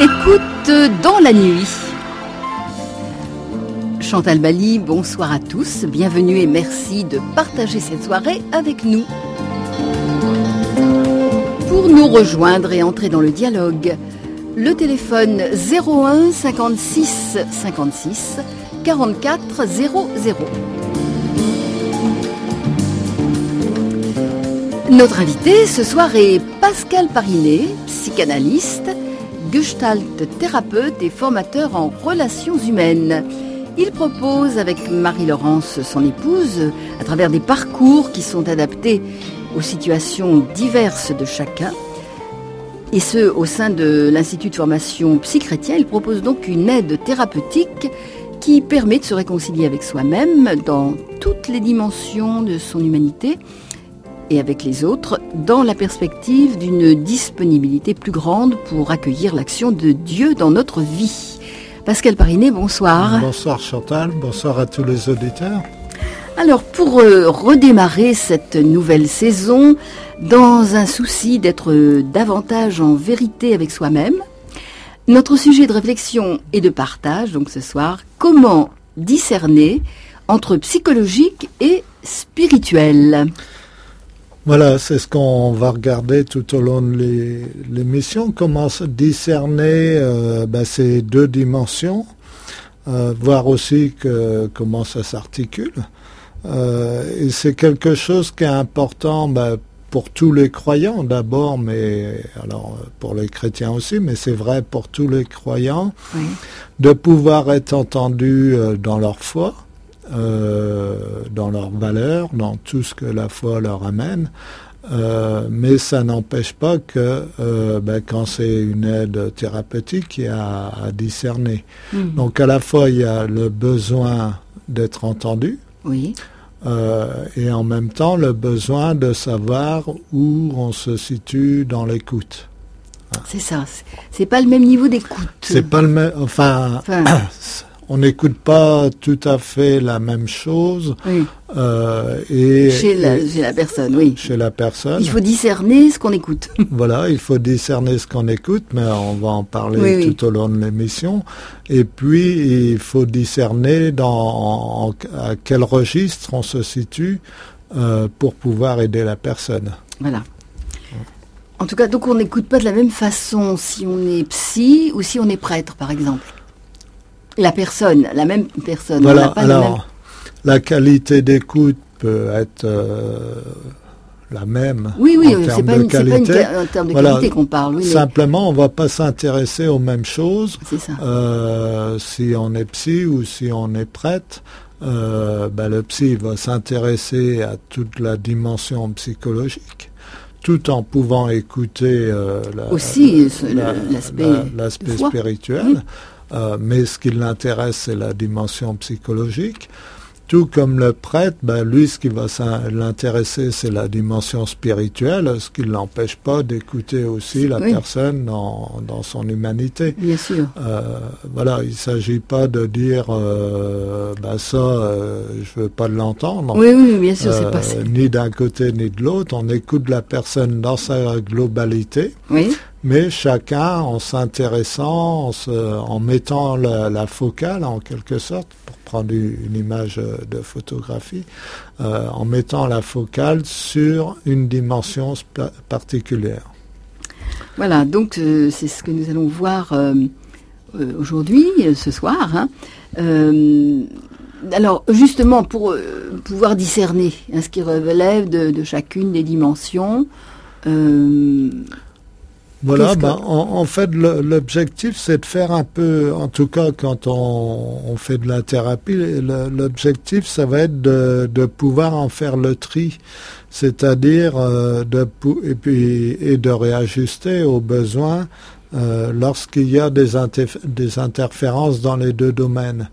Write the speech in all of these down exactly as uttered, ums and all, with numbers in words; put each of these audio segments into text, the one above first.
Écoute dans la nuit. Chantal Bally, bonsoir à tous, bienvenue et merci de partager cette soirée avec nous. Pour nous rejoindre et entrer dans le dialogue, le téléphone zéro un cinquante-six cinquante-six quarante-quatre zéro zéro. Notre invité ce soir est Pascal Parinet, psychanalyste, gestalt thérapeute et formateur en relations humaines. Il propose avec Marie-Laurence, son épouse, à travers des parcours qui sont adaptés aux situations diverses de chacun, et ce, au sein de l'Institut de formation psy-chrétien, il propose donc une aide thérapeutique qui permet de se réconcilier avec soi-même dans toutes les dimensions de son humanité et avec les autres, dans la perspective d'une disponibilité plus grande pour accueillir l'action de Dieu dans notre vie. Pascal Parinet, bonsoir. Bonsoir Chantal, bonsoir à tous les auditeurs. Alors, pour euh, redémarrer cette nouvelle saison, dans un souci d'être euh, davantage en vérité avec soi-même, notre sujet de réflexion et de partage, donc ce soir, comment discerner entre psychologique et spirituel ? Voilà, c'est ce qu'on va regarder tout au long de les, l'émission, comment discerner euh, ben, ces deux dimensions, euh, voir aussi que, comment ça s'articule. Euh, et c'est quelque chose qui est important ben, pour tous les croyants d'abord, mais alors pour les chrétiens aussi, mais c'est vrai pour tous les croyants, oui. De pouvoir être entendus euh, dans leur foi. Euh, dans leurs valeurs, dans tout ce que la foi leur amène, euh, mais ça n'empêche pas que euh, ben, quand c'est une aide thérapeutique, il y a à discerner. Mmh. Donc à la fois il y a le besoin d'être entendu, oui. euh, et en même temps le besoin de savoir où on se situe dans l'écoute. C'est ça, c'est, c'est pas le même niveau d'écoute. C'est pas le même, enfin... enfin... On n'écoute pas tout à fait la même chose. Oui. Euh, et, chez, la, et, chez la personne, oui. Chez la personne. Il faut discerner ce qu'on écoute. Voilà, il faut discerner ce qu'on écoute, mais on va en parler oui, tout oui. au long de l'émission. Et puis, il faut discerner dans en, en, à quel registre on se situe euh, pour pouvoir aider la personne. Voilà. En tout cas, donc on n'écoute pas de la même façon si on est psy ou si on est prêtre, par exemple. La personne, la même personne. Voilà, on n'a pas alors, même... la qualité d'écoute peut être euh, la même. Oui, oui, en c'est pas, une, c'est pas une, en termes de voilà, qualité qu'on parle. Oui, simplement, mais... on ne va pas s'intéresser aux mêmes choses. C'est ça. Euh, si on est psy ou si on est prêtre, euh, ben, le psy va s'intéresser à toute la dimension psychologique, tout en pouvant écouter euh, la, aussi la, l'aspect, la, l'aspect spirituel. Oui. Euh, mais ce qui l'intéresse, c'est la dimension psychologique. Tout comme le prêtre, ben, lui, ce qui va l'intéresser, c'est la dimension spirituelle, ce qui ne l'empêche pas d'écouter aussi la oui. personne dans, dans son humanité. Bien sûr. Euh, voilà, il ne s'agit pas de dire euh, ben ça, euh, je ne veux pas l'entendre. Oui, oui, bien sûr, euh, c'est pas ça. Ni d'un côté ni de l'autre. On écoute la personne dans sa globalité. Oui. Mais chacun, en s'intéressant, en, se, en mettant la, la focale, en quelque sorte, pour prendre une image de photographie, euh, en mettant la focale sur une dimension sp- particulière. Voilà, donc euh, c'est ce que nous allons voir euh, euh, aujourd'hui, ce soir. Hein. Euh, alors, justement, pour euh, pouvoir discerner hein, ce qui relève de, de chacune des dimensions... Euh, Voilà, ben, en, en fait, le, l'objectif, c'est de faire un peu, en tout cas, quand on, on fait de la thérapie, le, l'objectif, ça va être de, de pouvoir en faire le tri, c'est-à-dire euh, de et puis et de réajuster aux besoins euh, lorsqu'il y a des, inter, des interférences dans les deux domaines,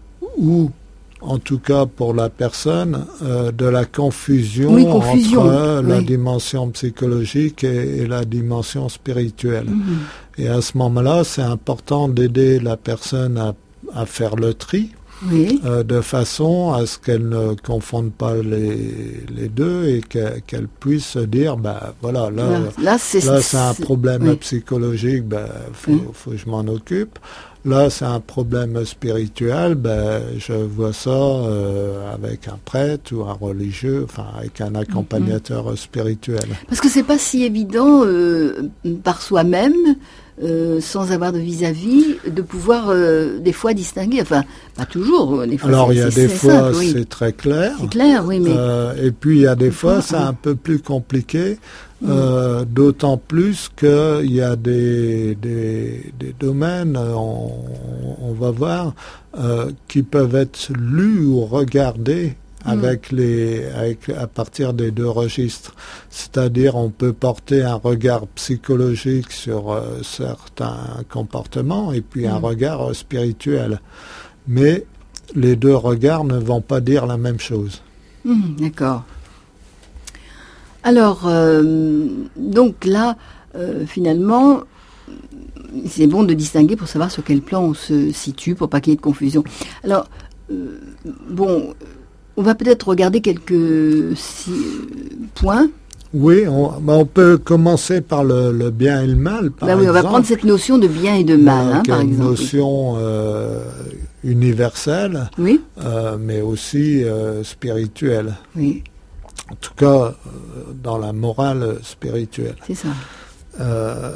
ou en tout cas pour la personne, euh, de la confusion, oui, confusion. entre euh, oui. la dimension psychologique et, et la dimension spirituelle. Mm-hmm. Et à ce moment-là, c'est important d'aider la personne à, à faire le tri oui. euh, de façon à ce qu'elle ne confonde pas les, les deux et que, qu'elle puisse se dire, ben voilà, là, là, là, c'est, là c'est un problème oui. psychologique, ben faut, oui. faut que je m'en occupe. Là, c'est un problème spirituel, ben je vois ça euh, avec un prêtre ou un religieux, enfin avec un accompagnateur mm-hmm. spirituel. Parce que c'est pas si évident euh, par soi-même. Euh, sans avoir de vis-à-vis, de pouvoir euh, des fois distinguer, enfin pas toujours, des fois. Alors c'est, il y a c'est, des c'est fois simple, oui. c'est très clair. C'est clair, oui, mais euh, et puis il y a des fois, fois c'est oui. un peu plus compliqué, euh, mmh. d'autant plus qu'il y a des des, des domaines, on, on va voir, euh, qui peuvent être lus ou regardés. Avec les, avec, à partir des deux registres. C'est-à-dire, on peut porter un regard psychologique sur euh, certains comportements et puis mmh. un regard euh, spirituel. Mais les deux regards ne vont pas dire la même chose. Mmh, d'accord. Alors, euh, donc là, euh, finalement, c'est bon de distinguer pour savoir sur quel plan on se situe, pour pas qu'il y ait de confusion. Alors, euh, bon... On va peut-être regarder quelques six, euh, points. Oui, on, bah on peut commencer par le, le bien et le mal, par bah oui, exemple. On va prendre cette notion de bien et de mal, bah, hein, par une exemple. Une notion euh, universelle, oui. euh, mais aussi euh, spirituelle. Oui. En tout cas, euh, dans la morale spirituelle. C'est ça. Euh,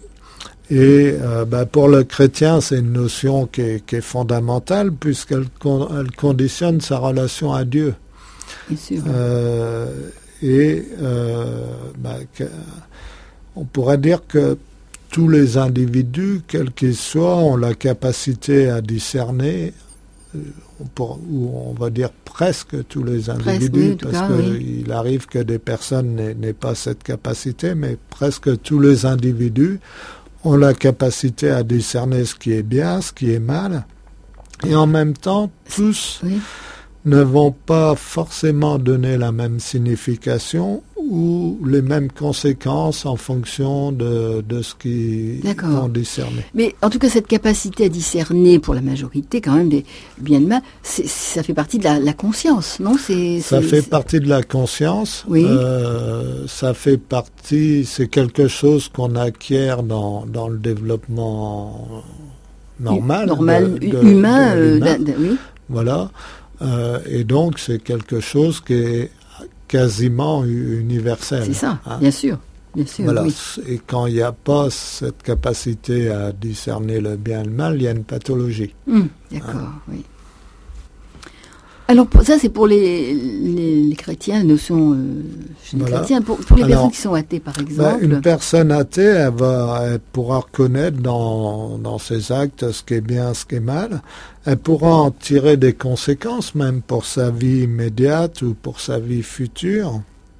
Et euh, bah, pour le chrétien, c'est une notion qui est, qui est fondamentale puisqu'elle con, elle conditionne sa relation à Dieu. Bien sûr. Euh, et euh, bah, que, on pourrait dire que tous les individus, quels qu'ils soient, ont la capacité à discerner, on pour, ou on va dire presque tous les individus, presque, oui, parce qu'il oui. arrive que des personnes n'aient, n'aient pas cette capacité, mais presque tous les individus ont la capacité à discerner ce qui est bien, ce qui est mal, et en même temps, tous oui. ne vont pas forcément donner la même signification ou les mêmes conséquences en fonction de, de ce qu'ils vont discerner. Mais en tout cas, cette capacité à discerner pour la majorité, quand même, des bien et de mal, c'est, ça fait partie de la, la conscience, non c'est, Ça c'est, fait c'est... partie de la conscience. Oui. Euh, ça fait partie, c'est quelque chose qu'on acquiert dans, dans le développement normal. Normal, de, de, humain. de l'humain. Euh, oui. Voilà. Euh, et donc, c'est quelque chose qui est quasiment universel. C'est ça, hein. bien sûr. Bien sûr, voilà. Oui. Et quand il n'y a pas cette capacité à discerner le bien et le mal, il y a une pathologie. Mmh, d'accord, hein. Oui. Alors, ça, c'est pour les, les, les chrétiens, la notion euh, chez les voilà. chrétiens. Pour, pour les Alors, personnes qui sont athées, par exemple. Ben, une personne athée, elle, va, elle pourra reconnaître dans, dans ses actes ce qui est bien, ce qui est mal. Elle pourra en tirer des conséquences, même pour sa vie immédiate ou pour sa vie future.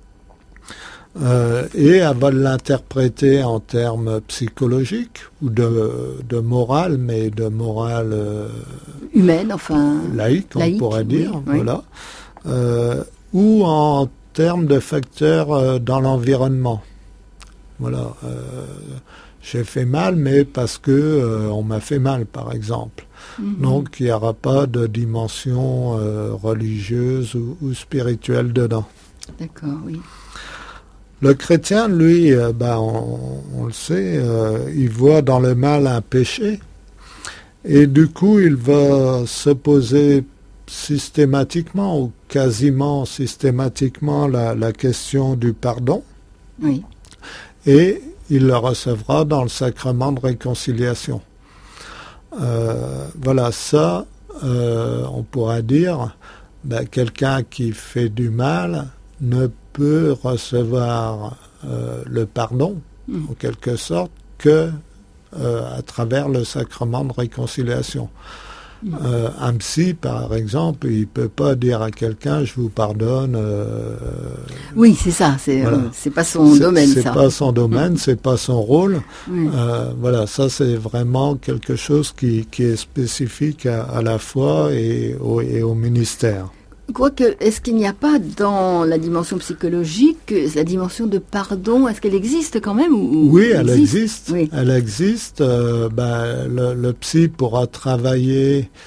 Euh, et elle va l'interpréter en termes psychologiques ou de, de morale, mais de morale euh, humaine, enfin laïque, on laïque, pourrait dire, oui, oui. voilà, euh, ou en termes de facteurs euh, dans l'environnement. Voilà, euh, j'ai fait mal, mais parce que euh, on m'a fait mal, par exemple. Mm-hmm. Donc, il n'y aura pas de dimension euh, religieuse ou, ou spirituelle dedans. D'accord, oui. Le chrétien, lui, euh, ben, on, on le sait, euh, il voit dans le mal un péché, et du coup, il va se poser systématiquement ou quasiment systématiquement la, la question du pardon, oui. et il le recevra dans le sacrement de réconciliation. Euh, voilà, ça, euh, on pourra dire, ben, quelqu'un qui fait du mal ne peut recevoir euh, le pardon, mmh. en quelque sorte, que euh, à travers le sacrement de réconciliation. Mmh. Euh, un psy, par exemple, il ne peut pas dire à quelqu'un « je vous pardonne euh, ». Oui, c'est ça, c'est, voilà. euh, c'est pas son c'est, domaine, c'est ça. C'est pas son domaine, mmh. c'est pas son rôle. Mmh. Euh, voilà, ça c'est vraiment quelque chose qui, qui est spécifique à, à la foi et au, et au ministère. Quoique, est-ce qu'il n'y a pas dans la dimension psychologique la dimension de pardon? Est-ce qu'elle existe quand même ou, Oui, elle existe. existe. Oui. Elle existe. Euh, ben, le, le psy pourra travailler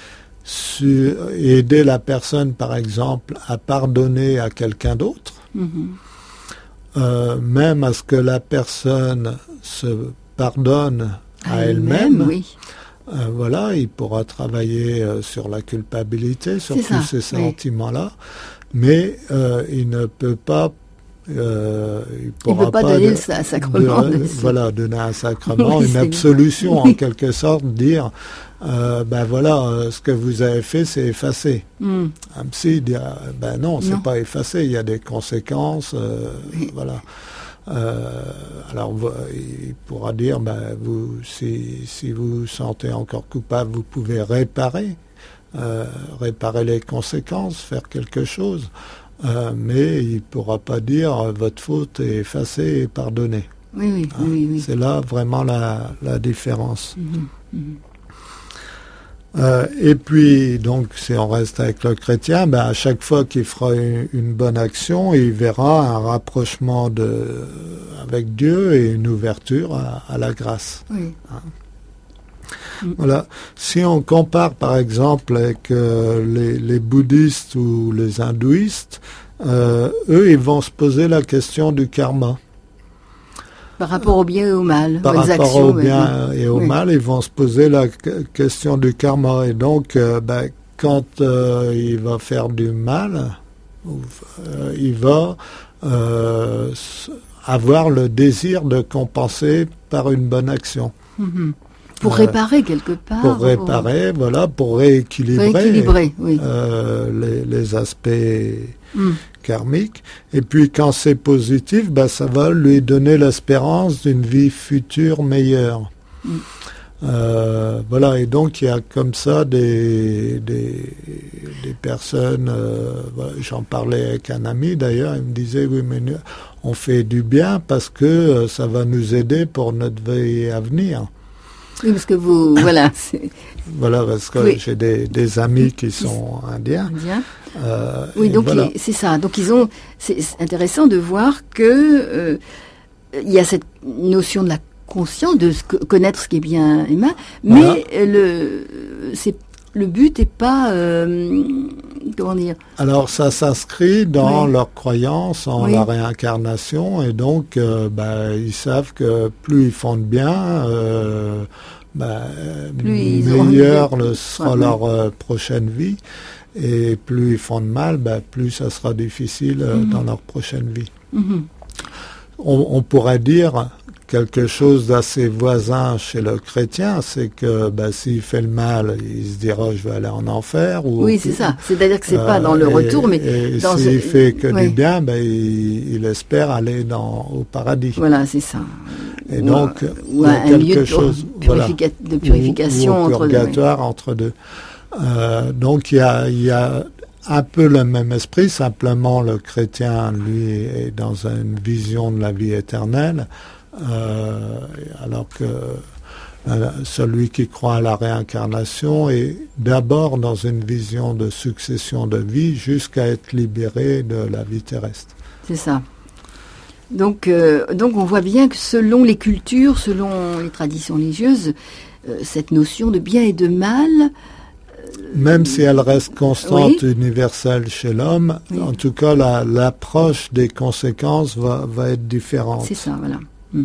sur, aider la personne, par exemple, à pardonner à quelqu'un d'autre, mm-hmm. euh, même à ce que la personne se pardonne à, à elle-même. elle-même oui. euh, voilà, il pourra travailler euh, sur la culpabilité, sur C'est tous ça, ces oui. sentiments-là, mais euh, il ne peut pas Euh, il ne peut pas, pas donner de, un sacrement. De, de voilà, donner un sacrement, oui, une absolution en quelque sorte, dire, euh, ben voilà, euh, ce que vous avez fait, c'est effacé. Mm. Un psy dit, ben non, c'est non. pas effacé, il y a des conséquences, euh, oui. voilà. Euh, alors, il pourra dire, ben vous, si, si vous vous sentez encore coupable, vous pouvez réparer, euh, réparer les conséquences, faire quelque chose. Euh, mais il ne pourra pas dire euh, votre faute est effacée et pardonnée. Oui, oui, hein, oui, oui. C'est là vraiment la, la différence. Mm-hmm, mm-hmm. Euh, et puis, donc, si on reste avec le chrétien, ben, à chaque fois qu'il fera une, une bonne action, il verra un rapprochement de, avec Dieu et une ouverture à, à la grâce. Oui. Hein. Voilà. Si on compare par exemple avec euh, les, les bouddhistes ou les hindouistes, euh, eux, ils vont se poser la question du karma. Par rapport au bien et au mal. Par rapport actions, au bien et au oui. mal, ils vont se poser la question du karma. Et donc, euh, ben, quand euh, il va faire du mal, euh, il va euh, avoir le désir de compenser par une bonne action. Mm-hmm. Pour réparer quelque part. Pour réparer, ou... voilà, pour rééquilibrer, rééquilibrer oui. euh, les, les aspects mm. karmiques. Et puis quand c'est positif, bah, ça va lui donner l'espérance d'une vie future meilleure. Mm. Euh, voilà, et donc il y a comme ça des, des, des personnes, euh, voilà, j'en parlais avec un ami d'ailleurs, il me disait, oui mais on fait du bien parce que euh, ça va nous aider pour notre vie à venir. Oui, parce que vous, voilà. C'est... Voilà, parce que oui. j'ai des, des amis qui sont indiens. Indiens. Euh, oui, donc voilà. c'est ça. Donc ils ont, c'est intéressant de voir que euh, il y a cette notion de la conscience, de ce que, connaître ce qui est bien et mal, mais voilà. le, c'est, le but n'est pas, euh, comment dire. Alors ça s'inscrit dans oui. leur croyance en oui. la réincarnation, et donc euh, bah, ils savent que plus ils font de bien, euh, bah, plus meilleure le sera ouais, leur euh, prochaine vie, et plus ils font de mal, bah, plus ça sera difficile euh, mm-hmm. dans leur prochaine vie. Mm-hmm. On, on pourrait dire quelque chose d'assez voisin chez le chrétien, c'est que bah, s'il fait le mal, il se dira je vais aller en enfer. Ou, oui, c'est ça. C'est-à-dire que c'est euh, pas dans le et, retour, mais et dans s'il ce... fait que oui. du bien, bah, il, il espère aller dans, au paradis. Voilà, c'est ça. Et ou donc, ou il y a un quelque lieu de, chose purifica- voilà. de purification ou, ou entre purgatoire deux. Oui. entre deux. Euh, donc il y a, il y a un peu le même esprit, simplement le chrétien, lui, est dans une vision de la vie éternelle. Euh, alors que euh, celui qui croit à la réincarnation est d'abord dans une vision de succession de vie jusqu'à être libéré de la vie terrestre. C'est ça. Donc, euh, donc on voit bien que selon les cultures, selon les traditions religieuses, euh, cette notion de bien et de mal... Euh, Même si elle reste constante, oui. universelle chez l'homme, oui. en tout cas la, l'approche des conséquences va, va être différente. C'est ça, voilà. Euh,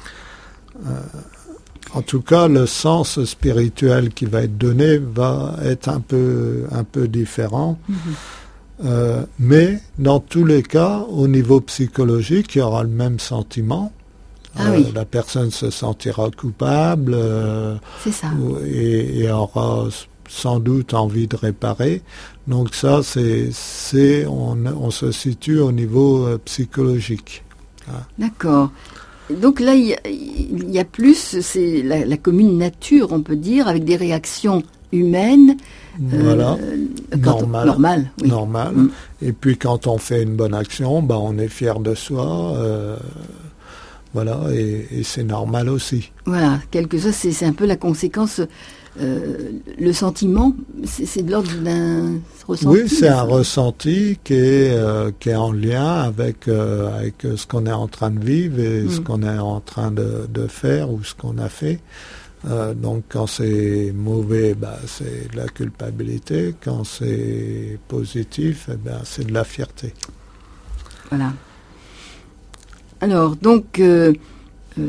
en tout cas, le sens spirituel qui va être donné va être un peu, un peu différent. Mm-hmm. Euh, mais dans tous les cas, au niveau psychologique, il y aura le même sentiment. Ah, euh, oui. La personne se sentira coupable euh, c'est ça. Et, et aura sans doute envie de réparer. Donc ça, c'est, c'est on, on se situe au niveau euh, psychologique. Ah. D'accord. Donc là, il y a, il y a plus, c'est la, la commune nature, on peut dire, avec des réactions humaines. Voilà, euh, normal. Normal, oui. normal. Mm. Et puis quand on fait une bonne action, bah, on est fier de soi. Euh, voilà, et, et c'est normal aussi. Voilà, quelque chose, c'est, c'est un peu la conséquence. Euh, le sentiment, c'est, c'est de l'ordre d'un ressenti. Oui, c'est un ressenti qui est, euh, qui est en lien avec, euh, avec ce qu'on est en train de vivre et mm. ce qu'on est en train de, de faire ou ce qu'on a fait. Euh, donc quand c'est mauvais, bah, c'est de la culpabilité. Quand c'est positif, eh ben, c'est de la fierté. Voilà. Alors, donc, euh, euh,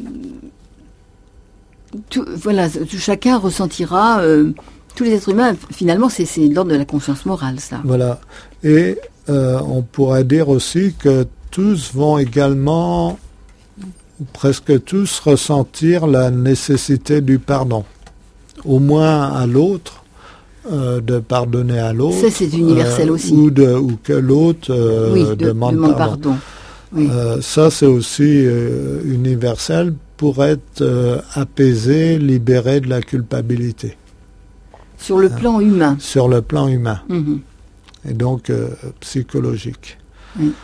tout, voilà, tout, chacun ressentira, euh, tous les êtres humains, finalement, c'est, c'est l'ordre de la conscience morale, ça. Voilà. Et euh, on pourrait dire aussi que tous vont également, presque tous, ressentir la nécessité du pardon. Au moins à l'autre, euh, de pardonner à l'autre. Ça, c'est universel euh, aussi. Ou, de, ou que l'autre euh, oui, de, demande, demande pardon. pardon. Oui. Euh, ça, c'est aussi euh, universel pour être euh, apaisé, libéré de la culpabilité. Sur le plan hein, humain. Sur le plan humain. Mm-hmm. Et donc euh, psychologique. Oui.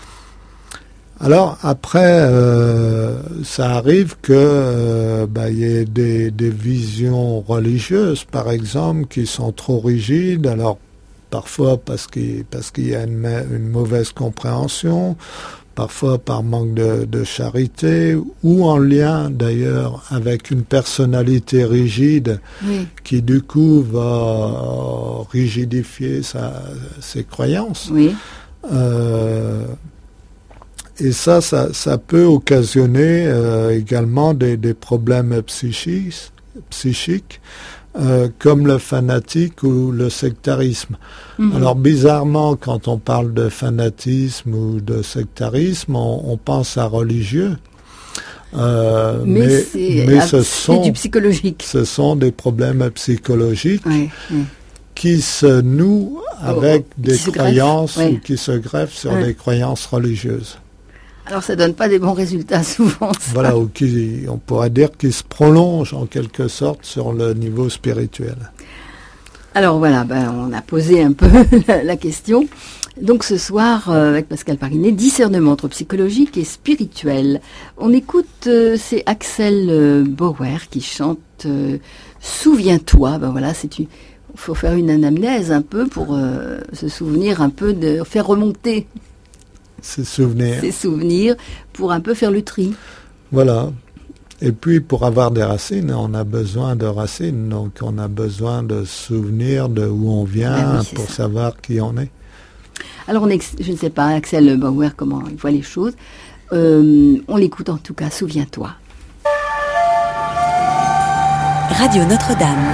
Alors après, euh, ça arrive que euh, bah, y ait des, des visions religieuses, par exemple, qui sont trop rigides. Alors parfois parce qu'il, parce qu'il y a une, une mauvaise compréhension, parfois par manque de, de charité, ou en lien d'ailleurs avec une personnalité rigide oui. qui du coup va rigidifier sa, ses croyances. Oui. Euh, et ça, ça, ça peut occasionner euh, également des, des problèmes psychiques, psychiques euh, comme le fanatique ou le sectarisme. Mmh. Alors bizarrement, quand on parle de fanatisme ou de sectarisme, on, on pense à religieux. Euh, mais mais, c'est, mais à, ce c'est sont, du psychologique. Ce sont des problèmes psychologiques oui, oui. qui se nouent avec oh, des croyances greffe, oui. ou qui se greffent sur oui. des croyances religieuses. Alors ça donne pas des bons résultats souvent. Ça. Voilà, ou qui, on pourrait dire qu'ils se prolongent en quelque sorte sur le niveau spirituel. Alors voilà, ben, on a posé un peu la, la question. Donc ce soir, euh, avec Pascal Parinet, discernement entre psychologique et spirituel. On écoute, euh, c'est Axel euh, Bauer qui chante euh, « Souviens-toi ». Ben voilà, c'est une, faut faire une anamnèse un peu pour euh, se souvenir un peu, de faire remonter ces souvenirs. ces souvenirs pour un peu faire le tri. Voilà. Et puis, pour avoir des racines, on a besoin de racines. Donc, on a besoin de souvenirs de où on vient ben oui, pour ça. savoir qui on est. Alors, on ex- je ne sais pas, Axel Bauer, comment il voit les choses. Euh, on l'écoute en tout cas, souviens-toi. Radio Notre-Dame.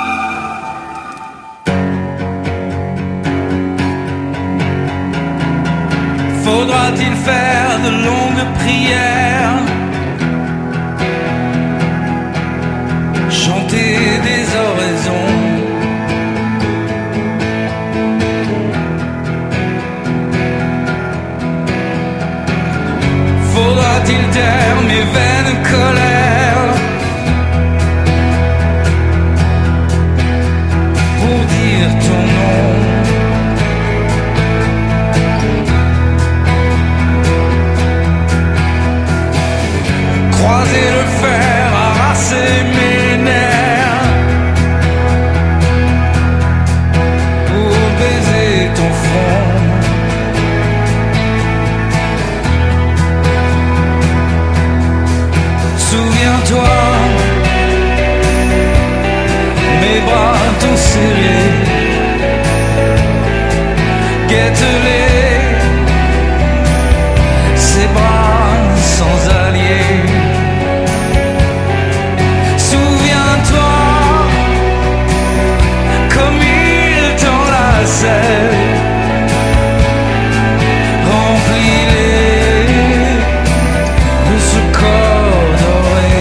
Faudra-t-il faire de longues prières, chanter des oraisons, faudra-t-il taire mes vaines colères pour dire ton nom? Croiser le fer, arraser mes nerfs pour baiser ton front. Souviens-toi, mes bras t'ont serré, guette-les, ces bras sans alliés. Souviens-toi, comme il t'enlaçait, remplis-les de ce corps doré.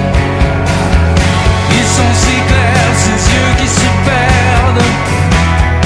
Ils sont si clairs, ces yeux qui se perdent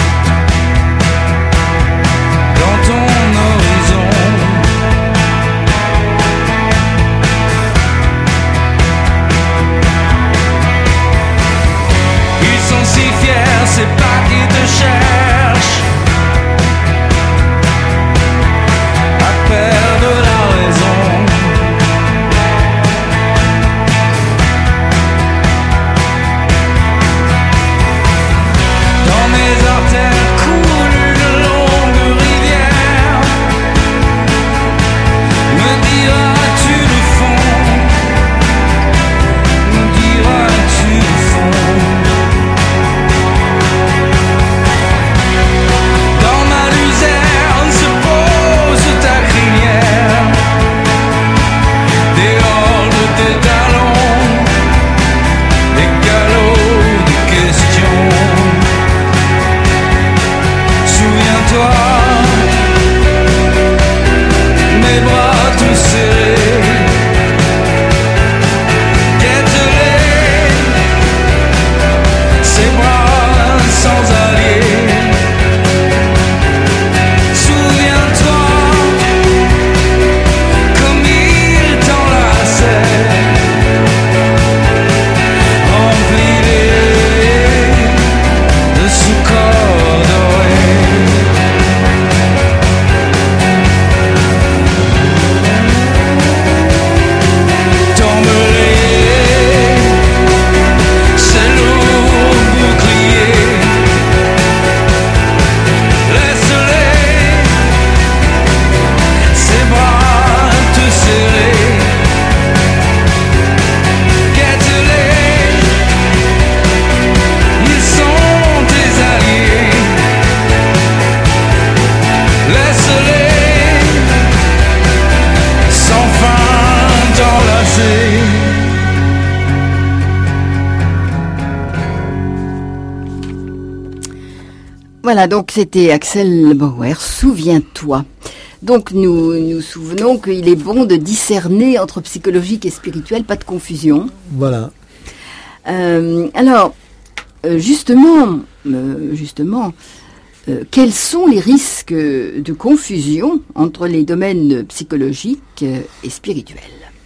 Voilà, donc c'était Axel Bauer, Souviens-toi. Donc nous nous souvenons qu'il est bon de discerner entre psychologique et spirituel, pas de confusion. Voilà. Euh, alors, euh, justement, euh, justement, euh, quels sont les risques de confusion entre les domaines psychologiques et spirituels ?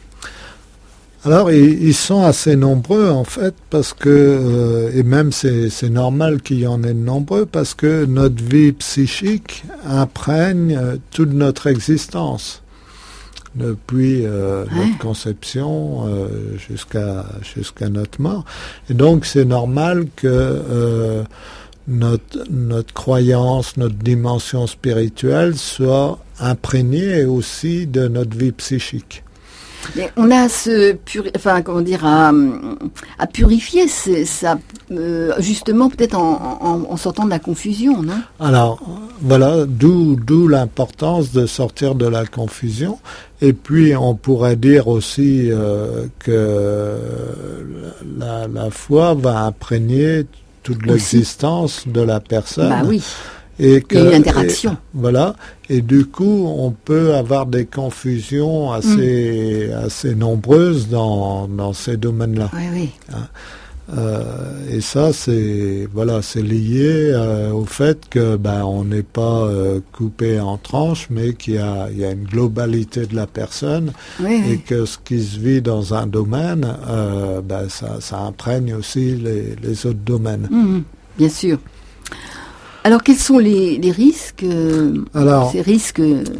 Alors, ils, ils sont assez nombreux, en fait, parce que, euh, et même c'est, c'est normal qu'il y en ait de nombreux, parce que notre vie psychique imprègne euh, toute notre existence, depuis euh, ouais. notre conception euh, jusqu'à, jusqu'à notre mort. Et donc, c'est normal que euh, notre, notre croyance, notre dimension spirituelle soit imprégnée aussi de notre vie psychique. Mais on a ce puri- enfin comment dire à, à purifier c'est, ça euh, justement peut-être en, en, en sortant de la confusion, non ? Alors voilà, d'où d'où l'importance de sortir de la confusion. Et puis on pourrait dire aussi euh, que la, la foi va imprégner toute aussi. l'existence de la personne. Bah oui. Et que, il y a une interaction. Et, voilà. Et du coup, on peut avoir des confusions assez, mmh. assez nombreuses dans, dans ces domaines-là. Oui, oui. Hein? Euh, et ça, c'est, voilà, c'est lié euh, au fait que, ben, on n'est pas euh, coupé en tranches, mais qu'il y a, il y a une globalité de la personne. Oui, et oui. que ce qui se vit dans un domaine, euh, ben, ça, ça imprègne aussi les, les autres domaines. Mmh, bien sûr. Alors, quels sont les, les risques euh, Alors, ces risques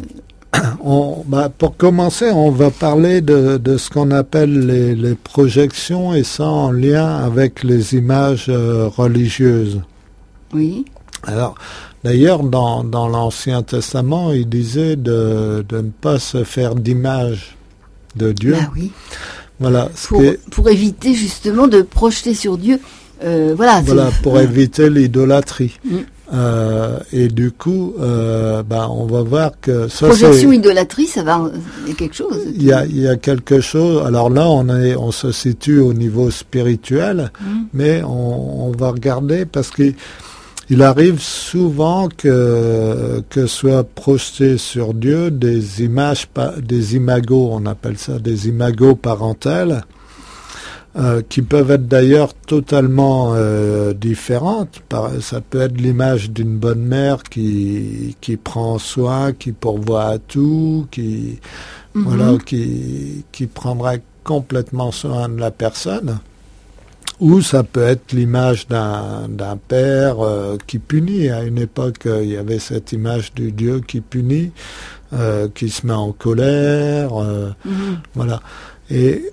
on, bah, pour commencer, on va parler de, de ce qu'on appelle les, les projections, et ça en lien avec les images euh, religieuses. Oui. Alors, d'ailleurs, dans, dans l'Ancien Testament, il disait de, de ne pas se faire d'image de Dieu. Ah oui. Voilà. Pour, est, pour éviter justement de projeter sur Dieu. Euh, voilà. Voilà, pour ouais. éviter l'idolâtrie. Mm. Euh, et du coup, euh, bah, on va voir que ça, projection, c'est, idolâtrie, ça va, il y a quelque chose. Il y a, il y a quelque chose. Alors là, on est, on se situe au niveau spirituel, mmh. mais on, on va regarder parce qu'il il arrive souvent que que soient projetés sur Dieu des images, des imagos, on appelle ça des imagos parentales. Euh, qui peuvent être d'ailleurs totalement euh, différentes. Par, ça peut être l'image d'une bonne mère qui qui prend soin, qui pourvoit à tout, qui mm-hmm. voilà, qui qui prendra complètement soin de la personne. Ou ça peut être l'image d'un d'un père euh, qui punit. À une époque, euh, il y avait cette image du Dieu qui punit, euh, qui se met en colère, euh, mm-hmm. voilà. Et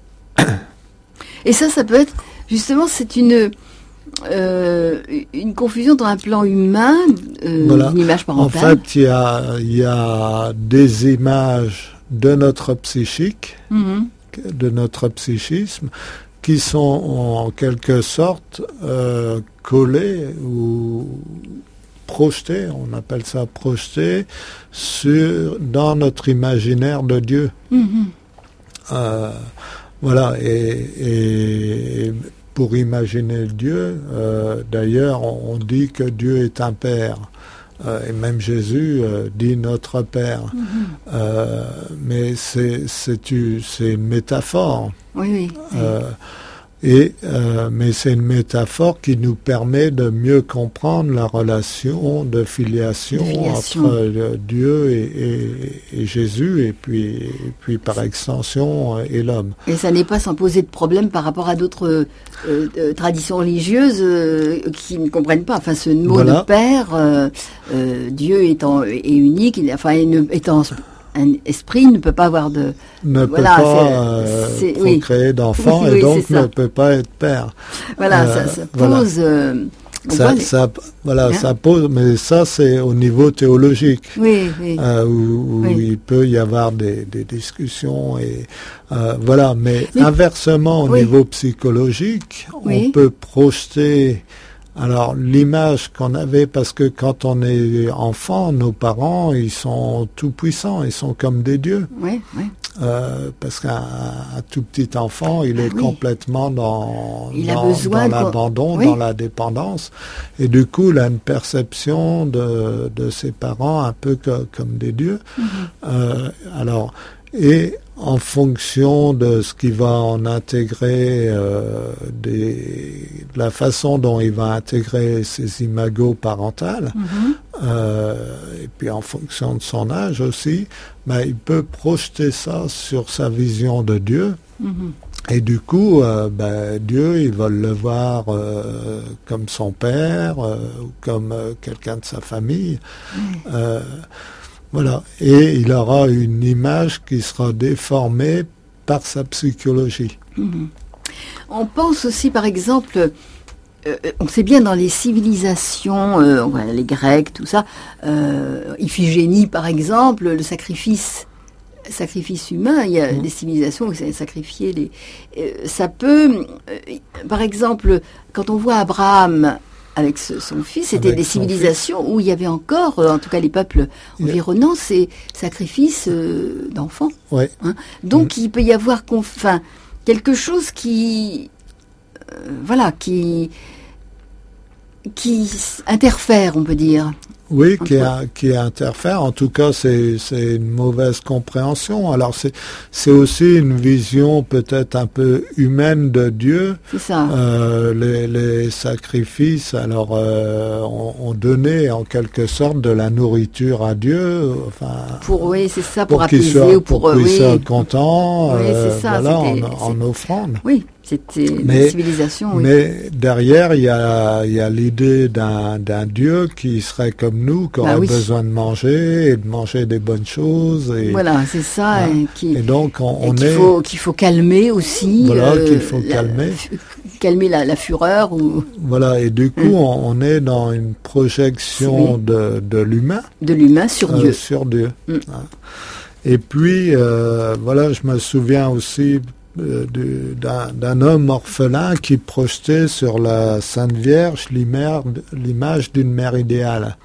Et ça, ça peut être, justement, c'est une euh, une confusion dans un plan humain, euh, voilà. Une image parentale. En fait, il y a, il y a des images de notre psychique, mm-hmm. de notre psychisme, qui sont en quelque sorte euh, collées ou projetées, on appelle ça projetées, sur, dans notre imaginaire de Dieu. Mm-hmm. Euh, Voilà, et, et pour imaginer Dieu, euh, d'ailleurs, on, on dit que Dieu est un Père. Euh, et même Jésus euh, dit notre Père. Mm-hmm. Euh, mais c'est, c'est, c'est une métaphore. Oui, oui. Euh, et, euh, mais c'est une métaphore qui nous permet de mieux comprendre la relation de filiation, de filiation. entre euh, Dieu et, et, et Jésus, et puis, et puis par extension euh, et l'homme. Et ça n'est pas sans poser de problème par rapport à d'autres euh, euh, traditions religieuses euh, qui ne comprennent pas. Enfin, ce mot voilà. de Père, euh, euh, Dieu étant est unique, il, enfin, étant un esprit ne peut pas avoir de... Ne voilà, peut pas euh, c'est, procréer oui. d'enfants, oui, et donc ne peut pas être père. Voilà, euh, ça, ça pose... Voilà. Euh, ça, ça, voilà, hein? ça pose, mais ça c'est au niveau théologique, oui, oui. Euh, où, où oui. il peut y avoir des, des discussions, et euh, voilà. Mais, mais inversement, au oui. niveau psychologique, oui. on peut projeter... Alors, l'image qu'on avait, parce que quand on est enfant, nos parents, ils sont tout puissants, ils sont comme des dieux. Oui, oui. Euh, parce qu'un un tout petit enfant, il est oui. complètement dans, il dans, a besoin dans de... l'abandon, oui. dans la dépendance. Et du coup, il a une perception de, de ses parents un peu que, comme des dieux. Mm-hmm. Euh, alors, et en fonction de ce qu'il va en intégrer, euh, des, de la façon dont il va intégrer ses imagos parentales, mm-hmm. euh, et puis en fonction de son âge aussi, ben, il peut projeter ça sur sa vision de Dieu. Mm-hmm. Et du coup, euh, ben, Dieu, il va le voir euh, comme son père, euh, ou comme euh, quelqu'un de sa famille. Mm. Euh, Voilà, et il aura une image qui sera déformée par sa psychologie. Mmh. On pense aussi, par exemple, euh, on sait bien dans les civilisations, euh, voilà, les Grecs, tout ça, euh, Iphigénie, par exemple, le sacrifice, sacrifice humain, il y a mmh. des civilisations où ça sacrifié les. Euh, ça peut, euh, par exemple, quand on voit Abraham. Avec ce, son fils, c'était avec des civilisations fils. Où il y avait encore, euh, en tout cas les peuples environnants, ces sacrifices euh, d'enfants. Ouais. Hein. Donc mmh. il peut y avoir conf- enfin, quelque chose qui, euh, voilà, qui, qui interfère, on peut dire. Oui, qui, a, qui interfère. En tout cas, c'est, c'est une mauvaise compréhension. Alors, c'est, c'est aussi une vision peut-être un peu humaine de Dieu. C'est ça. Euh, les, les sacrifices, alors, euh, on, on donnait en quelque sorte de la nourriture à Dieu. Enfin, pour, oui, c'est ça, pour, pour apaiser qu'il soit, ou pour, pour qu'il oui. soit content. Oui, euh, c'est ça. Voilà, c'était, en, en offrande. Oui. C'était mais, une civilisation, oui. Mais derrière, il y a, il y a l'idée d'un, d'un Dieu qui serait comme nous, qui aurait bah oui. besoin de manger et de manger des bonnes choses. Et, voilà, c'est ça. Hein, et, qui, et donc, on, et on qu'il est... Faut, qu'il faut calmer aussi. Voilà, euh, qu'il faut la, calmer. Calmer la, la fureur. Ou... Voilà, et du coup, hum. on, on est dans une projection de, de l'humain. De l'humain sur euh, Dieu. Sur Dieu. Hum. Hein. Et puis, euh, voilà, je me souviens aussi... Euh, de, d'un, d'un homme orphelin qui projetait sur la Sainte Vierge l'image, l'image d'une mère idéale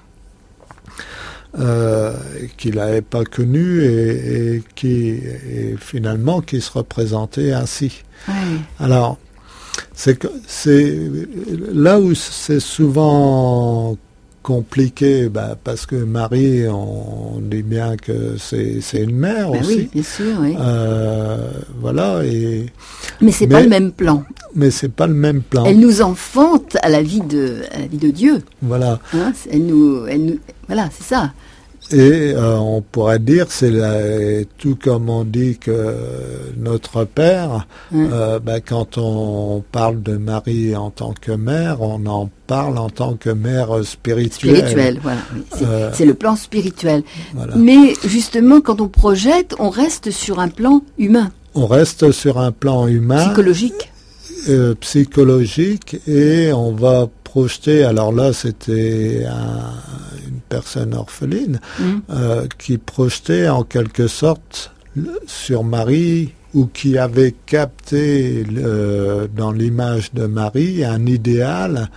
euh, qu'il n'avait pas connue et, et qui et finalement qui se représentait ainsi. Oui. Alors c'est que c'est là où c'est souvent compliqué, bah, parce que Marie, on dit bien que c'est, c'est une mère ben aussi. Oui, bien sûr, oui. Euh, voilà. Et, mais c'est mais, pas le même plan. Mais c'est pas le même plan. Elle nous enfante à la vie de, à la vie de Dieu. Voilà. Hein, elle nous, elle nous, voilà, c'est ça. Et euh, on pourrait dire, c'est la, tout comme on dit que notre Père, hum. euh, bah, quand on parle de Marie en tant que mère, on en parle en tant que mère spirituelle. Spirituelle, voilà. Oui. C'est, euh, c'est le plan spirituel. Voilà. Mais justement, quand on projette, on reste sur un plan humain. On reste sur un plan humain. Psychologique. Euh, psychologique, et on va projeter, alors là c'était un, une personne orpheline mmh. euh, qui projetait en quelque sorte sur Marie, ou qui avait capté le, dans l'image de Marie un idéal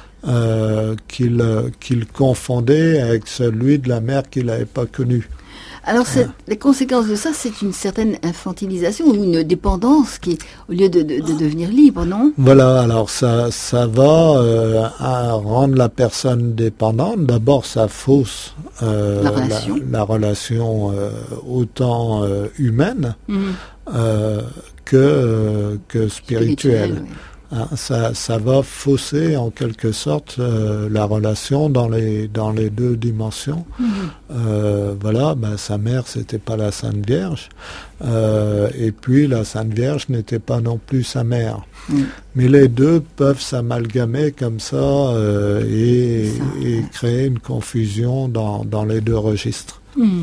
euh, qu'il, qu'il confondait avec celui de la mère qu'il n'avait pas connue. Alors, c'est, ah. les conséquences de ça, c'est une certaine infantilisation ou une dépendance qui, au lieu de, de, de devenir libre, non ? Voilà, alors ça, ça va euh, à rendre la personne dépendante. D'abord, ça fausse euh, la relation, la, la relation euh, autant euh, humaine mmh. euh, que, euh, que spirituelle. Spirituel, oui. Hein, ça, ça va fausser en quelque sorte euh, la relation dans les dans les deux dimensions. Mmh. Euh, voilà, ben, sa mère c'était pas la Sainte Vierge, euh, et puis la Sainte Vierge n'était pas non plus sa mère. Mmh. Mais les deux peuvent s'amalgamer comme ça, euh, et, ça et créer une confusion dans dans les deux registres. Mmh.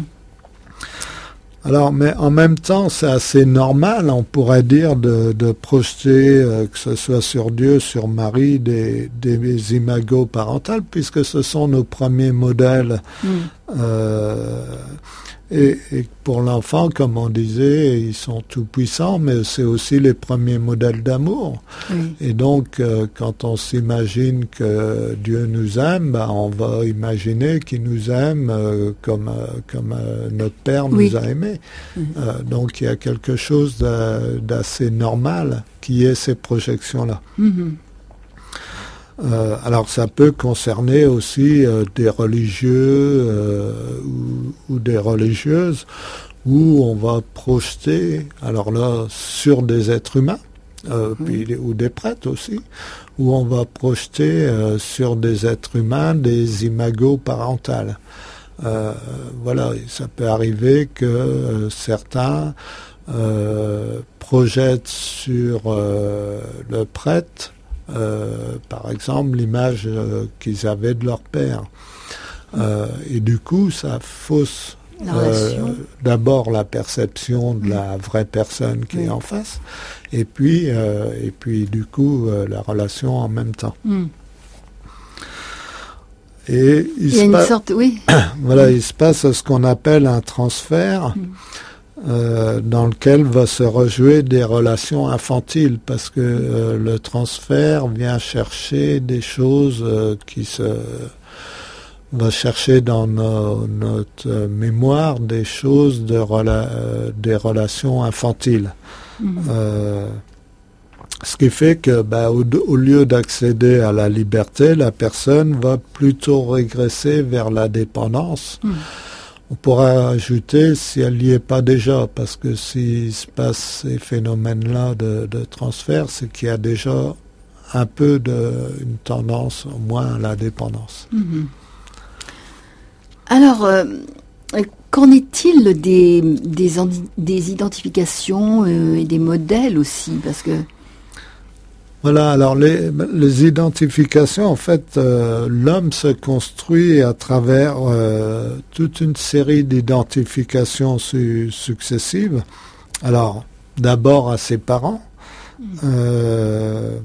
Alors, mais en même temps, c'est assez normal, on pourrait dire, de, de projeter, euh, que ce soit sur Dieu, sur Marie, des, des imagos parentales, puisque ce sont nos premiers modèles. Mm. Euh, Et, et pour l'enfant, comme on disait, ils sont tout puissants, mais c'est aussi les premiers modèles d'amour. Oui. Et donc, euh, quand on s'imagine que Dieu nous aime, bah, on va imaginer qu'il nous aime euh, comme, euh, comme euh, notre Père nous Oui. a aimés. Mm-hmm. Euh, donc, il y a quelque chose d'a, d'assez normal qui est ces projections-là. Mm-hmm. Euh, alors ça peut concerner aussi euh, des religieux euh, ou, ou des religieuses où on va projeter, alors là, sur des êtres humains, euh, Oui. puis, ou des prêtres aussi, où on va projeter euh, sur des êtres humains des imagos parentales. Euh, voilà, ça peut arriver que euh, certains euh, projettent sur euh, le prêtre Euh, par exemple, l'image euh, qu'ils avaient de leur père. Euh, et du coup, ça fausse euh, d'abord la perception de la vraie personne qui oui. est en face, et puis, euh, et puis du coup, euh, la relation en même temps. Mm. Et il, il y a une pa- sorte, oui. voilà, il se passe ce qu'on appelle un transfert. Mm. Euh, dans lequel va se rejouer des relations infantiles, parce que euh, le transfert vient chercher des choses euh, qui se va chercher dans nos, notre euh, mémoire des choses de rela- euh, des relations infantiles. Mm-hmm. Euh, ce qui fait que bah, au, au lieu d'accéder à la liberté, la personne va plutôt régresser vers la dépendance. Mm. On pourra ajouter si elle n'y est pas déjà, parce que s'il se passe ces phénomènes-là de, de transfert, c'est qu'il y a déjà un peu de, une tendance au moins à la dépendance. Mm-hmm. Alors, euh, qu'en est-il des, des, indi- des identifications euh, et des modèles aussi, parce que Voilà, alors les, les identifications, en fait, euh, l'homme se construit à travers euh, toute une série d'identifications su- successives. Alors, d'abord à ses parents. Euh,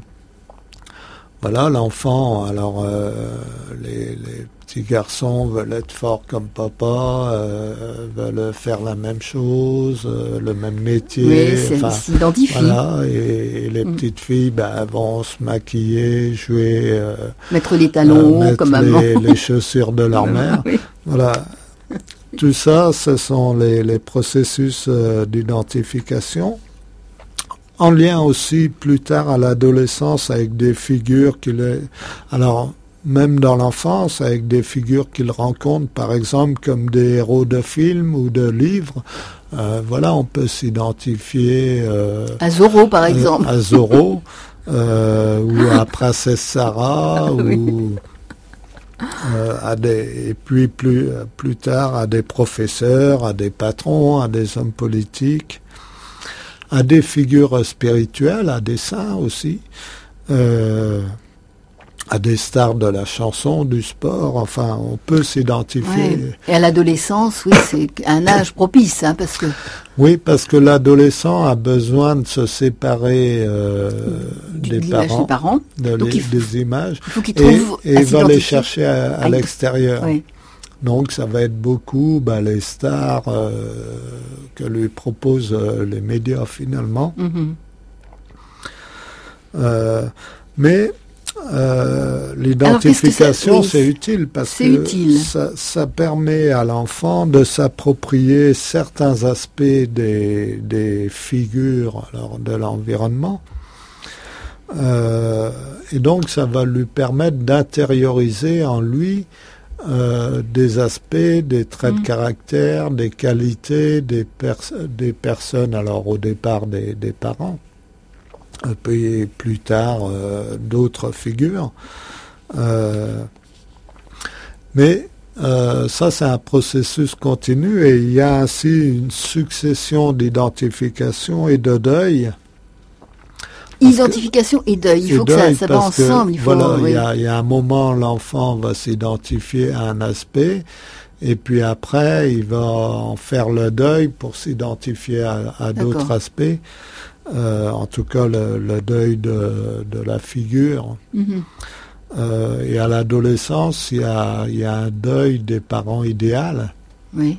voilà, l'enfant, alors euh, les, les petits garçons veulent être forts comme papa, euh, veulent faire la même chose, euh, le même métier. oui, c'est, enfin, ils s'identifient, voilà, et, et les Mm. petites filles ben, vont se maquiller, jouer, euh, mettre les talons euh, mettre comme maman. les, les chaussures de leur mère. Oui. Voilà. Tout ça, ce sont les, les processus euh, d'identification. En lien aussi plus tard à l'adolescence avec des figures qu'il est... Alors, même dans l'enfance, avec des figures qu'il rencontre, par exemple, comme des héros de films ou de livres. Euh, voilà, on peut s'identifier... Euh, À Zorro, par exemple. à Zorro, euh, ou à Princesse Sarah, Oui. ou euh, à des, et puis plus, plus tard à des professeurs, à des patrons, à des hommes politiques, à des figures spirituelles, à des saints aussi, euh, à des stars de la chanson, du sport. Enfin, on peut s'identifier. Ouais. Et à l'adolescence, oui, c'est un âge propice, hein, parce que Oui, parce que l'adolescent a besoin de se séparer euh, du- des de l'image parents, des parents, de donc les- il faut- des images, il faut qu'il et, trouve et à il va les s'identifier. chercher à, à Ah, l'extérieur. Oui. Donc ça va être beaucoup bah, les stars euh, que lui proposent euh, les médias finalement. Mhm. Euh, mais euh, Alors, qu'est-ce que l'identification, ça- oui, c'est utile parce c'est que utile. Ça, ça permet à l'enfant de s'approprier certains aspects des, des figures alors, de l'environnement. Euh, et donc ça va lui permettre d'intérioriser en lui euh, des aspects, des traits Mm. de caractère, des qualités des, pers- des personnes, alors au départ des, des parents, et puis plus tard euh, d'autres figures. Euh, mais euh, ça, c'est un processus continu et il y a ainsi une succession d'identification et de deuil. Identification et deuil, il Et faut que ça, deuil, ça va parce que, ensemble. Il faut, voilà, il oui. y a, il y a un moment, l'enfant va s'identifier à un aspect, et puis après, il va en faire le deuil pour s'identifier à, à d'autres D'accord. aspects. Euh, en tout cas, le, le deuil de, de la figure. Mhm. Euh, et à l'adolescence, il y a, il y a un deuil des parents idéaux. Oui.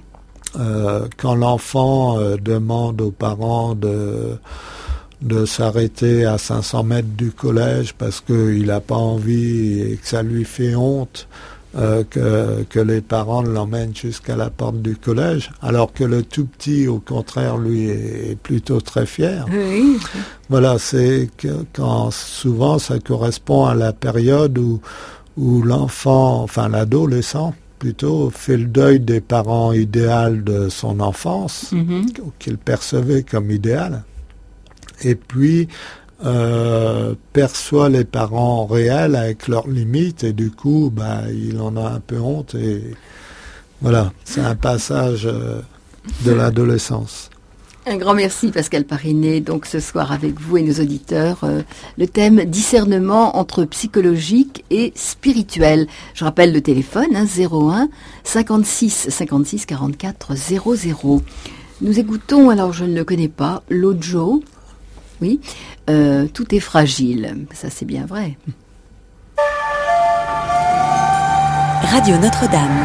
euh, quand l'enfant euh, demande aux parents de de s'arrêter à cinq cents mètres du collège parce qu'il n'a pas envie et que ça lui fait honte euh, que, que les parents l'emmènent jusqu'à la porte du collège, alors que le tout petit, au contraire, lui, est, est plutôt très fier. Oui. Voilà, c'est que quand souvent ça correspond à la période où, où l'enfant, enfin l'adolescent, plutôt, fait le deuil des parents idéaux de son enfance, mm-hmm. qu'il percevait comme idéal. Et puis euh, perçoit les parents réels avec leurs limites et du coup bah, il en a un peu honte et voilà, c'est un passage euh, de l'adolescence. Un grand merci Pascal Parinet, donc ce soir avec vous et nos auditeurs, euh, le thème discernement entre psychologique et spirituel. Je rappelle le téléphone, hein, zéro un cinquante-six cinquante-six quarante-quatre zéro zéro. Nous écoutons, alors je ne le connais pas, Lojo. Oui, euh, tout est fragile, ça c'est bien vrai. Radio Notre-Dame.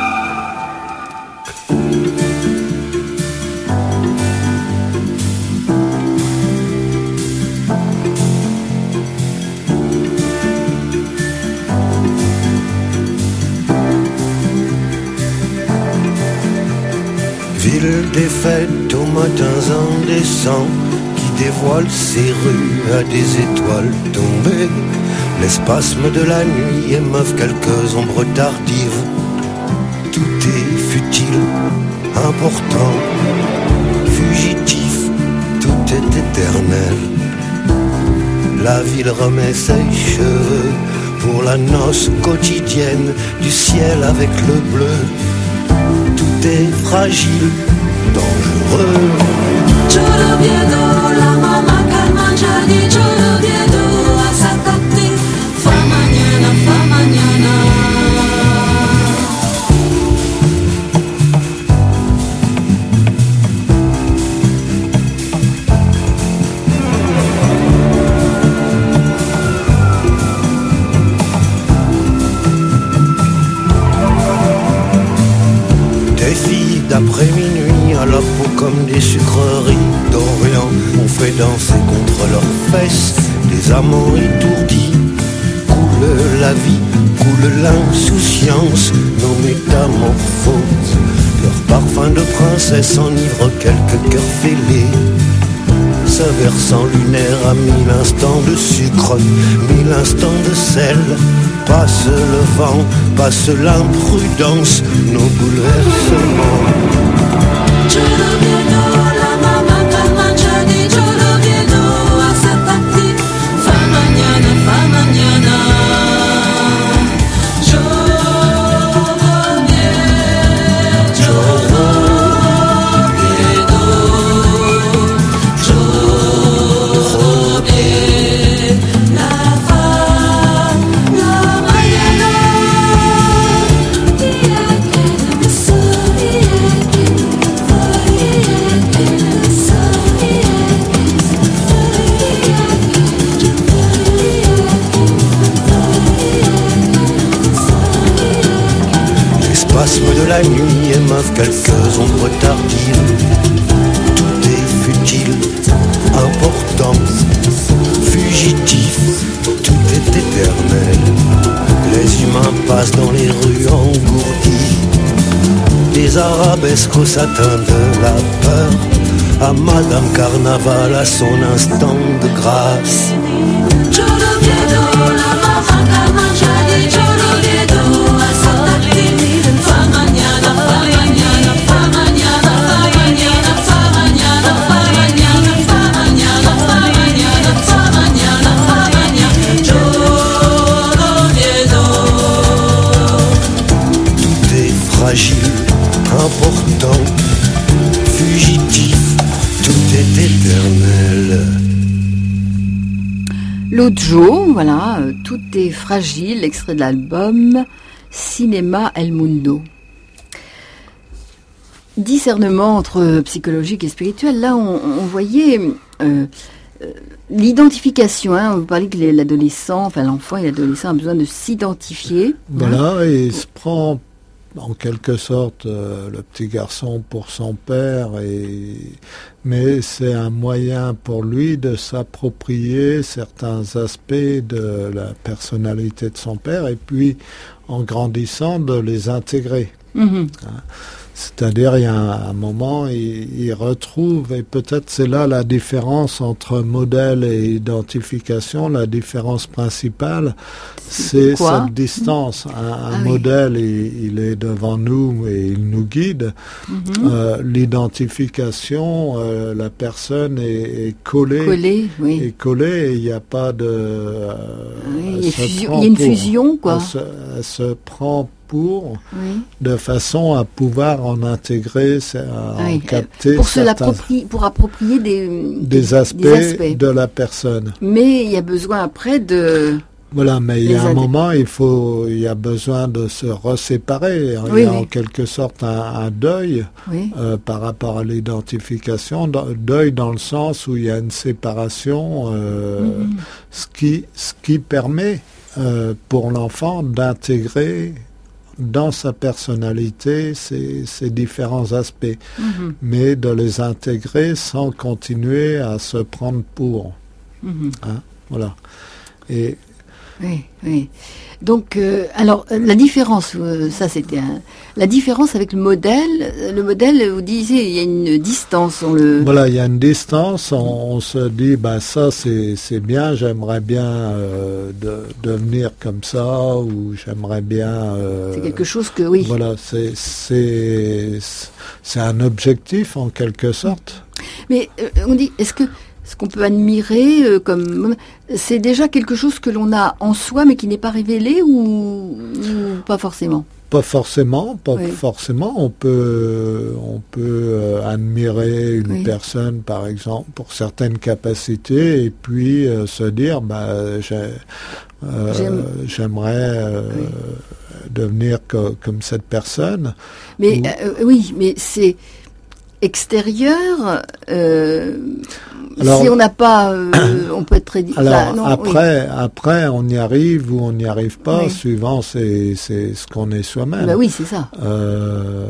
Ville des fêtes aux matins indécents, dévoile ses rues à des étoiles tombées. Les spasmes de la nuit émeuvent quelques ombres tardives. Tout est futile, important, fugitif, tout est éternel. La ville remet ses cheveux pour la noce quotidienne du ciel avec le bleu. Tout est fragile, dangereux. Yo lo viedo, la mamá que mangiare, yo lo viedo, a sacate, fa mañana, fa mañana. Des filles d'après minuit à la peau comme des sucreries d'Orient, on fait danser contre leurs fesses des amants étourdis. Coule la vie, coule l'insouciance, nos métamorphoses. Leur parfum de princesse enivre quelques cœurs fêlés. Ce versant lunaire a mille instants de sucre, mille instants de sel. Passe le vent, passe l'imprudence, nos bouleversements. Yo lo viedo, la mamá que mangiare, yo lo viedo, a sacate, fa mañana, fa mañana. Yo lo viedo, yo lo viedo, yo lo viedo, la fa, la mañana. Les spasmes de la nuit émeuvent quelques ombres tardives. Tout est futile, important, fugitif, tout est éternel. Les humains passent dans les rues engourdis, des arabesques au satin de la peur, à Madame Carnaval à son instant de grâce. Yo lo viedo, la mamá que mangiare, yo lo viedo, a sacate, fa mañana, fa mañana, fa mañana, fa mañana, fa mañana, fa mañana, fa mañana, fa mañana, fa mañana, fa mañana. Yo lo viedo. Tout est fragile, important, fugitif, tout est éternel. Lojo, voilà, euh, tout est fragile, extrait de l'album Cinéma El Mundo. Discernement entre psychologique et spirituel, là on, on voyait euh, euh, l'identification, hein, vous parlez que les, l'adolescent, enfin l'enfant et l'adolescent a besoin de s'identifier. Voilà, hein. et il se prend en quelque sorte euh, le petit garçon pour son père, et, mais c'est un moyen pour lui de s'approprier certains aspects de la personnalité de son père, et puis en grandissant de les intégrer. Mhm. Hein. C'est-à-dire, il y a un, un moment, il, il retrouve, et peut-être c'est là la différence entre modèle et identification. La différence principale, c'est Quoi? cette distance. Un, un Ah oui. modèle, il, il est devant nous et il nous guide. Mhm. Euh, l'identification, euh, la personne est, est collée. Collé, oui. Est collée, et il n'y a pas de... euh, Oui, elle il y a se fusion- prend il y a une pour- fusion, quoi. Elle se, elle se prend pour... Oui. de façon à pouvoir en intégrer, c'est- à Ah en oui, capter pour se certains- l'approprier, pour approprier des, des aspects, des aspects. de la personne. Mais il y a besoin après de... Voilà, mais il y Les a un ad- moment, il faut, il y a besoin de se reséparer. Il Oui, y a oui. en quelque sorte un, un deuil Oui. euh, par rapport à l'identification, dans- deuil dans le sens où il y a une séparation, euh, Mhm. ce qui, ce qui permet euh, pour l'enfant d'intégrer dans sa personnalité ces, ces différents aspects, Mhm. mais de les intégrer sans continuer à se prendre pour. Mhm. Hein, voilà. Et Oui, oui. Donc, euh, alors, euh, la différence, euh, ça c'était un... La différence avec le modèle, euh, le modèle, vous disiez, il y a une distance dans le... voilà, il y a une distance, on, on se dit, bah ça c'est c'est bien, j'aimerais bien euh, de, devenir comme ça, ou j'aimerais bien... euh, C'est quelque chose que, oui. Voilà, c'est c'est c'est un objectif en quelque sorte. Mais euh, on dit, est-ce que ce qu'on peut admirer euh, comme... C'est déjà quelque chose que l'on a en soi, mais qui n'est pas révélé, ou, ou pas forcément? Pas forcément, pas Oui. forcément. On peut, on peut euh, admirer une Oui. personne, par exemple, pour certaines capacités, et puis euh, se dire, bah, j'ai, euh, J'aime- j'aimerais euh, Oui. devenir co- comme cette personne. Mais Ou- euh, oui, mais c'est extérieur. euh, Alors- si on n'a pas, euh, on peut être très. di- Alors enfin, non, oui. après, après, on y arrive ou on n'y arrive pas, Oui. suivant c'est, c'est ce qu'on est soi-même. Bah oui, c'est ça. Euh,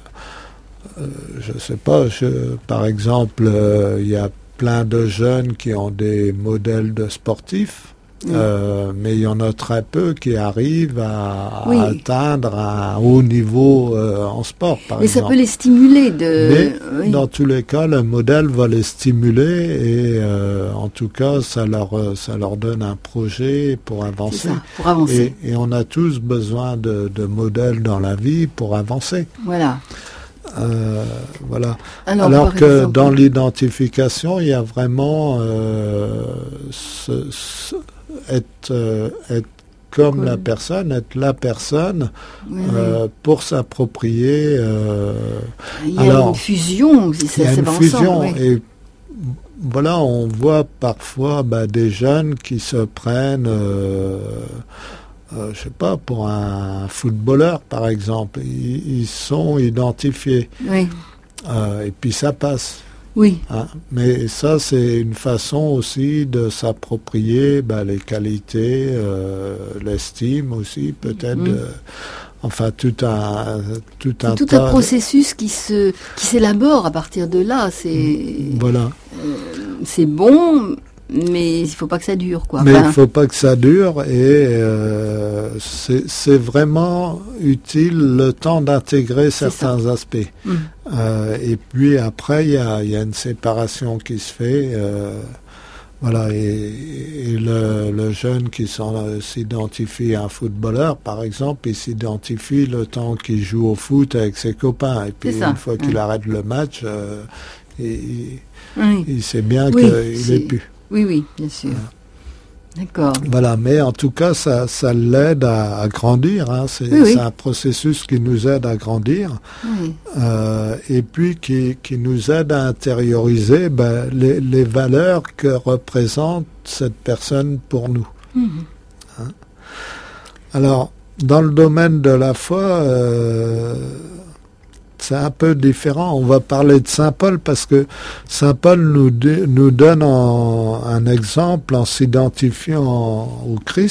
euh, je sais pas, je, par exemple, euh, il y a plein de jeunes qui ont des modèles de sportifs, Mm. euh, mais il y en a très peu qui arrivent à, à Oui. atteindre un haut niveau euh, en sport, par Mais ça exemple. peut les stimuler de. Mais oui. dans tous les cas, le modèle va les stimuler, et euh, en tout cas, ça leur, euh, ça leur donne un projet pour C'est avancer. ça, pour avancer. Et, et on a tous besoin de, de modèles dans la vie pour avancer. Voilà. Euh, voilà. Alors, Alors par que exemple- dans l'identification, il y a vraiment euh, ce- ce- être, euh, être comme Cool. la personne, être la personne Oui, euh, pour s'approprier. euh, oui. Il y a alors, une fusion. si il ça, y a ça une va fusion, ensemble, oui. et voilà, on voit parfois bah, des jeunes qui se prennent, euh, euh, je sais pas, pour un footballeur par exemple. Ils, ils sont identifiés, Oui. euh, et puis ça passe. Oui. Hein. Mais ça, c'est une façon aussi de s'approprier bah, les qualités, euh, l'estime aussi, peut-être. Mhm. de- enfin, tout un, tout un C'est tout tas un de- processus qui se, qui s'élabore à partir de là. C'est, Voilà. c'est bon, mais il faut pas que ça dure, quoi. Mais il Enfin, ne faut pas que ça dure, et euh, c'est c'est vraiment utile le temps d'intégrer C'est certains aspects. mm. Euh, et puis après, il y a, il y a une séparation qui se fait. euh, voilà, et, et le, le jeune qui s'en- s'identifie à un footballeur, par exemple, il s'identifie le temps qu'il joue au foot avec ses copains. Et puis C'est ça, une fois qu'il ouais. arrête le match, euh, il, Oui. il sait bien Oui, qu'il c'est- n'est plus. Oui, oui, bien sûr. D'accord. Voilà, mais en tout cas, ça, ça l'aide à, à grandir. Hein. C'est Oui, oui. c'est un processus qui nous aide à grandir, Oui. euh, et puis qui, qui nous aide à intérioriser ben, les, les valeurs que représente cette personne pour nous. Mhm. Alors, dans le domaine de la foi, euh, c'est un peu différent. On va parler de Saint Paul parce que Saint Paul nous, dé- nous donne en- un exemple en s'identifiant au Christ.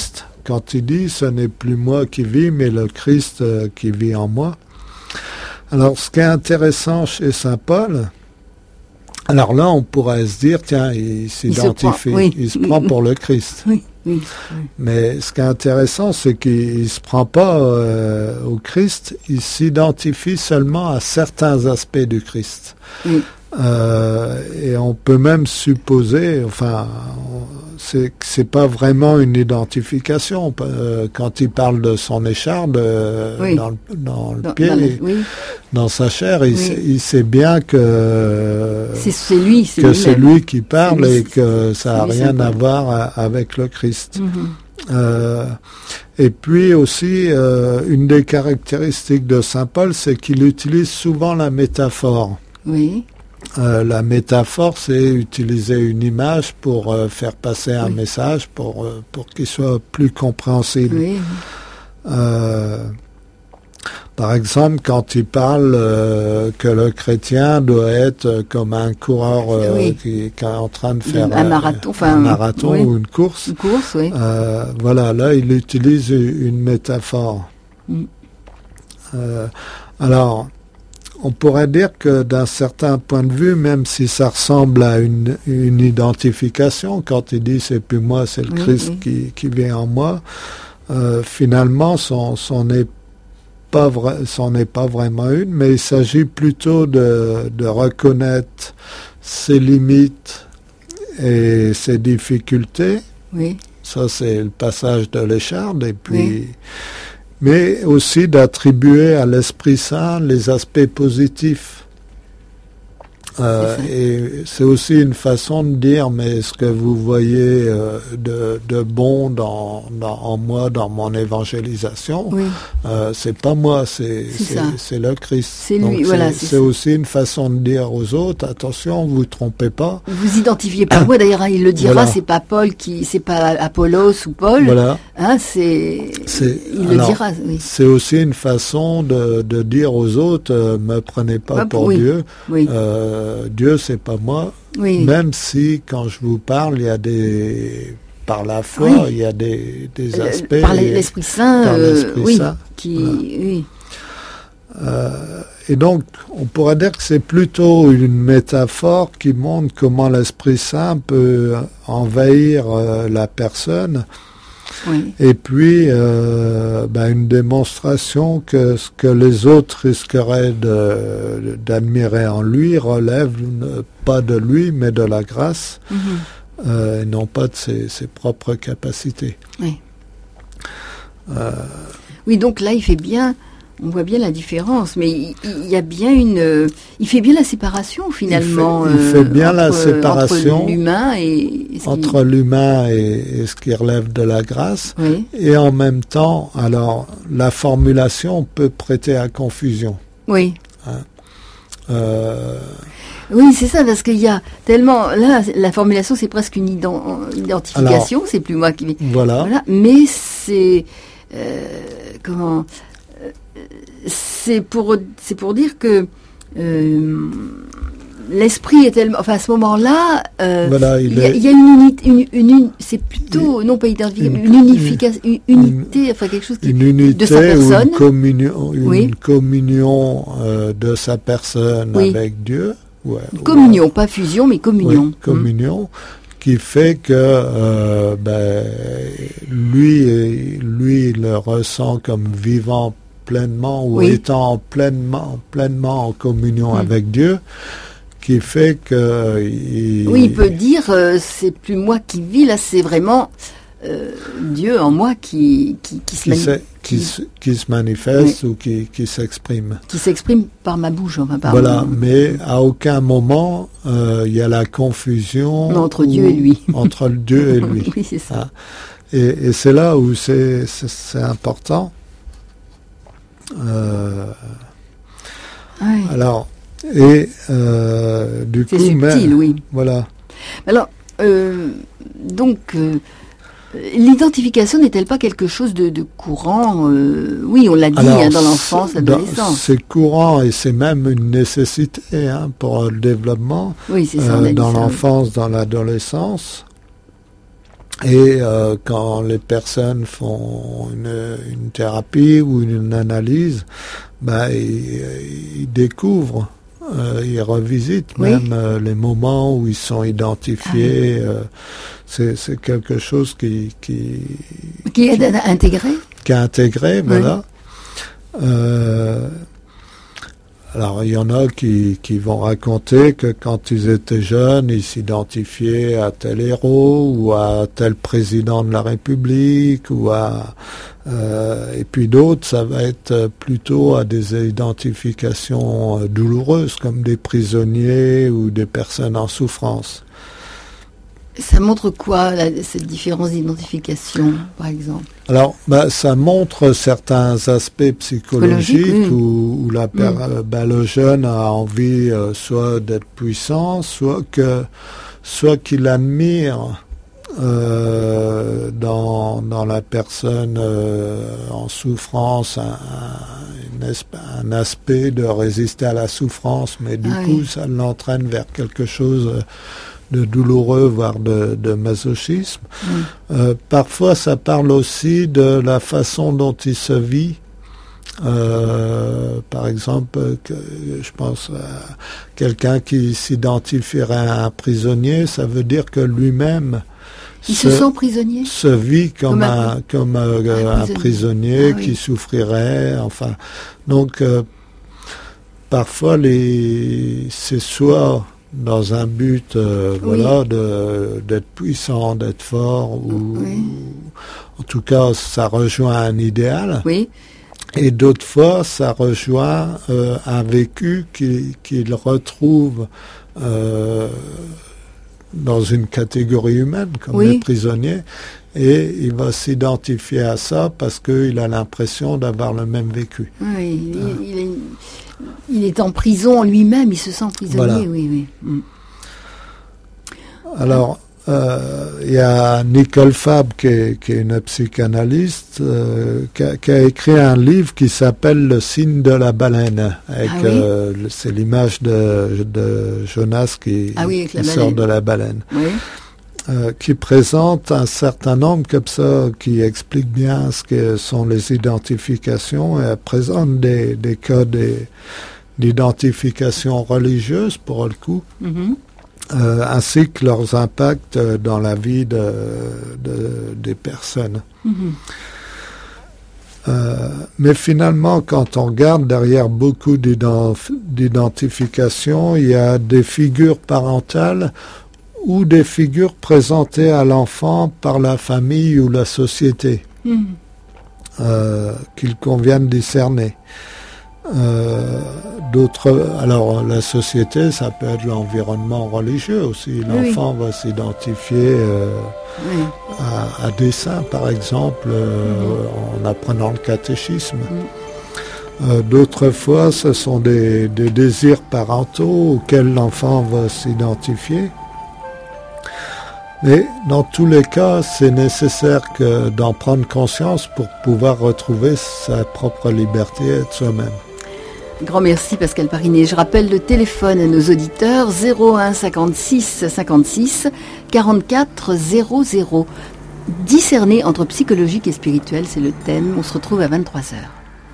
quand il dit « ce n'est plus moi qui vis, mais le Christ euh, qui vit en moi ». Alors, ce qui est intéressant chez saint Paul, alors là, on pourrait se dire, tiens, il s'identifie, il se prend, oui. il se prend pour le Christ. Oui, oui, oui. Mais ce qui est intéressant, c'est qu'il ne se prend pas euh, au Christ, il s'identifie seulement à certains aspects du Christ. Oui. Euh, et on peut même supposer, enfin, c'est c'est pas vraiment une identification. Euh, quand il parle de son écharde euh, oui. dans, le, dans le dans, pied, dans, le, oui. dans sa chair, il, oui. sait, il sait bien que c'est, c'est lui, c'est que lui, c'est lui qui parle lui, et que ça n'a rien à voir à, avec le Christ. Mm-hmm. Euh, et puis aussi, euh, une des caractéristiques de saint Paul, c'est qu'il utilise souvent la métaphore. Oui. Euh, la métaphore, c'est utiliser une image pour euh, faire passer un oui. message, pour, euh, pour qu'il soit plus compréhensible. Oui. Euh, par exemple, quand il parle euh, que le chrétien doit être comme un coureur euh, oui. qui, qui est en train de faire un marathon, un, un marathon oui. ou une course, une course oui. euh, voilà, là, il utilise une métaphore. Mm. Euh, alors, on pourrait dire que d'un certain point de vue, même si ça ressemble à une, une identification, quand il dit c'est plus moi, c'est le oui, Christ oui. Qui, qui vient en moi, euh, finalement, son, son n'est pas vrai, c'en n'est pas vraiment une, mais il s'agit plutôt de, de reconnaître ses limites et ses difficultés. Oui. Ça, c'est le passage de l'écharde, et puis. Oui. Mais aussi d'attribuer à l'Esprit Saint les aspects positifs. Euh, c'est et c'est aussi une façon de dire, mais ce que vous voyez euh, de, de bon dans, dans, en moi, dans mon évangélisation, oui. euh, c'est pas moi, c'est, c'est, c'est, c'est le Christ. C'est lui, Donc voilà. C'est, c'est, c'est aussi une façon de dire aux autres, attention, vous ne trompez pas. Vous identifiez pas moi, d'ailleurs, hein, il le dira, voilà. c'est pas Paul qui, c'est pas Apollos ou Paul. Voilà. Hein, c'est, c'est, il alors, le dira, oui. C'est aussi une façon de, de dire aux autres, euh, me prenez pas ah, pour oui. Dieu. Oui. Euh, Dieu, c'est pas moi, oui. même si quand je vous parle, il y a des, par la foi, oui. il y a des, des aspects. Euh, par l'Esprit Saint, par l'Esprit euh, oui, Saint, qui, voilà. oui. Euh, et donc, on pourrait dire que c'est plutôt une métaphore qui montre comment l'Esprit Saint peut envahir euh, la personne. Oui. Et puis, euh, ben, une démonstration que ce que les autres risqueraient de, d'admirer en lui relève ne, pas de lui, mais de la grâce, mm-hmm. euh, et non pas de ses, ses propres capacités. Oui. Euh, oui, donc là, il fait bien... On voit bien la différence, mais il, il y a bien une, il fait bien la séparation finalement. Il fait, il fait bien entre, la séparation entre l'humain et, et entre qui... l'humain et, et ce qui relève de la grâce. Oui. Et en même temps, alors la formulation peut prêter à confusion. Oui. Hein? Euh... Oui, c'est ça, parce qu'il y a tellement là, la formulation c'est presque une ident... identification. Alors, c'est plus moi qui. Voilà. Voilà. Mais c'est euh, comment. C'est pour, c'est pour dire que euh, l'esprit est tellement... Enfin, à ce moment-là, euh, voilà, il, il, y a, est, il y a une unité... Une, une, une, c'est plutôt, une, non pas identification, une, une unification, une, une unité, enfin quelque chose qui... Une unité de sa personne. Ou une communion, une oui. communion euh, de sa personne oui. avec Dieu. Ouais, communion, ouais. pas fusion, mais communion. Oui, communion. Hum. Qui fait que euh, ben, lui, lui, il le ressent comme vivant pleinement ou oui. étant pleinement, pleinement en communion mmh. avec Dieu, qui fait que... Il, oui, il peut dire, euh, c'est plus moi qui vis, là c'est vraiment euh, Dieu en moi qui, qui, qui, se, qui, mani- se, qui, qui, se, qui se manifeste oui. ou qui, qui s'exprime. Qui s'exprime par ma bouche, enfin par Voilà, mon... mais à aucun moment il euh, y a la confusion... Entre Dieu et lui. Entre Dieu et lui. Oui, c'est ça. Hein? Et, et c'est là où c'est, c'est, c'est important. Euh, oui. Alors, et euh, du c'est coup, subtil, même, oui. Voilà. Alors, euh, donc, euh, l'identification n'est-elle pas quelque chose de, de courant euh, Oui, on l'a dit Alors, hein, dans l'enfance, l'adolescence. C'est courant et c'est même une nécessité hein, pour le développement. Oui, c'est ça. Euh, on a dit dans ça, l'enfance, oui. dans l'adolescence. Et euh, quand les personnes font une, une thérapie ou une analyse, bah, ils, ils découvrent, euh, ils revisitent oui. même euh, les moments où ils sont identifiés. Ah oui. euh, c'est, c'est quelque chose qui... Qui, qui est intégré Qui est intégré, oui. voilà. Euh, Alors, il y en a qui, qui vont raconter que quand ils étaient jeunes, ils s'identifiaient à tel héros ou à tel président de la République ou à... Euh, et puis d'autres, ça va être plutôt à des identifications douloureuses, comme des prisonniers ou des personnes en souffrance. Ça montre quoi, là, cette différence d'identification, par exemple? Alors, bah, ça montre certains aspects psychologiques oui. où, où la per- mm. bah, le jeune a envie euh, soit d'être puissant, soit que, soit qu'il admire euh, dans dans la personne euh, en souffrance un, un, esp- un aspect de résister à la souffrance, mais du ah, coup, oui. ça l'entraîne vers quelque chose euh, de douloureux, voire de, de masochisme. Mm. Euh, parfois, ça parle aussi de la façon dont il se vit. Euh, par exemple, que, je pense à quelqu'un qui s'identifierait à un prisonnier, ça veut dire que lui-même il se, se sent prisonnier, se vit comme, comme un, un comme euh, un, un prisonnier, prisonnier ah, qui oui. souffrirait. Enfin, donc euh, parfois les c'est soit dans un but, euh, oui. voilà, de, d'être puissant, d'être fort, ou, oui. ou en tout cas, ça rejoint un idéal. Oui. Et d'autres fois, ça rejoint euh, un vécu qu'il, qu'il retrouve euh, dans une catégorie humaine, comme oui. les prisonniers, et il va s'identifier à ça parce qu'il a l'impression d'avoir le même vécu. Oui, il, ah. il est... Il est en prison lui-même, il se sent prisonnier, voilà. oui, oui. Mm. Alors, euh, il y a Nicole Fabre, qui est, qui est une psychanalyste, euh, qui, a, qui a écrit un livre qui s'appelle Le signe de la baleine. Avec, ah oui euh, c'est l'image de, de Jonas qui, ah oui, qui sort de la baleine. Oui. Euh, qui présente un certain nombre comme ça, qui explique bien ce que sont les identifications, et elle présente des, des cas des, d'identification religieuse, pour le coup, mm-hmm. euh, ainsi que leurs impacts dans la vie de, de, des personnes. Mm-hmm. Euh, mais finalement, quand on regarde derrière beaucoup d'ident- d'identifications, il y a des figures parentales ou des figures présentées à l'enfant par la famille ou la société, mmh. euh, qu'il convient de discerner. Euh, d'autres, alors la société, ça peut être l'environnement religieux aussi. L'enfant oui. va s'identifier euh, oui. à, à des saints, par exemple, euh, mmh. en apprenant le catéchisme. Mmh. Euh, d'autres fois, ce sont des, des désirs parentaux auxquels l'enfant va s'identifier. Mais dans tous les cas, c'est nécessaire que d'en prendre conscience pour pouvoir retrouver sa propre liberté et être soi-même. Grand merci Pascal Parinet. Je rappelle le téléphone à nos auditeurs zéro un cinquante-six cinquante-six quarante-quatre zéro zéro. Discerner entre psychologique et spirituel, c'est le thème. On se retrouve à vingt-trois heures.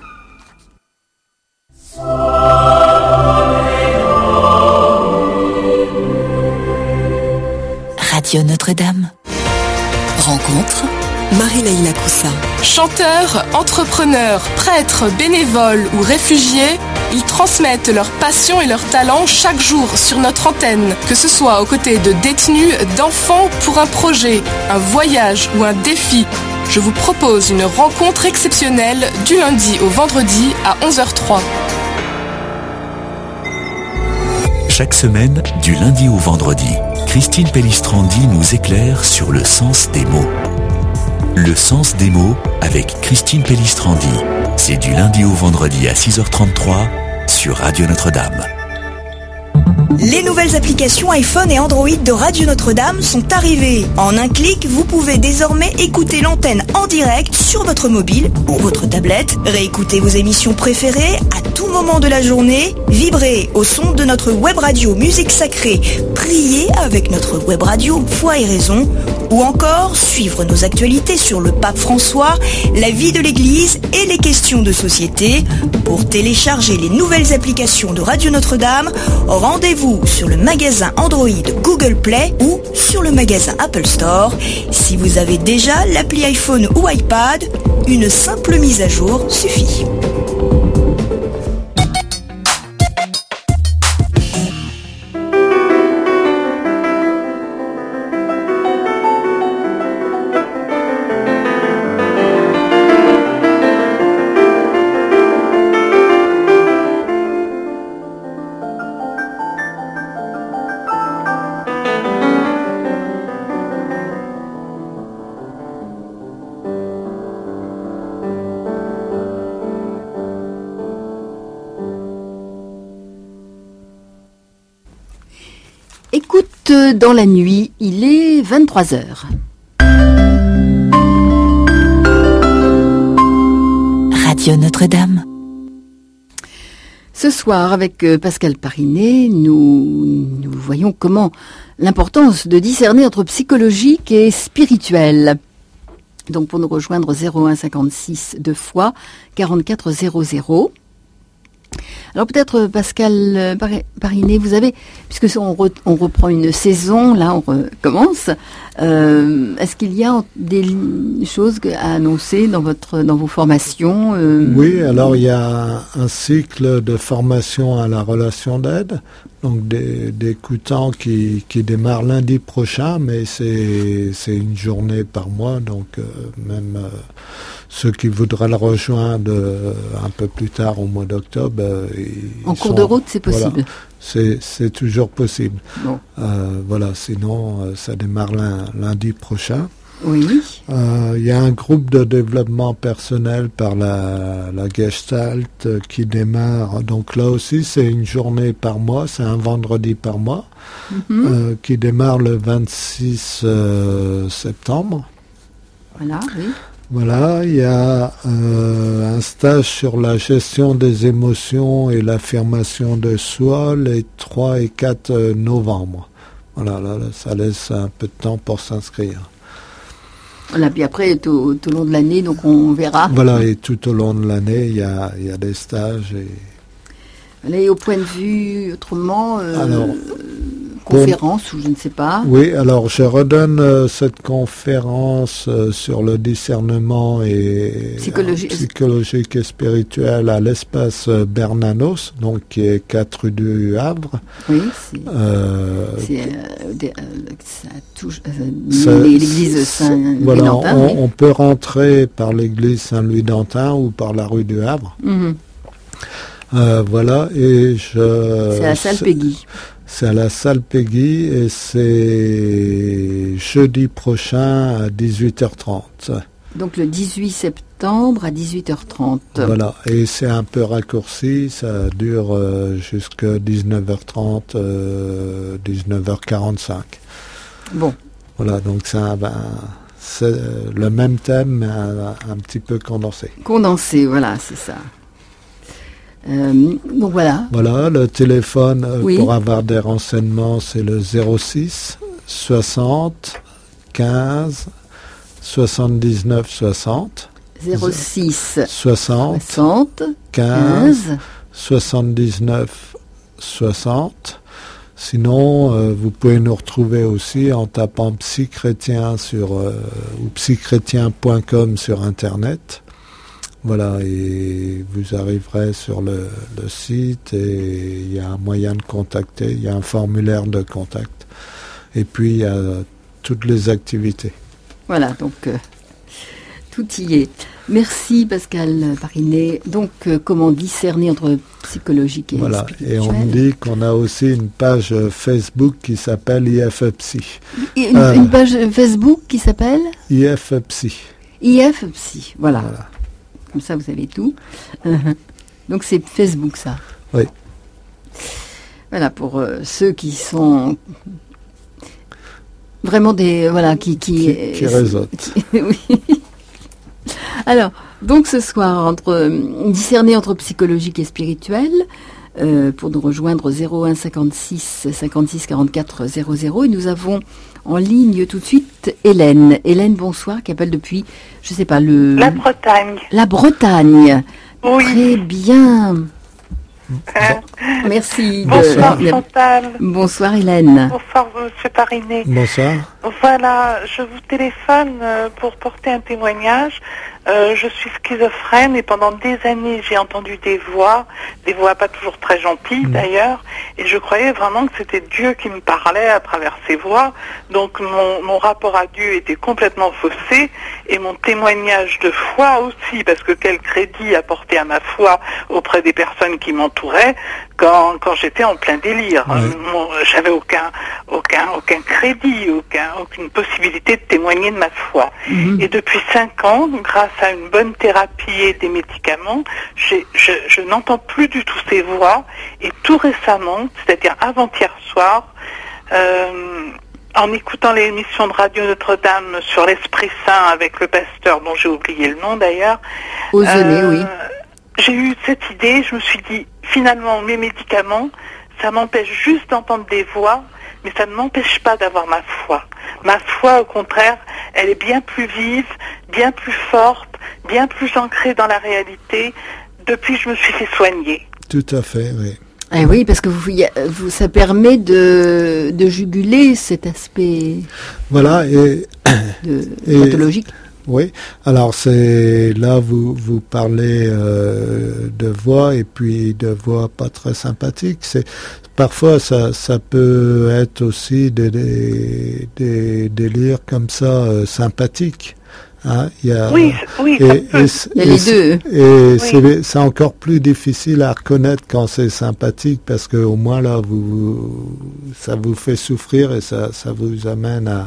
Radio Notre-Dame. Rencontre Marie-Leïla Coussa. Chanteurs, entrepreneurs, prêtres, bénévoles ou réfugiés, ils transmettent leur passion et leur talent chaque jour sur notre antenne, que ce soit aux côtés de détenus, d'enfants pour un projet, un voyage ou un défi. Je vous propose une rencontre exceptionnelle du lundi au vendredi à onze heures trois. Chaque semaine, du lundi au vendredi, Christine Pellistrandi nous éclaire sur le sens des mots. Le sens des mots avec Christine Pellistrandi. C'est du lundi au vendredi à six heures trente-trois sur Radio Notre-Dame. Les nouvelles applications iPhone et Android de Radio Notre-Dame sont arrivées. En un clic, vous pouvez désormais écouter l'antenne en direct sur votre mobile ou votre tablette, réécouter vos émissions préférées à tout moment de la journée, vibrer au son de notre web radio musique sacrée, prier avec notre web radio Foi et Raison, ou encore suivre nos actualités sur le pape François, la vie de l'Église et les questions de société. Pour télécharger les nouvelles applications de Radio Notre-Dame, rendez-vous sur le magasin Android Google Play ou sur le magasin Apple Store. Si vous avez déjà l'appli iPhone ou iPad, une simple mise à jour suffit. Écoute dans la nuit, il est vingt-trois heures. Radio Notre-Dame. Ce soir, avec Pascal Parinet, nous, nous voyons comment l'importance de discerner entre psychologique et spirituel. Donc pour nous rejoindre, zéro un cinquante-six deux fois quarante-quatre zéro zéro. Alors peut-être Pascal Parinet, vous avez, puisque on, re, on reprend une saison, là on recommence, euh, est-ce qu'il y a des choses à annoncer dans, votre, dans vos formations euh... Oui, alors il y a un cycle de formation à la relation d'aide, donc des, des coups de temps qui, qui démarre lundi prochain, mais c'est, c'est une journée par mois, donc euh, même... Euh, ceux qui voudraient le rejoindre euh, un peu plus tard au mois d'octobre, euh, en cours sont, de route, c'est possible. Voilà, c'est, c'est toujours possible. Bon. Euh, voilà, sinon euh, ça démarre lundi prochain. Oui. Euh, il y a un groupe de développement personnel par la, la Gestalt euh, qui démarre. Donc là aussi, c'est une journée par mois, c'est un vendredi par mois, mm-hmm. euh, qui démarre le vingt-six euh, septembre. Voilà, oui. Voilà, il y a euh, un stage sur la gestion des émotions et l'affirmation de soi les trois et quatre novembre. Voilà, là, là, ça laisse un peu de temps pour s'inscrire. Voilà, puis après, tout, tout au long de l'année, donc on verra. Voilà, et tout au long de l'année, il y a, il y a des stages. Et... Voilà, et au point de vue, autrement... Euh, Alors, conférence pour... ou je ne sais pas. Oui, alors je redonne euh, cette conférence euh, sur le discernement et Psychologie. euh, psychologique et spirituel à l'espace Bernanos, donc qui est quatre rue du Havre. Oui, c'est, euh, c'est euh, des, euh, ça touche euh, l'église Saint-Louis-d'Antin. Voilà, on, oui. on peut rentrer par l'église Saint-Louis-d'Antin ou par la rue du Havre. Mm-hmm. Euh, voilà, et je... C'est à la salle Peggy. C'est à la salle Peggy et c'est jeudi prochain à dix-huit heures trente. Donc le dix-huit septembre à dix-huit heures trente. Voilà, et c'est un peu raccourci, ça dure euh, jusqu'à dix-neuf heures trente, euh, dix-neuf heures quarante-cinq. Bon. Voilà, donc c'est, un, ben, c'est le même thème, mais un, un petit peu condensé. Condensé, voilà, c'est ça. Euh, donc voilà. Voilà, le téléphone euh, oui. pour avoir des renseignements, c'est le zéro six soixante quinze soixante-dix-neuf soixante. zéro six soixante, soixante quinze soixante-dix-neuf soixante. Sinon, euh, vous pouvez nous retrouver aussi en tapant Psy Chrétien sur euh, ou psy chrétien point com sur internet. Voilà, et vous arriverez sur le, le site et il y a un moyen de contacter, il y a un formulaire de contact. Et puis, il y a toutes les activités. Voilà, donc euh, tout y est. Merci Pascal Parinet. Donc, euh, comment discerner entre psychologique et voilà. spirituel. Et on me dit qu'on a aussi une page Facebook qui s'appelle I F Psy. Une, euh, une page Facebook qui s'appelle I F Psy. I F Psy, voilà. voilà. Comme ça, vous avez tout. Donc, c'est Facebook, ça. Oui. Voilà, pour euh, ceux qui sont vraiment des... Voilà, qui... Qui, qui, qui réseautent. Oui. Alors, donc ce soir, entre, discerner entre psychologique et spirituel, euh, pour nous rejoindre au zéro un cinquante-six cinquante-six quarante-quatre zéro zéro, et nous avons en ligne tout de suite Hélène. Hélène, bonsoir, qui appelle depuis, je sais pas, le... La Bretagne. La Bretagne. Oui. Très bien. Hein? Merci. Bonsoir de... Chantal. Bonsoir Hélène. Bonsoir Monsieur Parinet. Bonsoir. Voilà, je vous téléphone euh, pour porter un témoignage. Euh, je suis schizophrène et pendant des années j'ai entendu des voix, des voix pas toujours très gentilles mmh. d'ailleurs, et je croyais vraiment que c'était Dieu qui me parlait à travers ces voix. Donc mon, mon rapport à Dieu était complètement faussé et mon témoignage de foi aussi, parce que quel crédit apporter à ma foi auprès des personnes qui m'entouraient quand, quand j'étais en plein délire. Ouais. Mon, j'avais aucun, aucun, aucun crédit, aucun, aucune possibilité de témoigner de ma foi. Mmh. Et depuis cinq ans, grâce à une bonne thérapie et des médicaments, j'ai, je, je n'entends plus du tout ces voix. Et tout récemment, c'est-à-dire avant-hier soir, euh, en écoutant l'émission de Radio Notre-Dame sur l'Esprit Saint avec le pasteur dont j'ai oublié le nom d'ailleurs, Osonné, euh, oui. J'ai eu cette idée, je me suis dit, finalement, mes médicaments, ça m'empêche juste d'entendre des voix, mais ça ne m'empêche pas d'avoir ma foi. Ma foi, au contraire, elle est bien plus vive, bien plus forte, bien plus ancrée dans la réalité depuis que je me suis fait soigner. Tout à fait, oui. Eh oui, parce que vous, vous, ça permet de, de juguler cet aspect voilà, et, de, et, pathologique. Oui, alors c'est là vous vous parlez euh, de voix et puis de voix pas très sympathiques. C'est parfois ça ça peut être aussi des des, des délires comme ça euh, sympathiques. Hein, il y a, oui, oui, et, ça et, peut. et, il y a les deux. Et oui. c'est, c'est encore plus difficile à reconnaître quand c'est sympathique parce que au moins là vous, vous ça vous fait souffrir et ça ça vous amène à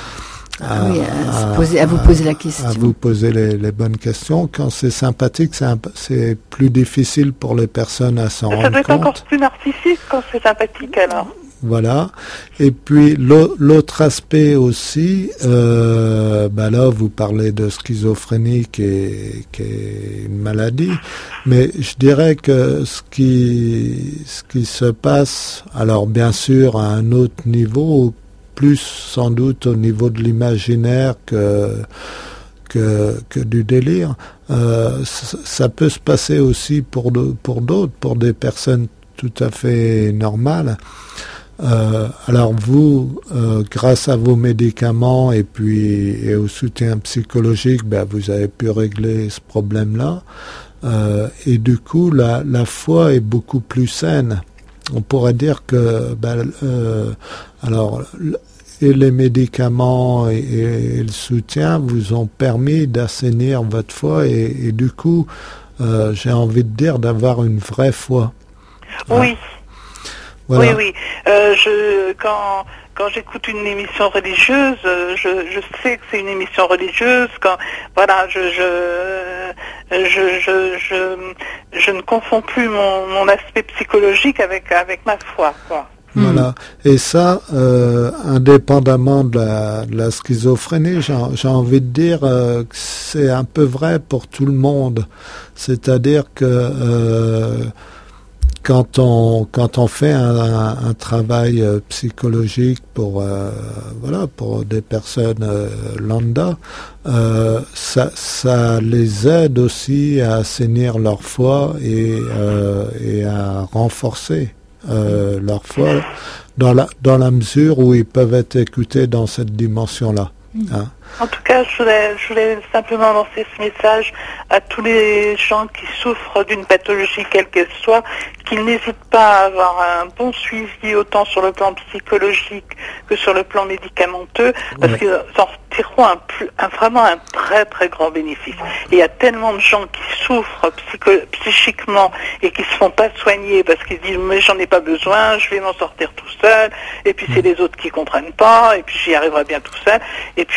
À, oui, à, à, poser, à vous poser la question. À vous poser les, les bonnes questions. Quand c'est sympathique, c'est, un, c'est plus difficile pour les personnes à s'en ça rendre compte. Ça doit être encore plus narcissique quand c'est sympathique alors. Voilà. Et puis l'autre aspect aussi, euh, bah là vous parlez de schizophrénie qui est, qui est une maladie, mais je dirais que ce qui, ce qui se passe, alors bien sûr à un autre niveau, plus sans doute au niveau de l'imaginaire que que, que du délire. Euh, ça, ça peut se passer aussi pour de, pour d'autres, pour des personnes tout à fait normales. Euh, alors vous, euh, grâce à vos médicaments et puis et au soutien psychologique, ben vous avez pu régler ce problème-là. Euh, et du coup, la, la foi est beaucoup plus saine. On pourrait dire que, ben, euh, alors, et les médicaments et, et le soutien vous ont permis d'assainir votre foi et, et du coup, euh, j'ai envie de dire d'avoir une vraie foi. Oui. Hein? Voilà. Oui, oui. Euh, je, quand, quand j'écoute une émission religieuse, je, je sais que c'est une émission religieuse. Quand, voilà, je, je, je, je, je, je ne confonds plus mon, mon aspect psychologique avec, avec ma foi, quoi. Voilà. Et ça, euh, indépendamment de la, de la schizophrénie, j'ai, j'ai envie de dire euh, que c'est un peu vrai pour tout le monde. C'est-à-dire que euh, quand on quand on fait un, un, un travail euh, psychologique pour euh, voilà pour des personnes euh, lambda, euh, ça ça les aide aussi à assainir leur foi et euh, et à renforcer euh, leur foi dans la dans la mesure où ils peuvent être écoutés dans cette dimension-là. Hein. En tout cas, je voulais, je voulais simplement lancer ce message à tous les gens qui souffrent d'une pathologie quelle qu'elle soit, qu'ils n'hésitent pas à avoir un bon suivi autant sur le plan psychologique que sur le plan médicamenteux, parce ouais. qu'ils en tireront un, plus, un, vraiment un très très grand bénéfice. Et il y a tellement de gens qui souffrent psycho- psychiquement et qui se font pas soigner parce qu'ils disent mais j'en ai pas besoin, je vais m'en sortir tout seul, et puis c'est les autres qui comprennent pas, et puis j'y arriverai bien tout seul, et puis finalement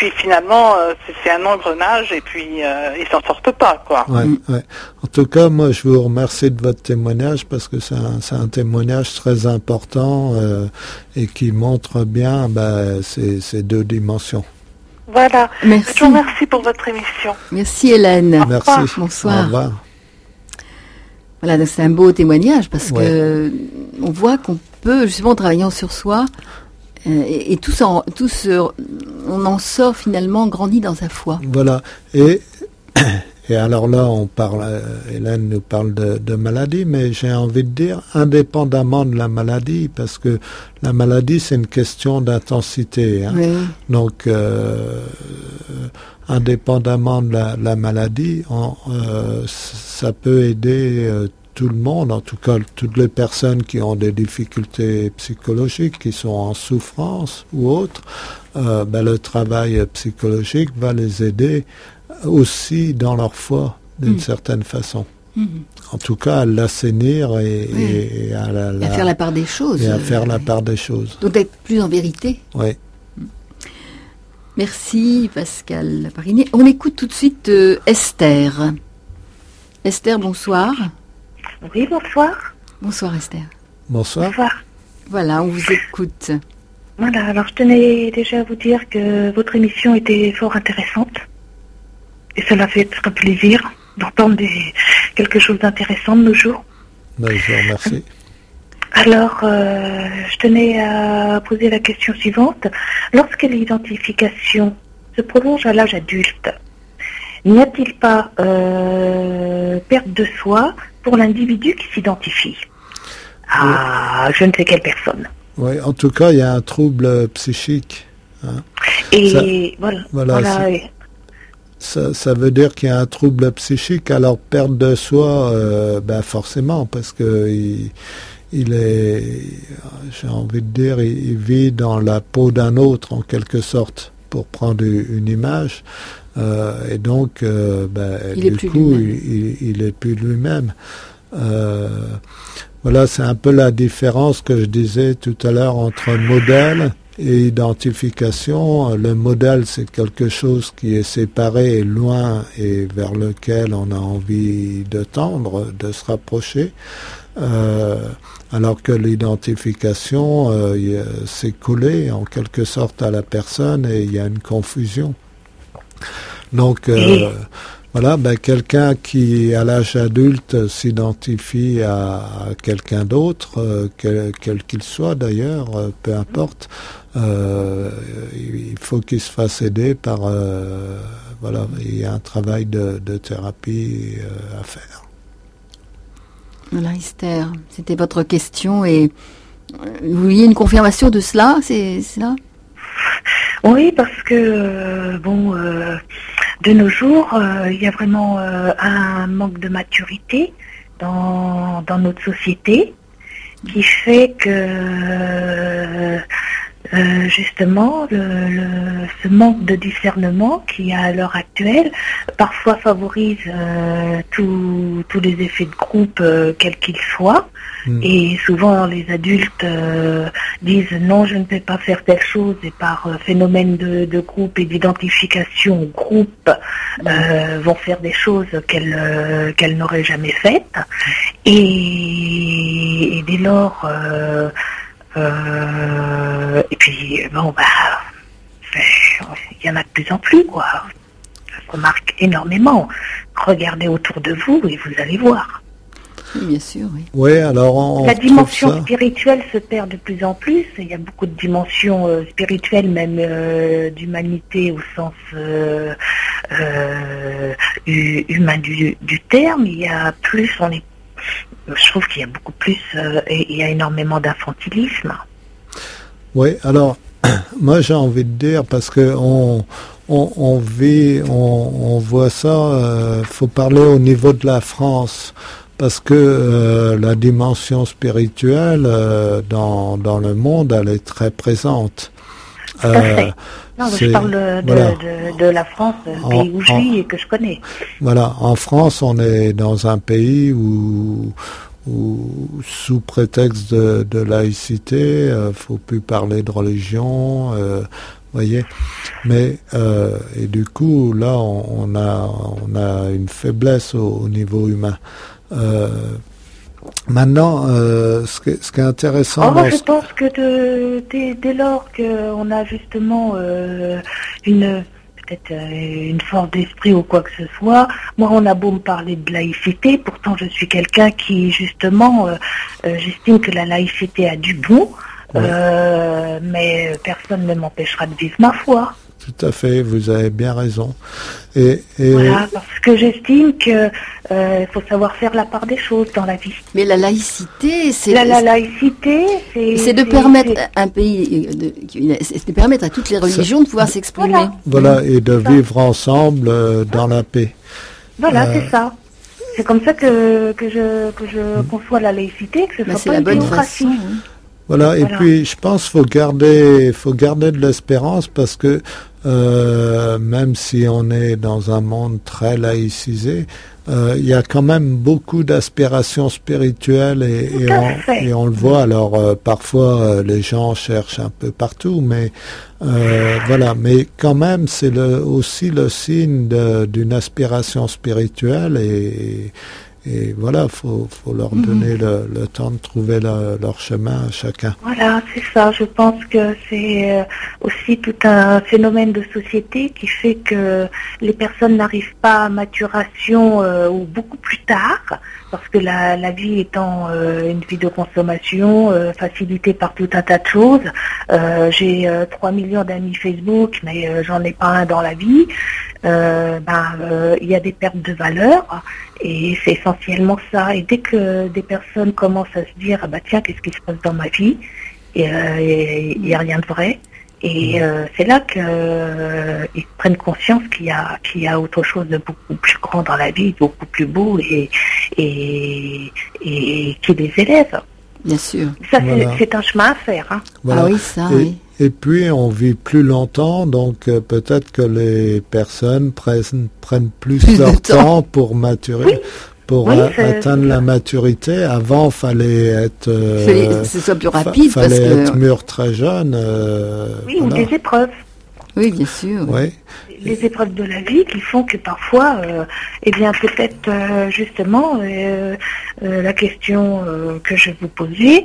finalement, euh, c'est, c'est un engrenage et puis euh, ils s'en sortent pas, quoi. Ouais, mm. ouais. En tout cas, moi, je vous remercie de votre témoignage parce que c'est un, c'est un témoignage très important euh, et qui montre bien bah, ces, ces deux dimensions. Voilà. Merci. Je vous remercie pour votre émission. Merci Hélène. Merci. Bonsoir. Au revoir. Voilà, donc c'est un beau témoignage parce Ouais. que on voit qu'on peut, justement, en travaillant sur soi, euh, et, et tout, en, tout se, on en sort finalement grandi dans sa foi. Voilà. Et, et alors là, on parle, euh, Hélène nous parle de, de maladie, mais j'ai envie de dire, indépendamment de la maladie, parce que la maladie, c'est une question d'intensité. Hein. Oui. Donc, euh, indépendamment de la, la maladie, on, euh, ça peut aider euh, tout le monde, en tout cas toutes les personnes qui ont des difficultés psychologiques, qui sont en souffrance ou autres. Euh, ben, le travail psychologique va les aider aussi dans leur foi, d'une mmh. certaine façon. Mmh. En tout cas, à l'assainir et, oui. et, et à, la, la, à faire la part des choses. Et à faire euh, la part des choses. Donc d'être plus en vérité. Oui. Merci Pascal Parinet. On écoute tout de suite euh, Esther. Esther, bonsoir. Oui, bonsoir. Bonsoir Esther. Bonsoir. Bonsoir. Voilà, on vous écoute. Voilà, alors je tenais déjà à vous dire que votre émission était fort intéressante. Et cela fait très plaisir d'entendre des, quelque chose d'intéressant de nos jours. Ben, je vous remercie. Alors, euh, je tenais à poser la question suivante. Lorsque l'identification se prolonge à l'âge adulte, n'y a-t-il pas euh, perte de soi pour l'individu qui s'identifie à je ne sais quelle personne? Oui, en tout cas, il y a un trouble psychique. Hein. Et ça, voilà. voilà voilà et... ça, ça veut dire qu'il y a un trouble psychique. Alors, perte de soi, euh, ben forcément, parce que il, il est, j'ai envie de dire, il, il vit dans la peau d'un autre, en quelque sorte, pour prendre une image. Euh, et donc, euh, ben, il du coup, il, il est plus lui-même. Euh, voilà, c'est un peu la différence que je disais tout à l'heure entre modèle et identification. Le modèle, c'est quelque chose qui est séparé et loin et vers lequel on a envie de tendre, de se rapprocher. Euh, alors que l'identification, euh, c'est collé en quelque sorte à la personne et il y a une confusion. Donc, euh, voilà, ben, quelqu'un qui, à l'âge adulte, s'identifie à, à quelqu'un d'autre, euh, quel, quel qu'il soit d'ailleurs, euh, peu importe, euh, il faut qu'il se fasse aider par, euh, voilà, il y a un travail de, de thérapie euh, à faire. Voilà, Esther, c'était votre question et vous vouliez une confirmation de cela, c'est cela ? Oui, parce que, euh, bon, euh, de nos jours, euh, il y a vraiment euh, un manque de maturité dans, dans notre société qui fait que, euh, euh, justement, le, le, ce manque de discernement qu'il y a à l'heure actuelle, parfois favorise euh, tous les effets de groupe, euh, quels qu'ils soient. Mmh. Et souvent, les adultes euh, disent non, je ne peux pas faire telle chose, et par euh, phénomène de, de groupe et d'identification au groupe, euh, vont faire des choses qu'elles euh, qu'elles n'auraient jamais faites. Et, et dès lors, euh, euh, et puis bon, bah, il y en a de plus en plus, quoi. Ça se remarque énormément. Regardez autour de vous et vous allez voir. Oui, bien sûr, oui. Oui, alors on la dimension spirituelle se perd de plus en plus. Il y a beaucoup de dimensions euh, spirituelles, même euh, d'humanité au sens euh, euh, humain du, du terme. Il y a plus, on est, je trouve qu'il y a beaucoup plus, euh, et il y a énormément d'infantilisme. Oui, alors moi j'ai envie de dire parce que on on, on vit, on, on voit ça. Euh, faut parler au niveau de la France. Parce que euh, la dimension spirituelle euh, dans, dans le monde, elle est très présente. Tout à fait. Non, je parle de, voilà. de, de la France, le pays où je vis et que je connais. Voilà, en France, on est dans un pays où, où sous prétexte de, de laïcité, euh, faut plus parler de religion. Euh, voyez. Mais euh, et du coup, là, on, on a on a une faiblesse au, au niveau humain. Euh, maintenant, euh, ce, que, ce qui est intéressant... Oh, moi, je pense que de, dès, dès lors qu'on a justement euh, une... peut-être euh, une force d'esprit ou quoi que ce soit. Moi, on a beau me parler de laïcité, pourtant je suis quelqu'un qui, justement, euh, euh, j'estime que la laïcité a du bon, ouais. euh, mais personne ne m'empêchera de vivre ma foi. Tout à fait, vous avez bien raison. Et, et voilà, parce que j'estime que euh, faut savoir faire la part des choses dans la vie. Mais la laïcité, c'est la, la laïcité, c'est, c'est de c'est, permettre c'est... un pays, de, c'est de permettre à toutes les religions Ça, de pouvoir s'exprimer. Voilà, voilà et de vivre ensemble euh, dans la paix. Voilà, euh, c'est ça. C'est comme ça que que je que je conçois la laïcité, que ce bah, soit pas une théocratie. Façon, hein. Voilà, et voilà. Puis je pense qu'il faut garder, faut garder de l'espérance parce que euh, même si on est dans un monde très laïcisé, euh, il y a quand même beaucoup d'aspirations spirituelles et, et, on, et on le voit. Alors euh, parfois euh, les gens cherchent un peu partout, mais euh, voilà. Mais quand même, c'est le, aussi le signe de, d'une aspiration spirituelle et Et voilà, faut, faut leur donner mmh. le, le temps de trouver le, leur chemin à chacun. Voilà, c'est ça. Je pense que c'est aussi tout un phénomène de société qui fait que les personnes n'arrivent pas à maturation euh, ou beaucoup plus tard, parce que la, la vie étant euh, une vie de consommation, euh, facilitée par tout un tas de choses. Euh, j'ai euh, trois millions d'amis Facebook, mais euh, j'en ai pas un dans la vie. Euh, ben, euh, il y a des pertes de valeur et c'est essentiellement ça. Et dès que des personnes commencent à se dire ah bah tiens, qu'est-ce qui se passe dans ma vie, et il n'y a rien de vrai, et euh, c'est là qu'ils euh, prennent conscience qu'il y a qu'il y a autre chose de beaucoup plus grand dans la vie, beaucoup plus beau et et, et qui les élève. Bien sûr. Ça voilà. c'est, c'est un chemin à faire. Hein. Voilà. Ah oui, ça, et, oui. Et puis, on vit plus longtemps, donc euh, peut-être que les personnes prennent, prennent plus, plus leur temps. temps pour maturer, oui. pour oui, a, atteindre la maturité. Avant, fallait être... Euh, fallait que ce soit plus rapide. Fa- fallait parce être que... mûr très jeune. Euh, oui, voilà. Ou des épreuves. Oui, bien sûr. Oui. Les épreuves de la vie qui font que parfois, euh, eh bien peut-être euh, justement euh, euh, la question euh, que je vous posais,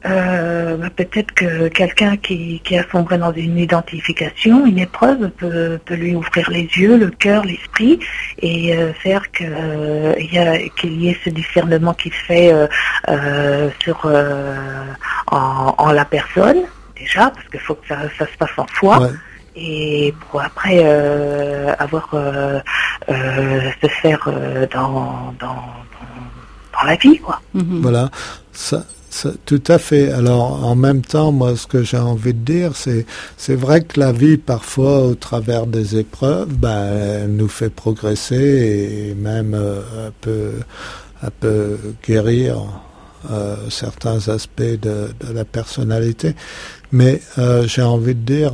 euh, bah, peut-être que quelqu'un qui, qui a sombré dans une identification, une épreuve peut, peut lui ouvrir les yeux, le cœur, l'esprit et euh, faire que euh, y a, qu'il y ait ce discernement qui se fait euh, euh, sur euh, en, en la personne déjà, parce qu'il faut que ça, ça se passe en soi. Ouais. Et pour après euh, avoir euh, euh, se faire euh, dans, dans, dans dans la vie, quoi. Mm-hmm. Voilà, ça, ça, tout à fait. Alors en même temps, moi, ce que j'ai envie de dire, c'est c'est vrai que la vie, parfois, au travers des épreuves, ben, elle nous fait progresser et même euh, un peu un peu guérir euh, certains aspects de, de la personnalité. Mais euh, j'ai envie de dire,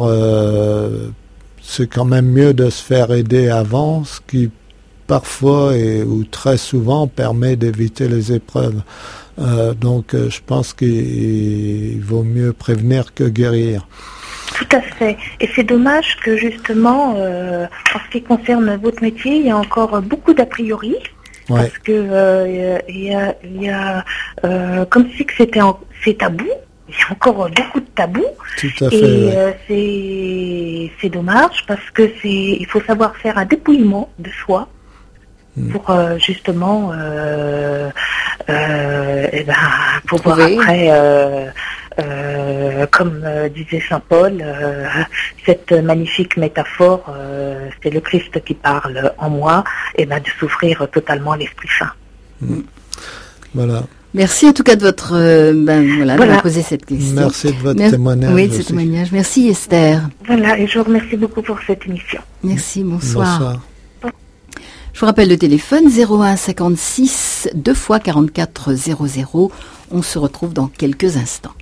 euh, c'est quand même mieux de se faire aider avant, ce qui parfois et ou très souvent permet d'éviter les épreuves. Euh, donc euh, je pense qu'il vaut mieux prévenir que guérir. Tout à fait. Et c'est dommage que justement, euh, en ce qui concerne votre métier, il y a encore beaucoup d'a priori. Ouais. Parce que euh, il y a, il y a euh, comme si que c'était en, c'est tabou. Il y a encore beaucoup de tabous. Tout à fait, et ouais. euh, c'est, c'est dommage parce que c'est, il faut savoir faire un dépouillement de soi mm. pour euh, justement euh, euh, et ben, pouvoir oui. après, euh, euh, comme euh, disait Saint Paul, euh, cette magnifique métaphore, euh, c'est le Christ qui parle en moi, et ben, de s'ouvrir totalement à l'Esprit Saint. Mm. Voilà. Merci en tout cas de votre euh, ben voilà, voilà. d'avoir posé cette question. Merci de votre Mer- témoignage. Oui, de ce témoignage. Merci Esther. Voilà, et je vous remercie beaucoup pour cette émission. Merci, bonsoir. Bonsoir. Je vous rappelle le téléphone zéro un cinquante-six deux fois quarante-quatre zéro zéro. On se retrouve dans quelques instants.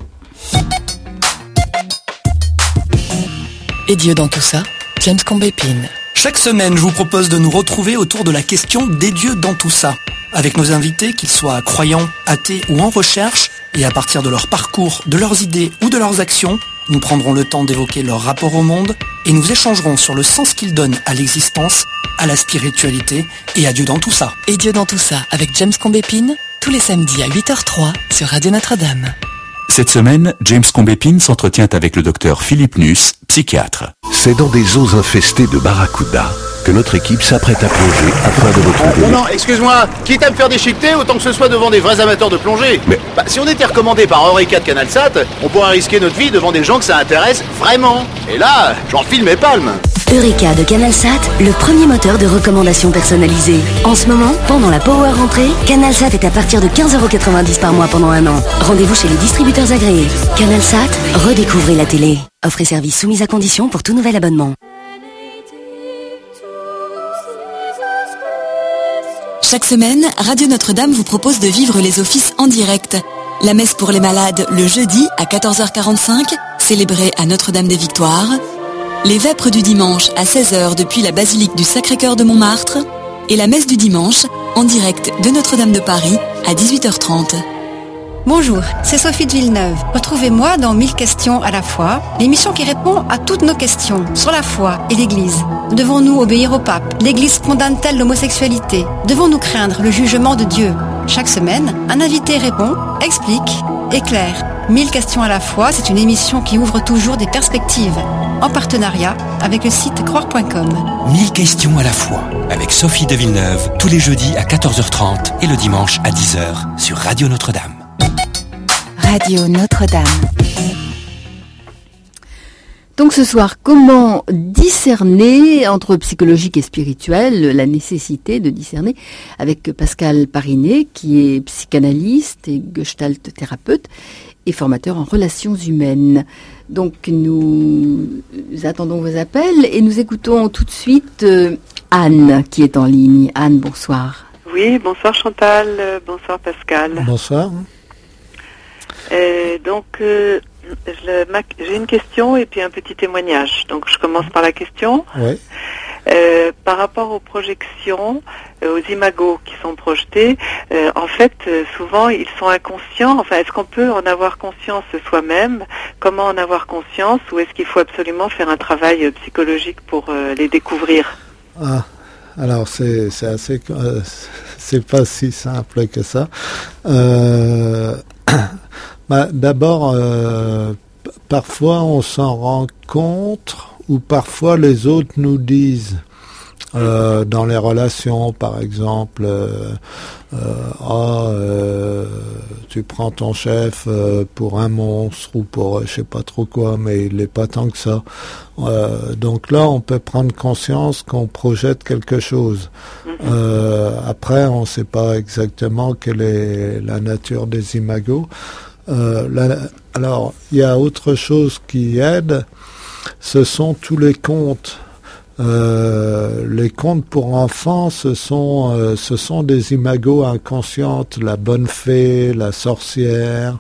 Et Dieu dans tout ça, James Combépine. Chaque semaine, je vous propose de nous retrouver autour de la question des dieux dans tout ça. Avec nos invités, qu'ils soient croyants, athées ou en recherche, et à partir de leur parcours, de leurs idées ou de leurs actions, nous prendrons le temps d'évoquer leur rapport au monde et nous échangerons sur le sens qu'il donne à l'existence, à la spiritualité et à Dieu dans tout ça. Et Dieu dans tout ça, avec James Combépine, tous les samedis à huit heures zéro trois sur Radio Notre-Dame. Cette semaine, James Combépine s'entretient avec le docteur Philippe Nuss, psychiatre. C'est dans des eaux infestées de barracudas que notre équipe s'apprête à plonger afin de retrouver... Non, non, excuse-moi, quitte à me faire déchiqueter, autant que ce soit devant des vrais amateurs de plongée. Mais bah, si on était recommandé par Eureka de CanalSat, on pourrait risquer notre vie devant des gens que ça intéresse vraiment. Et là, j'en file mes palmes. Eureka de CanalSat, le premier moteur de recommandation personnalisée. En ce moment, pendant la Power Rentrée, CanalSat est à partir de quinze euros quatre-vingt-dix par mois pendant un an. Rendez-vous chez les distributeurs agréés. CanalSat, redécouvrez la télé. Offre et service soumis à condition pour tout nouvel abonnement. Chaque semaine, Radio Notre-Dame vous propose de vivre les offices en direct. La messe pour les malades le jeudi à quatorze heures quarante-cinq, célébrée à Notre-Dame-des-Victoires. Les vêpres du dimanche à seize heures depuis la basilique du Sacré-Cœur de Montmartre. Et la messe du dimanche en direct de Notre-Dame de Paris à dix-huit heures trente. Bonjour, c'est Sophie de Villeneuve. Retrouvez-moi dans mille questions à la fois, l'émission qui répond à toutes nos questions sur la foi et l'Église. Devons-nous obéir au pape? L'Église condamne-t-elle l'homosexualité? Devons-nous craindre le jugement de Dieu? Chaque semaine, un invité répond, explique, éclaire. mille questions à la fois, c'est une émission qui ouvre toujours des perspectives, en partenariat avec le site croire point com. mille questions à la fois, avec Sophie de Villeneuve, tous les jeudis à quatorze heures trente et le dimanche à dix heures sur Radio Notre-Dame. Radio Notre-Dame. Donc ce soir, comment discerner entre psychologique et spirituel, la nécessité de discerner, avec Pascal Parinet, qui est psychanalyste et gestalt thérapeute et formateur en relations humaines. Donc nous attendons vos appels et nous écoutons tout de suite euh, Anne qui est en ligne. Anne, bonsoir. Oui, bonsoir Chantal, euh, bonsoir Pascal. Bonsoir. Euh, donc, euh, je, ma, j'ai une question et puis un petit témoignage. Donc, je commence par la question. Oui. Euh, par rapport aux projections, euh, aux imagos qui sont projetés, euh, en fait, euh, souvent, ils sont inconscients. Enfin, est-ce qu'on peut en avoir conscience soi-même? Comment en avoir conscience? Ou est-ce qu'il faut absolument faire un travail euh, psychologique pour euh, les découvrir? Ah. Alors c'est c'est assez euh, c'est pas si simple que ça. Euh, bah, d'abord, euh, p- parfois on s'en rend compte ou parfois les autres nous disent. Euh, dans les relations, par exemple, euh, euh, ah, euh, tu prends ton chef euh, pour un monstre ou pour euh, je sais pas trop quoi, mais il n'est pas tant que ça. Euh, donc là, on peut prendre conscience qu'on projette quelque chose. Euh, après, on ne sait pas exactement quelle est la nature des imagos. Euh, la, alors, il y a autre chose qui aide, ce sont tous les contes. Euh, les contes pour enfants, ce sont, euh, ce sont des imagos inconscientes, la bonne fée, la sorcière,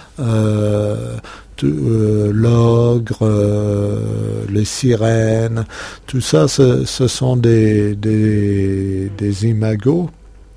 euh, tout, euh, l'ogre, euh, les sirènes, tout ça, ce, ce sont des, des, des imagos.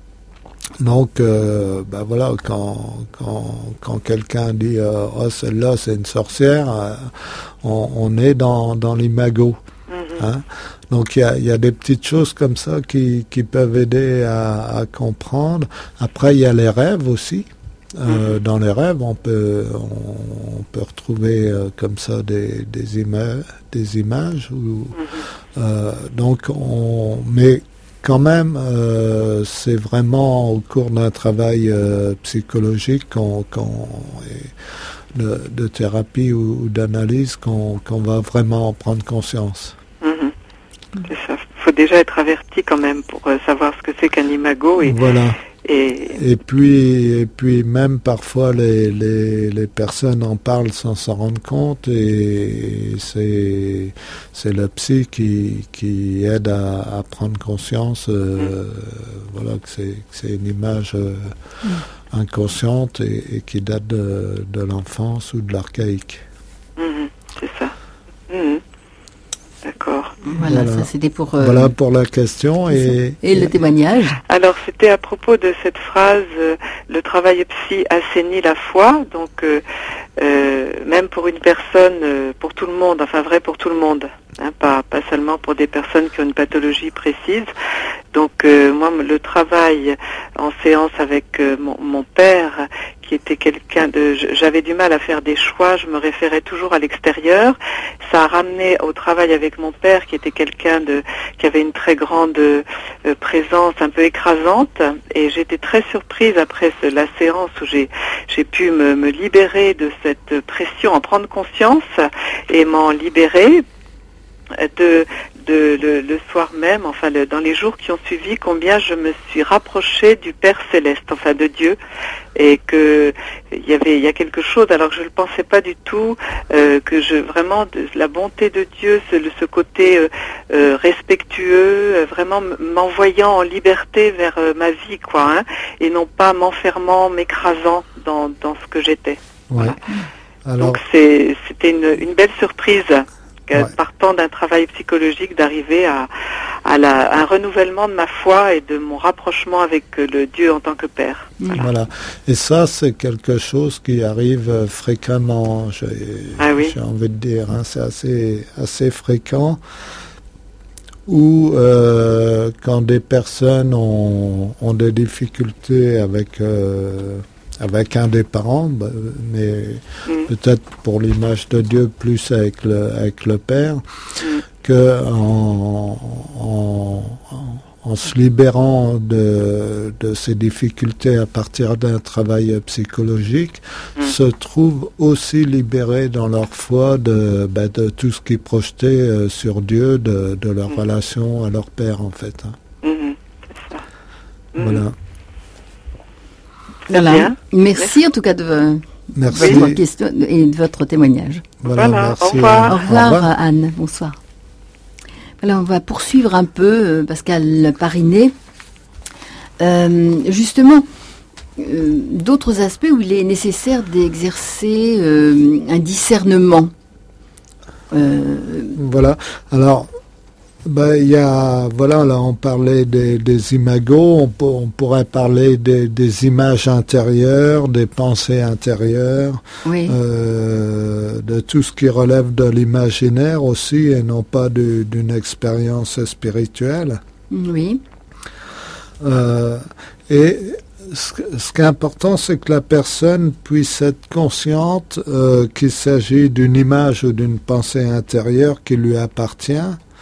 Donc, euh, ben voilà, quand, quand, quand quelqu'un dit euh, « Oh, celle-là, c'est une sorcière euh, », on, on est dans, dans l'imago. Hein? Donc il y a, y a des petites choses comme ça qui, qui peuvent aider à, à comprendre. Après il y a les rêves aussi. Euh, mmh. Dans les rêves on peut on, on peut retrouver euh, comme ça des des images des images. Où, mmh. euh, donc on mais quand même euh, c'est vraiment au cours d'un travail euh, psychologique qu'on, qu'on et de, de thérapie ou, ou d'analyse qu'on, qu'on va vraiment prendre conscience. C'est ça. Il faut déjà être averti quand même pour euh, savoir ce que c'est qu'un imago. Et, voilà. Et, et puis, et puis même parfois les, les, les personnes en parlent sans s'en rendre compte et c'est, c'est la psy qui, qui aide à, à prendre conscience euh, mmh. voilà, que, c'est, que c'est une image euh, mmh. inconsciente et, et qui date de, de l'enfance ou de l'archaïque. Mmh. C'est ça. Mmh. D'accord. Voilà, voilà, ça c'était pour... Euh, voilà pour la question et... Et le témoignage. Alors c'était à propos de cette phrase, euh, le travail psy assainit la foi, donc euh, euh, même pour une personne, euh, pour tout le monde, enfin vrai pour tout le monde. hein, pas, pas seulement pour des personnes qui ont une pathologie précise. Donc euh, moi, le travail en séance avec euh, mon, mon père, qui était quelqu'un de... J'avais du mal à faire des choix, je me référais toujours à l'extérieur. Ça a ramené au travail avec mon père, qui était quelqu'un de qui avait une très grande euh, présence, un peu écrasante. Et j'étais très surprise après ce, la séance où j'ai j'ai pu me, me libérer de cette pression, en prendre conscience et m'en libérer. De, de le, le soir même, enfin le, dans les jours qui ont suivi, combien je me suis rapprochée du Père Céleste, enfin de Dieu, et que il y avait il y a quelque chose, alors que je ne le pensais pas du tout, euh, que je vraiment de, la bonté de Dieu, ce, ce côté euh, euh, respectueux, euh, vraiment m'envoyant en liberté vers euh, ma vie, quoi, hein, et non pas m'enfermant, m'écrasant dans dans ce que j'étais. Ouais. Voilà. Alors... Donc c'est c'était une une belle surprise. Ouais. Partant d'un travail psychologique, d'arriver à, à, la, à un renouvellement de ma foi et de mon rapprochement avec le Dieu en tant que Père. Voilà. voilà. Et ça, c'est quelque chose qui arrive fréquemment, j'ai, ah oui. j'ai envie de dire. Hein, c'est assez, assez fréquent. Ou euh, quand des personnes ont, ont des difficultés avec... Euh, avec un des parents, mais mmh. peut-être pour l'image de Dieu plus avec le, avec le Père, mmh. que en, en, en se libérant de, de ces difficultés à partir d'un travail psychologique, mmh. se trouvent aussi libérés dans leur foi de, ben, de tout ce qui projetait euh, sur Dieu, de, de leur mmh. relation à leur Père en fait. Hein. Mmh. C'est ça. Mmh. Voilà. Voilà. Merci, merci en tout cas de, merci. de votre question et de votre témoignage. Voilà, voilà. Merci. Au revoir. Au revoir, Au revoir. Anne. Bonsoir. Voilà, on va poursuivre un peu, Pascal Parinet. Euh, justement, euh, d'autres aspects où il est nécessaire d'exercer euh, un discernement. Euh, voilà. Alors. Ben, il y a, voilà, là, on parlait des, des imagos, on, on pourrait parler des, des images intérieures, des pensées intérieures, oui. euh, de tout ce qui relève de l'imaginaire aussi, et non pas de, d'une expérience spirituelle. Oui. Euh, et ce, ce qui est important, c'est que la personne puisse être consciente euh, qu'il s'agit d'une image ou d'une pensée intérieure qui lui appartient.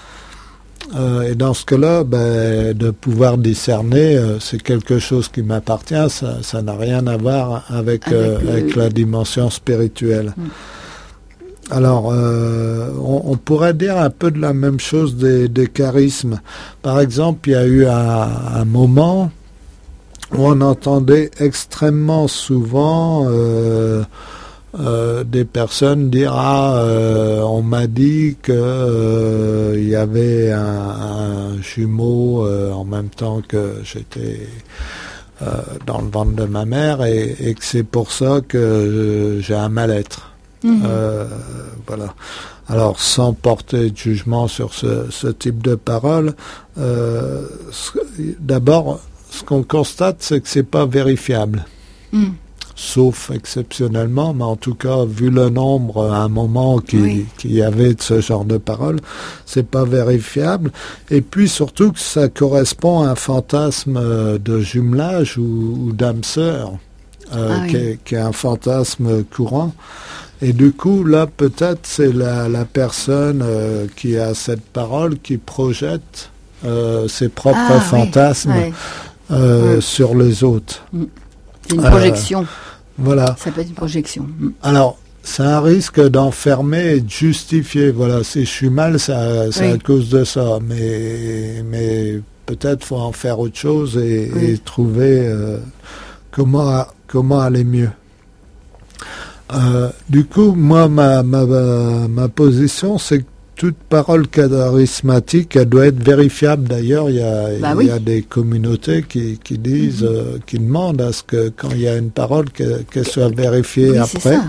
Euh, et dans ce cas-là, ben, de pouvoir discerner, euh, c'est quelque chose qui m'appartient, ça, ça n'a rien à voir avec, avec, euh, le... avec la dimension spirituelle. Mm. Alors, euh, on, on pourrait dire un peu de la même chose des, des charismes. Par exemple, il y a eu un, un moment où on entendait extrêmement souvent... Euh, Euh, des personnes dire ah euh, on m'a dit que euh, il y avait un, un jumeau euh, en même temps que j'étais euh, dans le ventre de ma mère et, et que c'est pour ça que euh, j'ai un mal-être. Mmh. Euh, voilà. Alors sans porter de jugement sur ce, ce type de paroles, euh, d'abord ce qu'on constate c'est que c'est pas vérifiable. Mmh. Sauf exceptionnellement, mais en tout cas, vu le nombre à un moment qu'il oui. qui y avait de ce genre de paroles, c'est pas vérifiable. Et puis surtout que ça correspond à un fantasme de jumelage ou, ou d'âme sœur, euh, ah oui. qui, est, qui est un fantasme courant. Et du coup, là, peut-être c'est la, la personne euh, qui a cette parole qui projette euh, ses propres ah, fantasmes oui. Oui. Euh, oui. sur les autres. C'est une projection. Euh, Voilà. Ça peut être une projection. Alors, c'est un risque d'enfermer et de justifier. Voilà, si je suis mal, c'est, c'est oui. à cause de ça. Mais, mais peut-être faut en faire autre chose et, oui. et trouver euh, comment, comment aller mieux. Euh, du coup, moi, ma, ma, ma position, c'est que toute parole charismatique, elle doit être vérifiable. D'ailleurs, il y a, bah il y a oui. des communautés qui, qui disent, mm-hmm. euh, qui demandent à ce que quand il y a une parole, que, qu'elle soit vérifiée oui, après.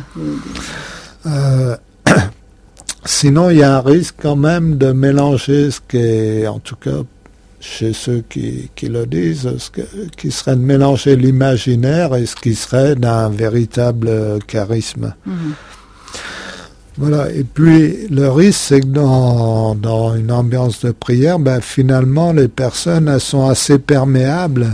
Euh, sinon, il y a un risque quand même de mélanger ce qui est, en tout cas, chez ceux qui, qui le disent, ce que, qui serait de mélanger l'imaginaire et ce qui serait d'un véritable charisme. Mm-hmm. Voilà, et puis le risque, c'est que dans, dans une ambiance de prière, ben, finalement, les personnes, elles sont assez perméables.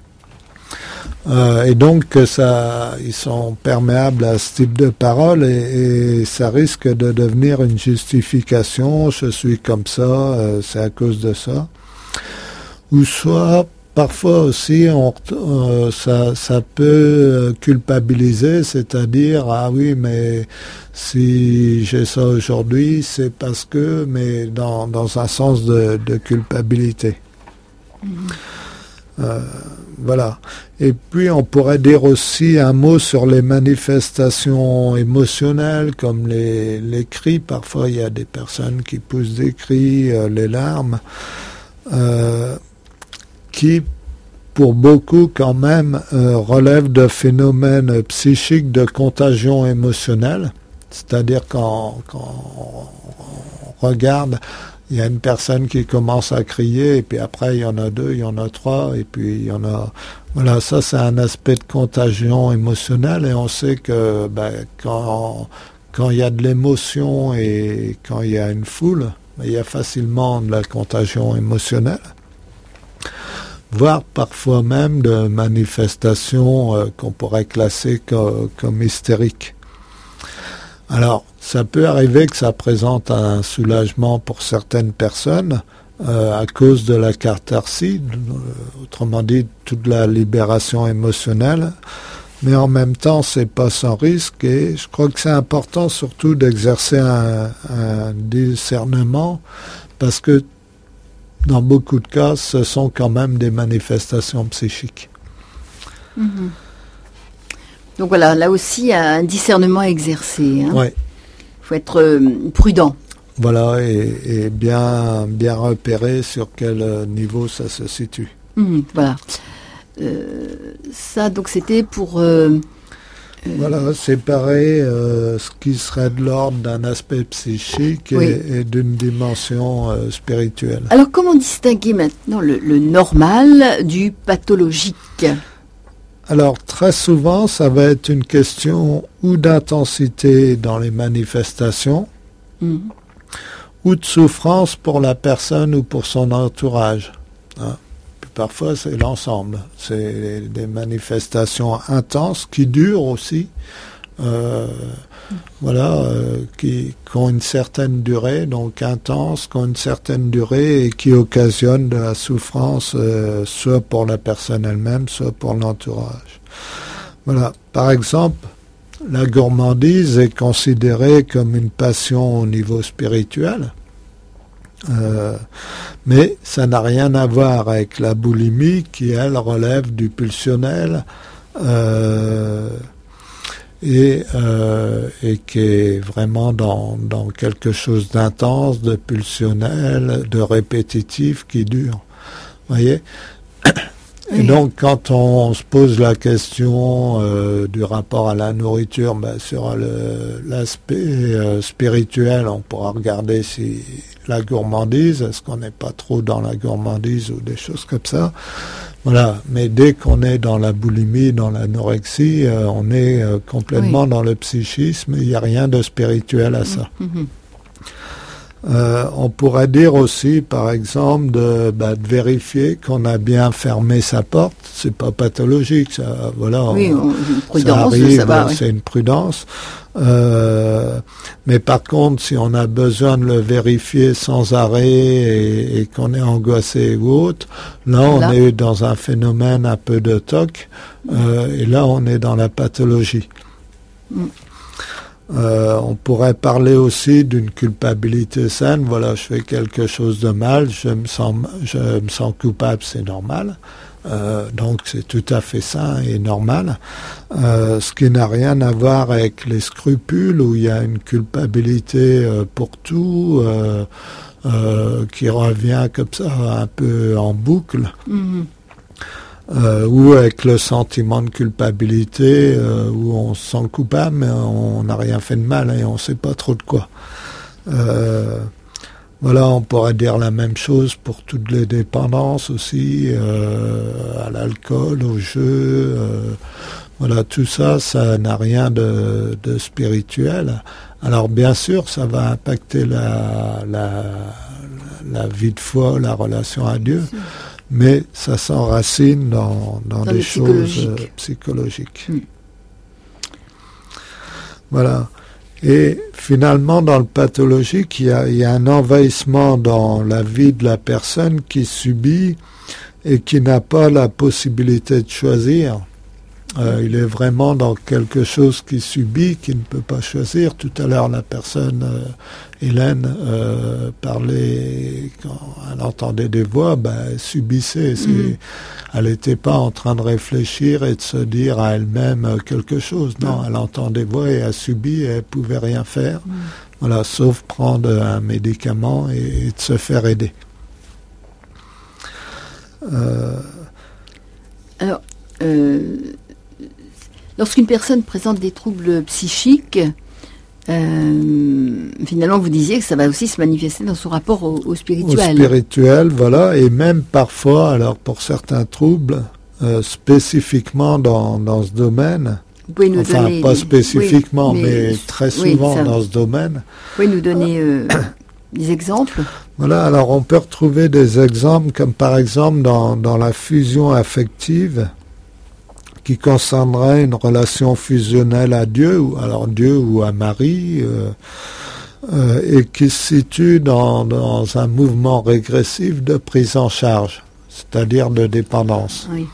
Euh, et donc, ça, ils sont perméables à ce type de paroles et, et ça risque de devenir une justification. Je suis comme ça, euh, c'est à cause de ça. Ou soit, parfois aussi, on, euh, ça, ça peut culpabiliser, c'est-à-dire, ah oui, mais si j'ai ça aujourd'hui, c'est parce que, mais dans, dans un sens de, de culpabilité. Mmh. Euh, voilà. Et puis on pourrait dire aussi un mot sur les manifestations émotionnelles, comme les, les cris. Parfois il y a des personnes qui poussent des cris, euh, les larmes, euh, qui pour beaucoup quand même euh, relèvent de phénomènes psychiques de contagion émotionnelle. C'est-à-dire quand, quand on regarde, il y a une personne qui commence à crier, et puis après il y en a deux, il y en a trois, et puis il y en a... Voilà, ça c'est un aspect de contagion émotionnelle, et on sait que ben, quand, quand il y a de l'émotion et quand il y a une foule, ben, il y a facilement de la contagion émotionnelle, voire parfois même de manifestations euh, qu'on pourrait classer co- comme hystériques. Alors, ça peut arriver que ça présente un soulagement pour certaines personnes euh, à cause de la catharsis, euh, autrement dit, toute la libération émotionnelle, mais en même temps, c'est pas sans risque et je crois que c'est important surtout d'exercer un, un discernement parce que dans beaucoup de cas, ce sont quand même des manifestations psychiques. Mmh. Donc voilà, là aussi, il y a un discernement à exercer. Hein. Oui. Il faut être euh, prudent. Voilà, et, et bien, bien repérer sur quel niveau ça se situe. Mmh, voilà. Euh, ça, donc, c'était pour... Euh, euh, voilà, séparer euh, ce qui serait de l'ordre d'un aspect psychique et, oui. et d'une dimension euh, spirituelle. Alors, comment distinguer maintenant le, le normal du pathologique ? Alors, très souvent, ça va être une question ou d'intensité dans les manifestations, mmh. ou de souffrance pour la personne ou pour son entourage. Hein. Puis parfois, c'est l'ensemble. C'est des manifestations intenses qui durent aussi, euh, mmh. voilà, euh, qui, qui ont une certaine durée, donc intenses, qui ont une certaine durée et qui occasionnent de la souffrance, euh, soit pour la personne elle-même, soit pour l'entourage. Voilà. Par exemple, la gourmandise est considérée comme une passion au niveau spirituel, euh, mais ça n'a rien à voir avec la boulimie qui, elle, relève du pulsionnel, euh, Et, euh, et qui est vraiment dans, dans quelque chose d'intense, de pulsionnel, de répétitif qui dure. Vous voyez ? Et oui. Donc, quand on, on se pose la question euh, du rapport à la nourriture, ben, sur le, l'aspect euh, spirituel, on pourra regarder si la gourmandise, est-ce qu'on n'est pas trop dans la gourmandise ou des choses comme ça. Voilà, mais dès qu'on est dans la boulimie, dans l'anorexie, euh, on est euh, complètement oui. dans le psychisme, il n'y a rien de spirituel à ça. Mm-hmm. Euh, on pourrait dire aussi, par exemple, de, bah, de vérifier qu'on a bien fermé sa porte. C'est pas pathologique, ça. Voilà. Oui, on, une prudence, ça arrive, ça va, c'est oui. une prudence. Euh, mais par contre, si on a besoin de le vérifier sans arrêt et, et qu'on est angoissé ou autre, là, on là. est dans un phénomène un peu de toc. Euh, et là, on est dans la pathologie. Mm. Euh, on pourrait parler aussi d'une culpabilité saine. Voilà, je fais quelque chose de mal, je me sens, je me sens coupable, c'est normal. Euh, donc c'est tout à fait sain et normal. Euh, ce qui n'a rien à voir avec les scrupules où il y a une culpabilité euh, pour tout, euh, euh, qui revient comme ça un peu en boucle. Mm-hmm. Euh, ou avec le sentiment de culpabilité euh, où on se sent coupable mais on n'a rien fait de mal et on ne sait pas trop de quoi. Euh, voilà, on pourrait dire la même chose pour toutes les dépendances aussi, euh, à l'alcool, au jeu, euh, Voilà, tout ça, ça n'a rien de, de spirituel. Alors bien sûr, ça va impacter la, la, la vie de foi, la relation à Dieu, mais ça s'enracine dans, dans, dans des choses euh, psychologiques. Mm. Voilà. Et finalement, dans le pathologique, il y a, il y a un envahissement dans la vie de la personne qui subit et qui n'a pas la possibilité de choisir. Euh, il est vraiment dans quelque chose qu'il subit, qu'il ne peut pas choisir. Tout à l'heure, la personne, euh, Hélène, euh, parlait, quand elle entendait des voix, ben, elle subissait. C'est, mmh. Elle n'était pas en train de réfléchir et de se dire à elle-même quelque chose. Non, elle entend des voix et elle subit et elle ne pouvait rien faire. Mmh. Voilà, sauf prendre un médicament et, et de se faire aider. Euh... Alors, euh... lorsqu'une personne présente des troubles psychiques, euh, finalement, vous disiez que ça va aussi se manifester dans son rapport au, au spirituel. Au spirituel, voilà, et même parfois, alors pour certains troubles, euh, spécifiquement dans, dans ce domaine, vous pouvez nous enfin donner pas des... spécifiquement, oui, mais, mais très souvent oui, dans ce domaine. Vous pouvez nous donner euh, des exemples ? Voilà, alors on peut retrouver des exemples, comme par exemple dans, dans la fusion affective, qui concernerait une relation fusionnelle à Dieu, ou alors Dieu ou à Marie, euh, euh, et qui se situe dans, dans un mouvement régressif de prise en charge, c'est-à-dire de dépendance. Oui.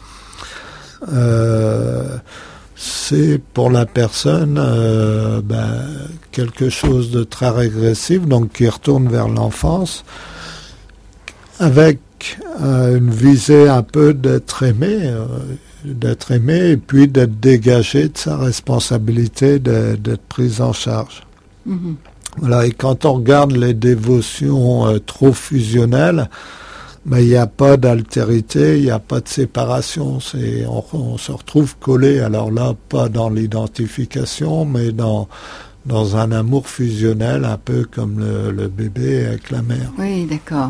Euh, c'est pour la personne euh, ben, quelque chose de très régressif, donc qui retourne vers l'enfance, avec euh, une visée un peu d'être aimé, euh, d'être aimé et puis d'être dégagé de sa responsabilité de, d'être prise en charge. Mm-hmm. Voilà, et quand on regarde les dévotions euh, trop fusionnelles, ben, il n'y a pas d'altérité, il n'y a pas de séparation, c'est, on, on se retrouve collé, alors là, pas dans l'identification, mais dans, dans un amour fusionnel, un peu comme le, le bébé avec la mère. Oui, d'accord.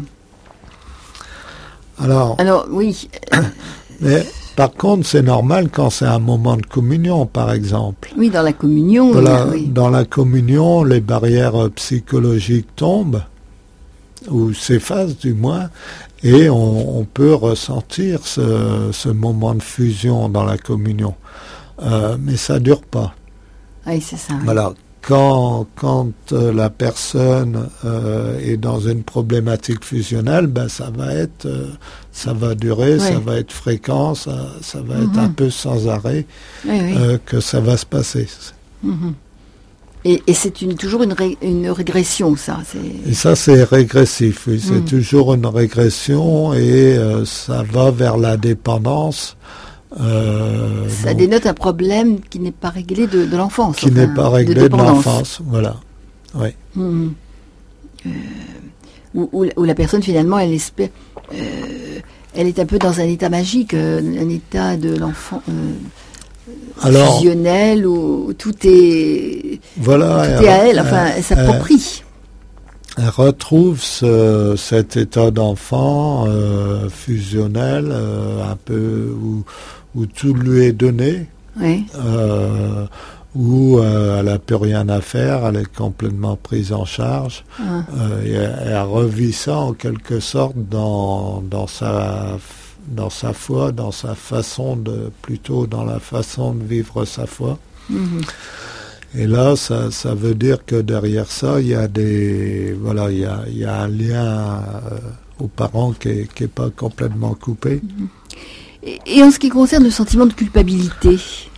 Alors, alors oui. mais par contre, c'est normal quand c'est un moment de communion, par exemple. Oui, dans la communion. Voilà, oui. Dans la communion, les barrières psychologiques tombent, ou s'effacent du moins, et on, on peut ressentir ce, ce moment de fusion dans la communion. Euh, mais ça ne dure pas. Oui, c'est ça. Voilà. Quand, quand euh, la personne euh, est dans une problématique fusionnelle, ben ça va être, euh, ça va durer, oui. ça va être fréquent, ça, ça va mm-hmm. être un peu sans arrêt oui, oui. Euh, que ça va se passer. Mm-hmm. Et, et c'est une, toujours une, ré, une régression, ça. C'est... Et ça, c'est régressif. Oui, c'est mm. toujours une régression et euh, ça va vers la dépendance. Euh, ça donc, dénote un problème qui n'est pas réglé de, de l'enfance. Qui enfin, n'est pas réglé de, de l'enfance, voilà. Oui. Mmh. Euh, où, où, où la personne finalement, elle espère, euh, elle est un peu dans un état magique, euh, un état de l'enfant euh, Alors, fusionnel où tout est, voilà, tout elle, est à elle. Enfin, elle, elle s'approprie. Elle retrouve ce, cet état d'enfant euh, fusionnel, euh, un peu où, où tout lui est donné, oui. euh, où euh, elle n'a plus rien à faire, elle est complètement prise en charge, ah. euh, et elle, elle revit ça en quelque sorte dans, dans sa dans sa foi, dans sa façon de, plutôt dans la façon de vivre sa foi. Mm-hmm. Et là, ça, ça veut dire que derrière ça, il y a des, voilà, il y a, il y a un lien euh, aux parents qui est, qui est pas complètement coupé. Et, et en ce qui concerne le sentiment de culpabilité.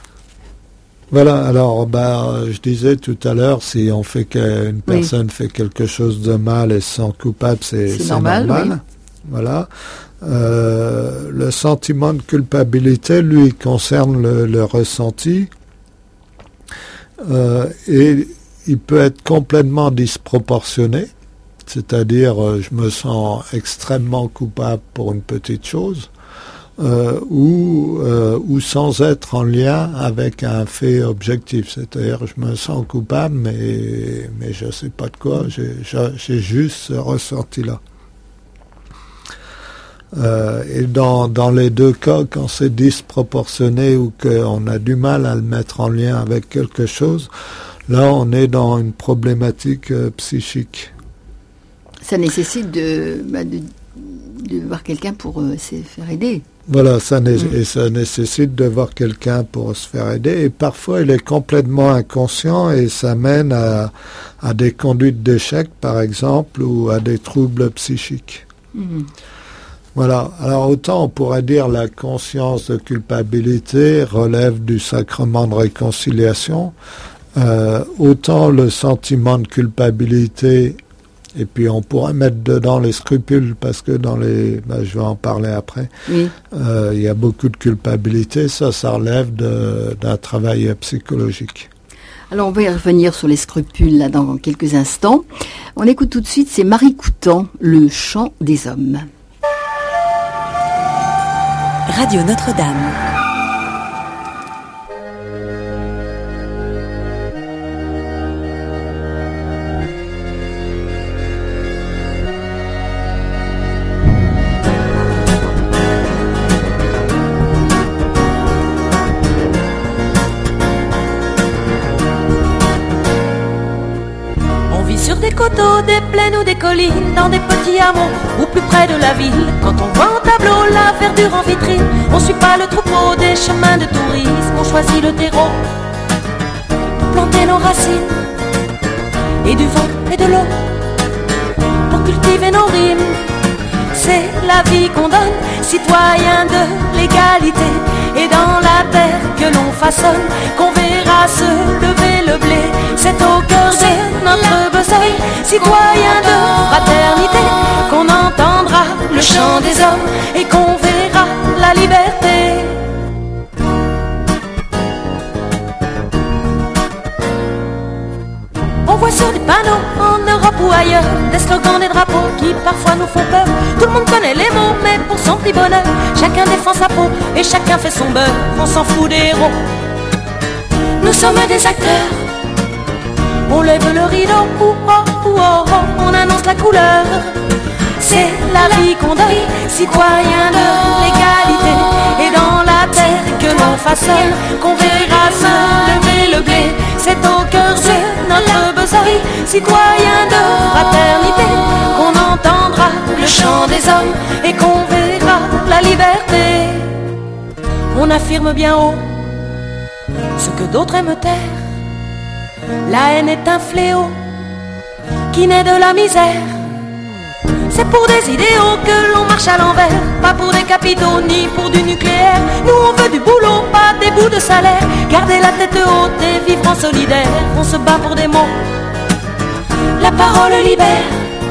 Voilà. Alors, bah, je disais tout à l'heure, si on fait qu'une personne oui. fait quelque chose de mal et se sent coupable, c'est, c'est, c'est normal. normal. Oui. Voilà. Euh, le sentiment de culpabilité, lui, concerne le, le ressenti. Euh, et il peut être complètement disproportionné, c'est-à-dire euh, je me sens extrêmement coupable pour une petite chose, euh, ou, euh, ou sans être en lien avec un fait objectif, c'est-à-dire je me sens coupable mais, mais je ne sais pas de quoi, j'ai, j'ai juste ce ressenti-là. Euh, et dans, dans les deux cas, quand c'est disproportionné ou qu'on a du mal à le mettre en lien avec quelque chose, là on est dans une problématique euh, psychique. Ça nécessite de, bah, de, de voir quelqu'un pour euh, se faire aider. Voilà, ça, né- Mm. et ça nécessite de voir quelqu'un pour se faire aider. Et parfois, il est complètement inconscient et ça mène à, à des conduites d'échec, par exemple, ou à des troubles psychiques. Mm. Voilà. Alors, autant on pourrait dire la conscience de culpabilité relève du sacrement de réconciliation, euh, autant le sentiment de culpabilité. Et puis on pourrait mettre dedans les scrupules parce que dans les, ben, je vais en parler après. Oui. Euh, il y a beaucoup de culpabilité, ça, ça relève de, d'un travail psychologique. Alors on va y revenir sur les scrupules là dans quelques instants. On écoute tout de suite, c'est Marie Coutan, Le chant des hommes. Radio Notre-Dame. Sur des coteaux, des plaines ou des collines, dans des petits hameaux ou plus près de la ville. Quand on voit en tableau la verdure en vitrine, on suit pas le troupeau des chemins de tourisme. On choisit le terreau pour planter nos racines, et du vent et de l'eau pour cultiver nos rimes. C'est la vie qu'on donne, citoyen de l'égalité, et dans la terre que l'on façonne, qu'on verra se lever le blé. C'est au cœur de notre besogne, citoyen de fraternité, qu'on entendra le chant des hommes et qu'on verra la liberté. On voit sur des panneaux, en Europe ou ailleurs, des slogans, des drapeaux qui parfois nous font peur. Tout le monde connaît les mots, mais pour son petit bonheur, chacun défend sa peau et chacun fait son beurre. On s'en fout des héros. Nous sommes des acteurs. On lève le rideau, oh, oh, oh, oh, on annonce la couleur. C'est la vie qu'on donne, citoyen de l'égalité, et dans la terre que l'on façonne, qu'on verra se lever le blé. C'est au cœur de notre besogne, citoyen de fraternité, qu'on entendra le chant des hommes et qu'on verra la liberté. On affirme bien haut ce que d'autres aiment taire. La haine est un fléau qui naît de la misère. C'est pour des idéaux que l'on marche à l'envers, pas pour des capitaux ni pour du nucléaire. Nous on veut du boulot, pas des bouts de salaire. Garder la tête haute et vivre en solidaire. On se bat pour des mots, la parole libère.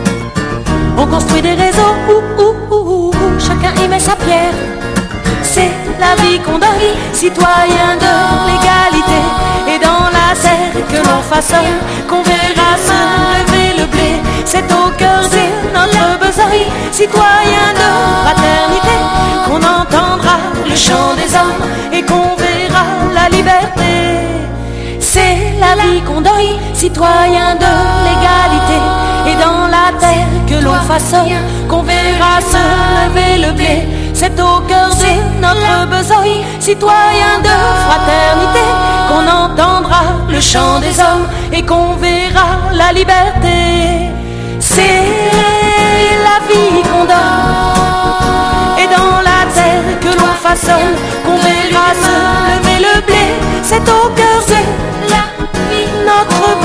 On construit des réseaux, ouh, ouh, ouh, ouh, ouh. Chacun y met sa pierre. C'est la vie qu'on donne, citoyen de l'égalité, et dans la terre que l'on façonne, qu'on verra se lever le blé. C'est au cœur de notre besogne, citoyen de fraternité, qu'on entendra le chant des hommes et qu'on verra la liberté. C'est la vie qu'on donne, citoyen de l'égalité, et dans la terre que l'on façonne, qu'on verra se lever le blé. C'est au cœur de notre besogne, citoyen de fraternité, qu'on entendra le chant des hommes et qu'on verra la liberté. C'est la vie qu'on donne, et dans la terre que l'on façonne, qu'on verra se lever le blé. C'est au cœur de la vie notre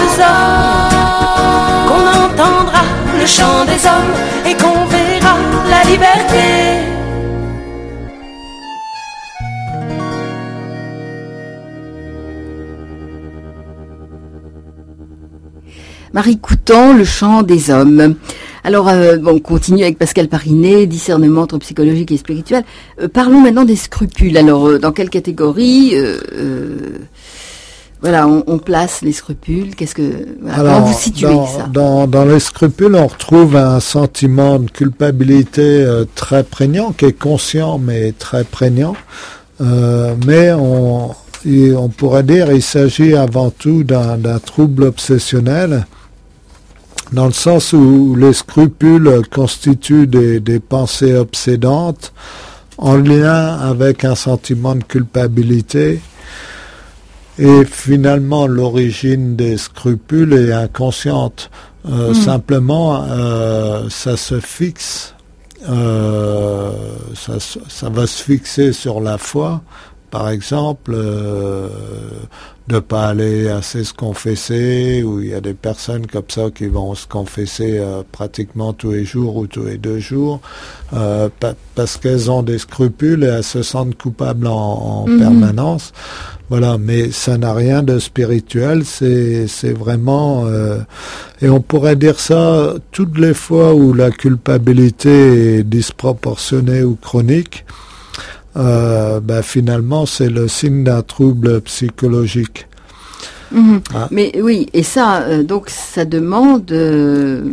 besoin, qu'on entendra le chant des hommes et qu'on verra la liberté. Marie Coutan, Le chant des hommes. Alors, euh, bon, on continue avec Pascal Parinet, discernement entre psychologique et spirituel. Euh, parlons maintenant des scrupules. Alors, euh, dans quelle catégorie euh, euh, voilà, on, on place les scrupules. Qu'est-ce que, voilà, Alors, comment vous situez dans, ça? dans, dans les scrupules, on retrouve un sentiment de culpabilité euh, très prégnant, qui est conscient mais très prégnant. Euh, mais on, et on pourrait dire qu'il s'agit avant tout d'un, d'un trouble obsessionnel. dans le sens où les scrupules constituent des, des pensées obsédantes en lien avec un sentiment de culpabilité. Et finalement, l'origine des scrupules est inconsciente. Euh, mmh. Simplement, euh, ça se fixe, euh, ça, ça va se fixer sur la foi. Par exemple, euh, de ne pas aller assez se confesser, ou il y a des personnes comme ça qui vont se confesser euh, pratiquement tous les jours ou tous les deux jours, euh, pa- parce qu'elles ont des scrupules et elles se sentent coupables en, en mmh. permanence. Voilà, mais ça n'a rien de spirituel, c'est, c'est vraiment... Euh, et on pourrait dire ça toutes les fois où la culpabilité est disproportionnée ou chronique. Euh, ben finalement, c'est le signe d'un trouble psychologique. Mmh. Ah. Mais oui, et ça, euh, donc, ça demande. Euh,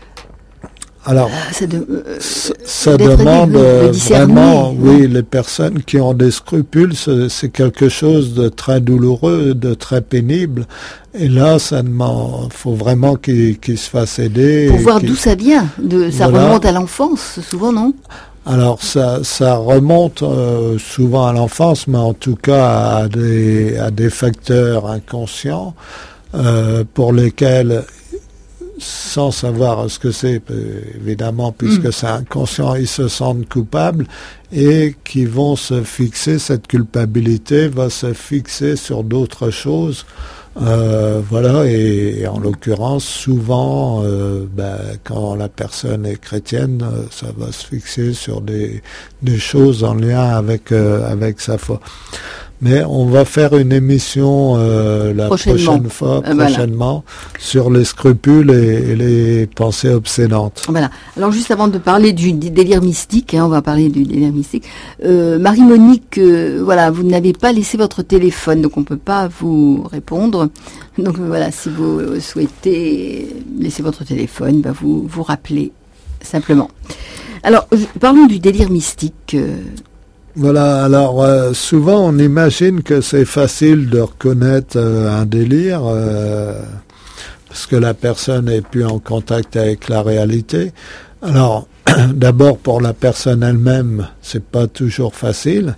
Alors, ça, de, euh, ça, ça demande euh, vraiment, oui, les personnes qui ont des scrupules, c'est, c'est quelque chose de très douloureux, de très pénible. Et là, ça demande, faut vraiment qu'ils, qu'ils se fassent aider. Pour voir qu'ils... d'où ça vient. De, ça voilà. remonte à l'enfance, souvent, non? Alors ça, ça remonte euh, souvent à l'enfance, mais en tout cas à des, à des facteurs inconscients euh, pour lesquels, sans savoir ce que c'est, évidemment, puisque mmh. c'est inconscient, ils se sentent coupables et qui vont se fixer, cette culpabilité va se fixer sur d'autres choses. Euh, voilà, et, et en l'occurrence, souvent, euh, ben, quand la personne est chrétienne, euh, ça va se fixer sur des, des choses en lien avec, euh, avec sa foi. Mais on va faire une émission euh, la prochaine fois, euh, prochainement, voilà. sur les scrupules et, et les pensées obsédantes. Voilà. Alors juste avant de parler du délire mystique, hein, on va parler du délire mystique. Euh, Marie-Monique, euh, voilà, vous n'avez pas laissé votre téléphone, donc on peut pas vous répondre. Donc voilà, si vous souhaitez laisser votre téléphone, bah, vous vous rappelez simplement. Alors parlons du délire mystique. Euh, Voilà, alors euh, souvent on imagine que c'est facile de reconnaître euh, un délire euh, parce que la personne est plus en contact avec la réalité. Alors d'abord pour la personne elle-même, c'est pas toujours facile.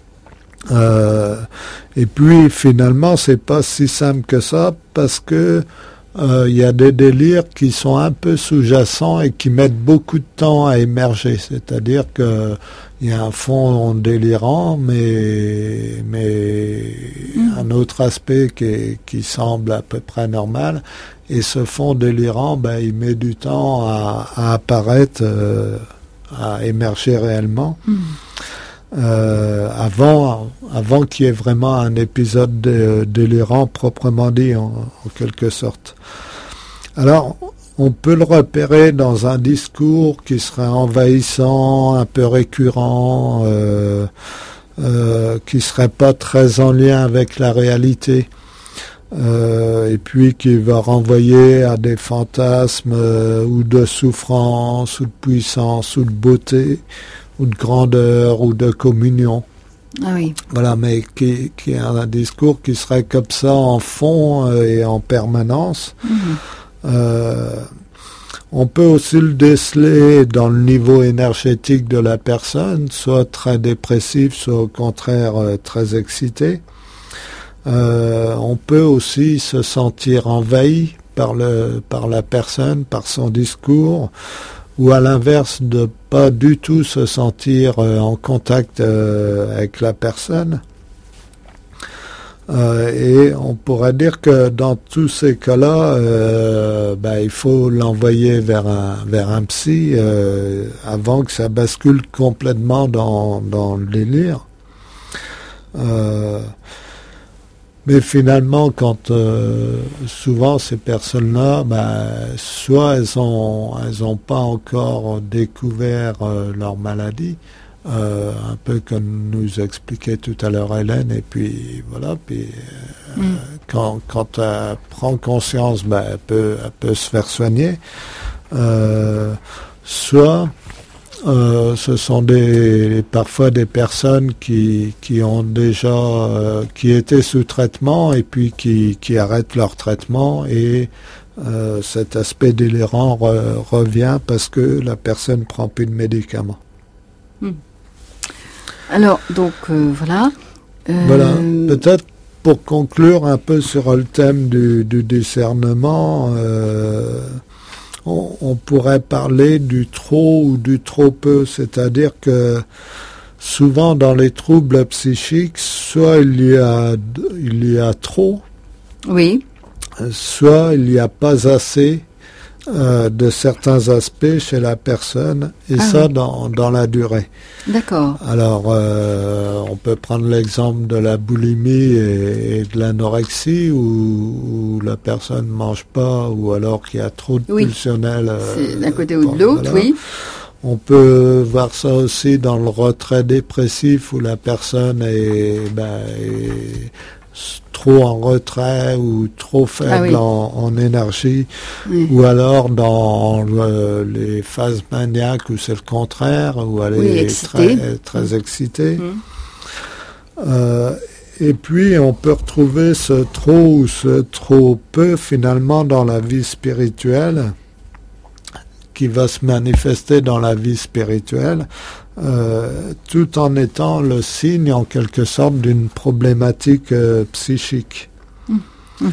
Euh, et puis finalement c'est pas si simple que ça parce que il euh, y a des délires qui sont un peu sous-jacents et qui mettent beaucoup de temps à émerger. C'est-à-dire que il y a un fond délirant, mais mais mmh. un autre aspect qui, est, qui semble à peu près normal. Et ce fond délirant, ben, il met du temps à, à apparaître, euh, à émerger réellement. Mmh. Euh, avant, avant qu'il y ait vraiment un épisode de, délirant proprement dit, en, en quelque sorte. Alors, on peut le repérer dans un discours qui serait envahissant, un peu récurrent, euh, euh, qui serait pas très en lien avec la réalité, euh, et puis qui va renvoyer à des fantasmes euh, ou de souffrance, ou de puissance, ou de beauté, ou de grandeur, ou de communion. Ah oui. Voilà, mais qui, qui a un discours qui serait comme ça en fond euh, et en permanence. Mmh. Euh, on peut aussi le déceler dans le niveau énergétique de la personne, soit très dépressif, soit au contraire euh, très excité. Euh, on peut aussi se sentir envahi par le par la personne, par son discours, ou à l'inverse de pas du tout se sentir euh, en contact euh, avec la personne. Euh, et on pourrait dire que dans tous ces cas-là, euh, ben, il faut l'envoyer vers un vers un psy euh, avant que ça bascule complètement dans dans le délire. Euh, mais finalement, quand euh, souvent ces personnes-là, ben, soit elles ont elles ont pas encore découvert euh, leur maladie. Euh, un peu comme nous expliquait tout à l'heure Hélène, et puis voilà, puis euh, mm. quand, quand elle prend conscience, ben, elle peut, elle peut se faire soigner. Euh, soit euh, ce sont des parfois des personnes qui qui ont déjà euh, qui étaient sous traitement et puis qui qui arrêtent leur traitement et euh, cet aspect délirant re- revient parce que la personne prend plus de médicaments. Hmm. Alors, donc, euh, voilà. Euh, Voilà, peut-être pour conclure un peu sur le thème du, du discernement, euh, on, on pourrait parler du trop ou du trop peu, c'est-à-dire que souvent dans les troubles psychiques, soit il y a, il y a trop, oui, soit il n'y a pas assez euh, de certains aspects chez la personne, et ah ça oui. dans, dans la durée. D'accord. Alors, euh, on peut prendre l'exemple de la boulimie et, et de l'anorexie, où, où la personne ne mange pas, ou alors qu'il y a trop de oui. pulsionnel. Euh, C'est d'un côté ou de l'autre, voilà. oui. On peut voir ça aussi dans le retrait dépressif, où la personne est, ben, est trop en retrait ou trop faible ah oui. en, en énergie, oui. ou alors dans le, les phases maniaques où c'est le contraire, où elle oui, est excité. très, très mmh. excitée. Mmh. Euh, et puis on peut retrouver ce trop ou ce trop peu finalement dans la vie spirituelle, qui va se manifester dans la vie spirituelle, euh, tout en étant le signe en quelque sorte d'une problématique euh, psychique. Mmh. Mmh.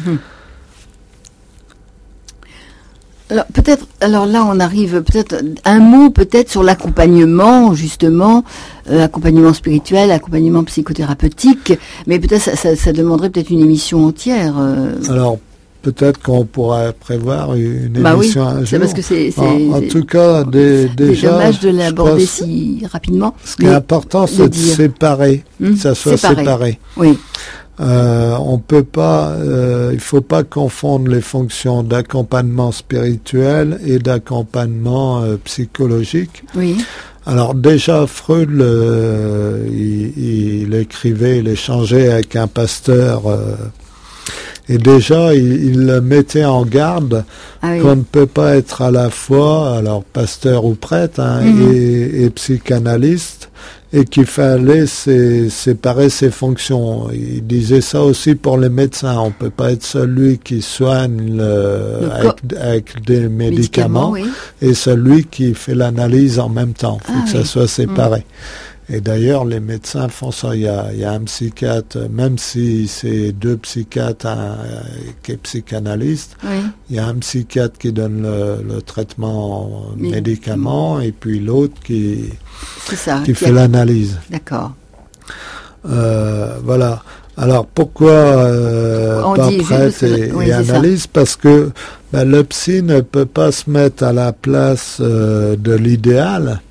Alors peut-être, alors là on arrive peut-être un mot peut-être sur l'accompagnement justement, euh, accompagnement spirituel, accompagnement psychothérapeutique, mais peut-être ça, ça, ça demanderait peut-être une émission entière. Euh. Alors peut-être qu'on pourrait prévoir une bah émission oui, un jour. C'est parce que c'est, c'est, en, en c'est, tout cas, des, déjà, c'est dommage de l'aborder si rapidement. Ce qui est important, c'est de séparer, hum, que ça soit séparé. séparé. Oui. Euh, on peut pas, euh, il faut pas confondre les fonctions d'accompagnement spirituel et d'accompagnement euh, psychologique. Oui. Alors déjà, Freud, euh, il, il écrivait, il échangeait avec un pasteur. Euh, Et déjà, il, il le mettait en garde ah oui. qu'on ne peut pas être à la fois, alors pasteur ou prêtre, hein, mmh. et, et psychanalyste, et qu'il fallait sé, séparer ses fonctions. Il disait ça aussi pour les médecins. On ne peut pas être celui qui soigne le, le avec, avec des médicaments, médicaments oui. et celui qui fait l'analyse en même temps. Il faut ah que oui. ça soit séparé. Mmh. Et d'ailleurs, les médecins font ça. Il y a, il y a un psychiatre, même si c'est deux psychiatres, un qui est psychanalyste, oui. il y a un psychiatre qui donne le, le traitement Mais, médicament et puis l'autre qui, ça, qui qui fait a... l'analyse. D'accord. Euh, voilà. Alors pourquoi euh, pas prêtre et, oui, et analyse? Ça. Parce que ben, le psy ne peut pas se mettre à la place euh, de l'idéal.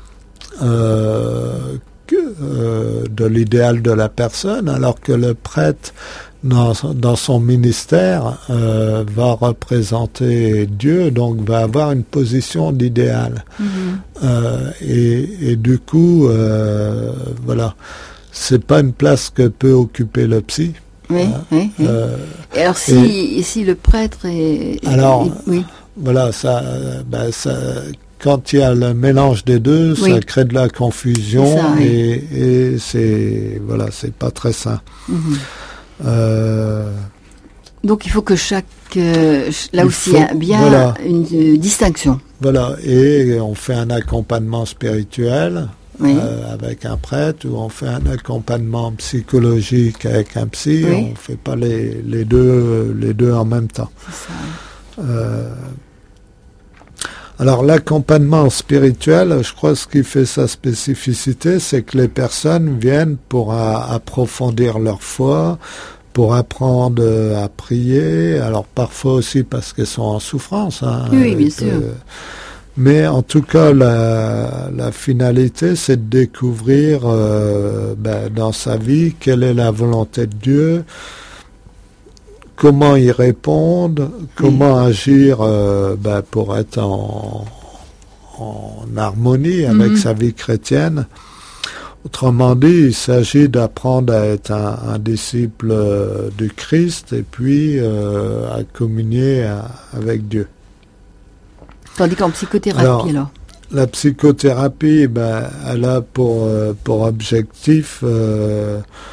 Euh, que, euh, de l'idéal de la personne, alors que le prêtre, dans, dans son ministère, euh, va représenter Dieu, donc va avoir une position d'idéal. Mm-hmm. Euh, et, et du coup, euh, voilà, c'est pas une place que peut occuper le psy. Oui, hein, oui, oui. Euh, et alors si, et, si le prêtre est... Alors, est, oui. voilà, ça... Ben, ça quand il y a le mélange des deux, oui. ça crée de la confusion ça, oui. et, et c'est voilà, c'est pas très sain. Mm-hmm. Euh, Donc il faut que chaque euh, là aussi il y a bien voilà. une euh, distinction. Voilà, et on fait un accompagnement spirituel oui. euh, avec un prêtre, ou on fait un accompagnement psychologique avec un psy. Oui. On fait pas les, les deux les deux en même temps. C'est ça. Euh, Alors l'accompagnement spirituel, je crois que ce qui fait sa spécificité, c'est que les personnes viennent pour a, approfondir leur foi, pour apprendre à prier, alors parfois aussi parce qu'elles sont en souffrance. Hein, oui, bien sûr. Peut, mais en tout cas, la, la finalité, c'est de découvrir euh, ben, dans sa vie quelle est la volonté de Dieu, comment y répondre, comment mmh. agir euh, ben, pour être en, en harmonie avec mmh. sa vie chrétienne. Autrement dit, il s'agit d'apprendre à être un, un disciple euh, du Christ et puis euh, à communier à, avec Dieu. Tandis qu'en psychothérapie, alors, alors la psychothérapie, ben, elle a pour, euh, pour objectif... Euh,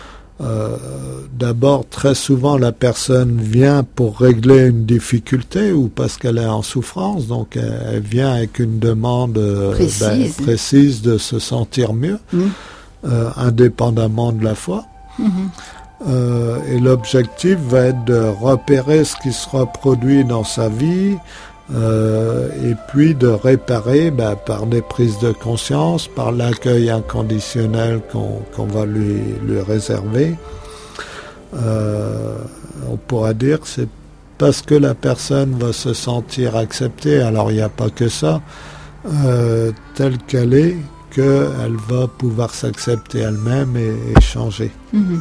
Euh, d'abord, très souvent, la personne vient pour régler une difficulté ou parce qu'elle est en souffrance, donc elle, elle vient avec une demande euh, précise. Ben, précise de se sentir mieux, mmh. euh, indépendamment de la foi. Mmh. Euh, et l'objectif va être de repérer ce qui se reproduit dans sa vie, euh, et puis de réparer ben, par des prises de conscience, par l'accueil inconditionnel qu'on, qu'on va lui, lui réserver. Euh, on pourra dire que c'est parce que la personne va se sentir acceptée, alors il n'y a pas que ça, euh, telle qu'elle est, qu'elle va pouvoir s'accepter elle-même et, et changer. Mmh.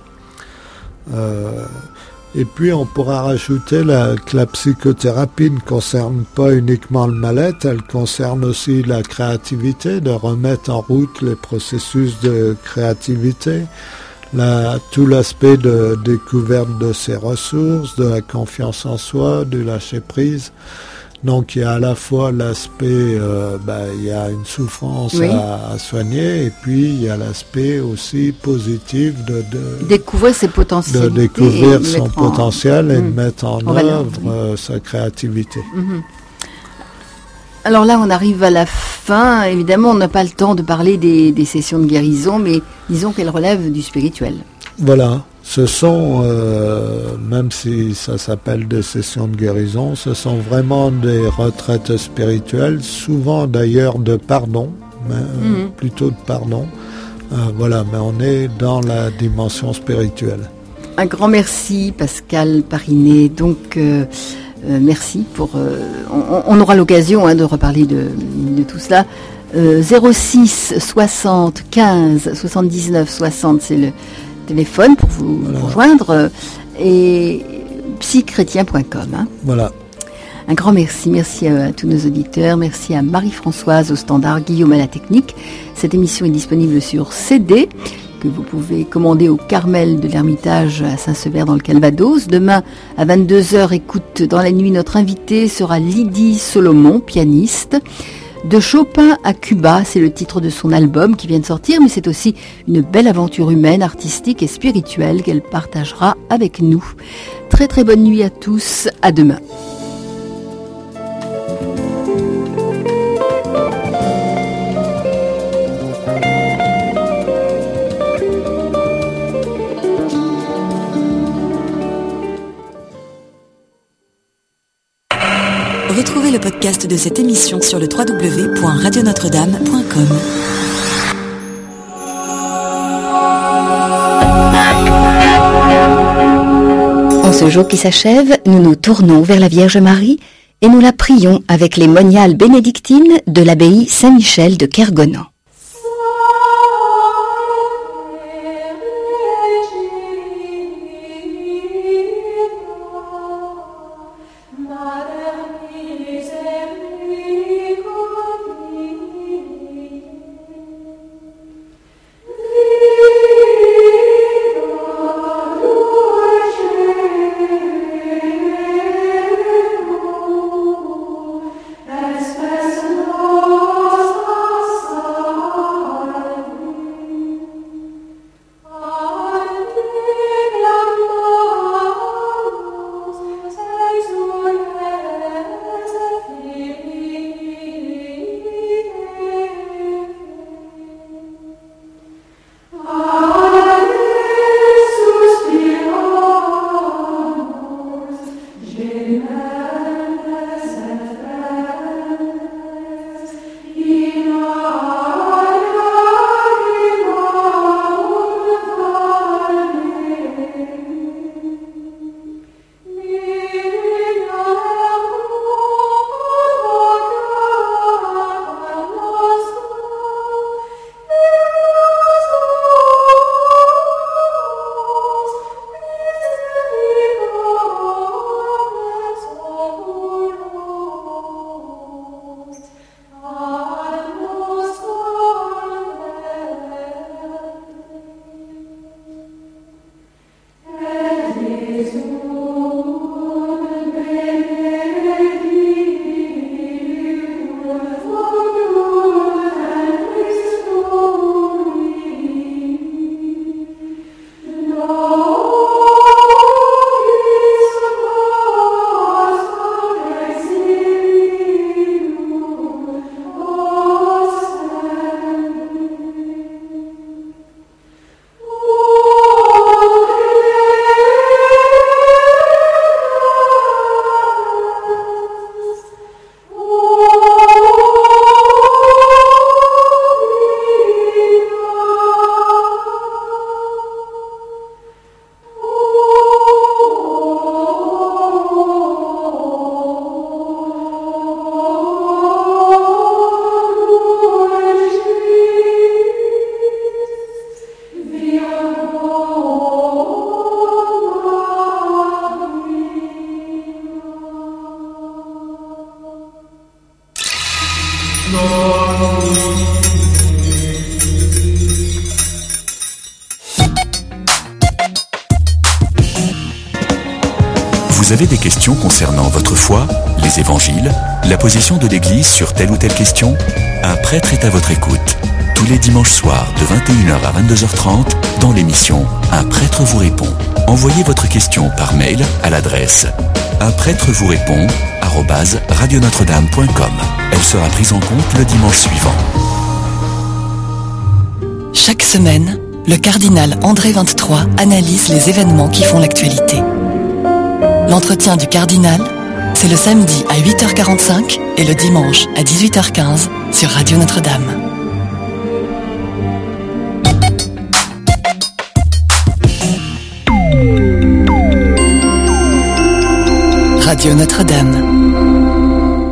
Euh, et puis on pourra rajouter la, que la psychothérapie ne concerne pas uniquement le mal-être, elle concerne aussi la créativité, de remettre en route les processus de créativité, la, tout l'aspect de découverte de ses ressources, de la confiance en soi, du lâcher-prise. Donc il y a à la fois l'aspect, euh, bah, il y a une souffrance oui. à, à soigner, et puis il y a l'aspect aussi positif de, de découvrir ses potentialités, de découvrir son en... potentiel et mmh. de mettre en, en œuvre oui. euh, sa créativité. Mmh. Alors là, on arrive à la fin. Évidemment, on n'a pas le temps de parler des, des sessions de guérison, mais disons qu'elles relèvent du spirituel. Voilà. Ce sont, euh, même si ça s'appelle des sessions de guérison, ce sont vraiment des retraites spirituelles, souvent d'ailleurs de pardon, mais, mmh. euh, plutôt de pardon. Euh, voilà, mais on est dans la dimension spirituelle. Un grand merci Pascal Parinet. Donc euh, euh, merci pour. Euh, on, on aura l'occasion hein, de reparler de, de tout cela. Euh, zéro six soixante quinze soixante-dix-neuf soixante, c'est le téléphone pour vous voilà. rejoindre, et psychrétien point com. Hein. Voilà. Un grand merci, merci à, à tous nos auditeurs, merci à Marie-Françoise au standard, Guillaume à la technique. Cette émission est disponible sur C D, que vous pouvez commander au Carmel de l'Ermitage à Saint-Sever dans le Calvados. Demain à vingt-deux heures, écoute dans la nuit, notre invité sera Lydie Solomon, pianiste. De Chopin à Cuba, c'est le titre de son album qui vient de sortir, mais c'est aussi une belle aventure humaine, artistique et spirituelle qu'elle partagera avec nous. Très très bonne nuit à tous, à demain. Retrouvez le podcast de cette émission sur le w w w point radio notre dame point com. En ce jour qui s'achève, nous nous tournons vers la Vierge Marie et nous la prions avec les moniales bénédictines de l'abbaye Saint-Michel de Kergonan. Espèce Vous avez des questions concernant votre foi, les évangiles, la position de l'Église sur telle ou telle question? Un prêtre est à votre écoute. Tous les dimanches soirs de vingt et une heures à vingt-deux heures trente dans l'émission Un prêtre vous répond. Envoyez votre question par mail à l'adresse un prêtre vous répond arobase radio notre dame point com. Elle sera prise en compte le dimanche suivant. Chaque semaine, le cardinal André vingt-trois analyse les événements qui font l'actualité. L'entretien du cardinal, c'est le samedi à huit heures quarante-cinq et le dimanche à dix-huit heures quinze sur Radio Notre-Dame. Radio Notre-Dame.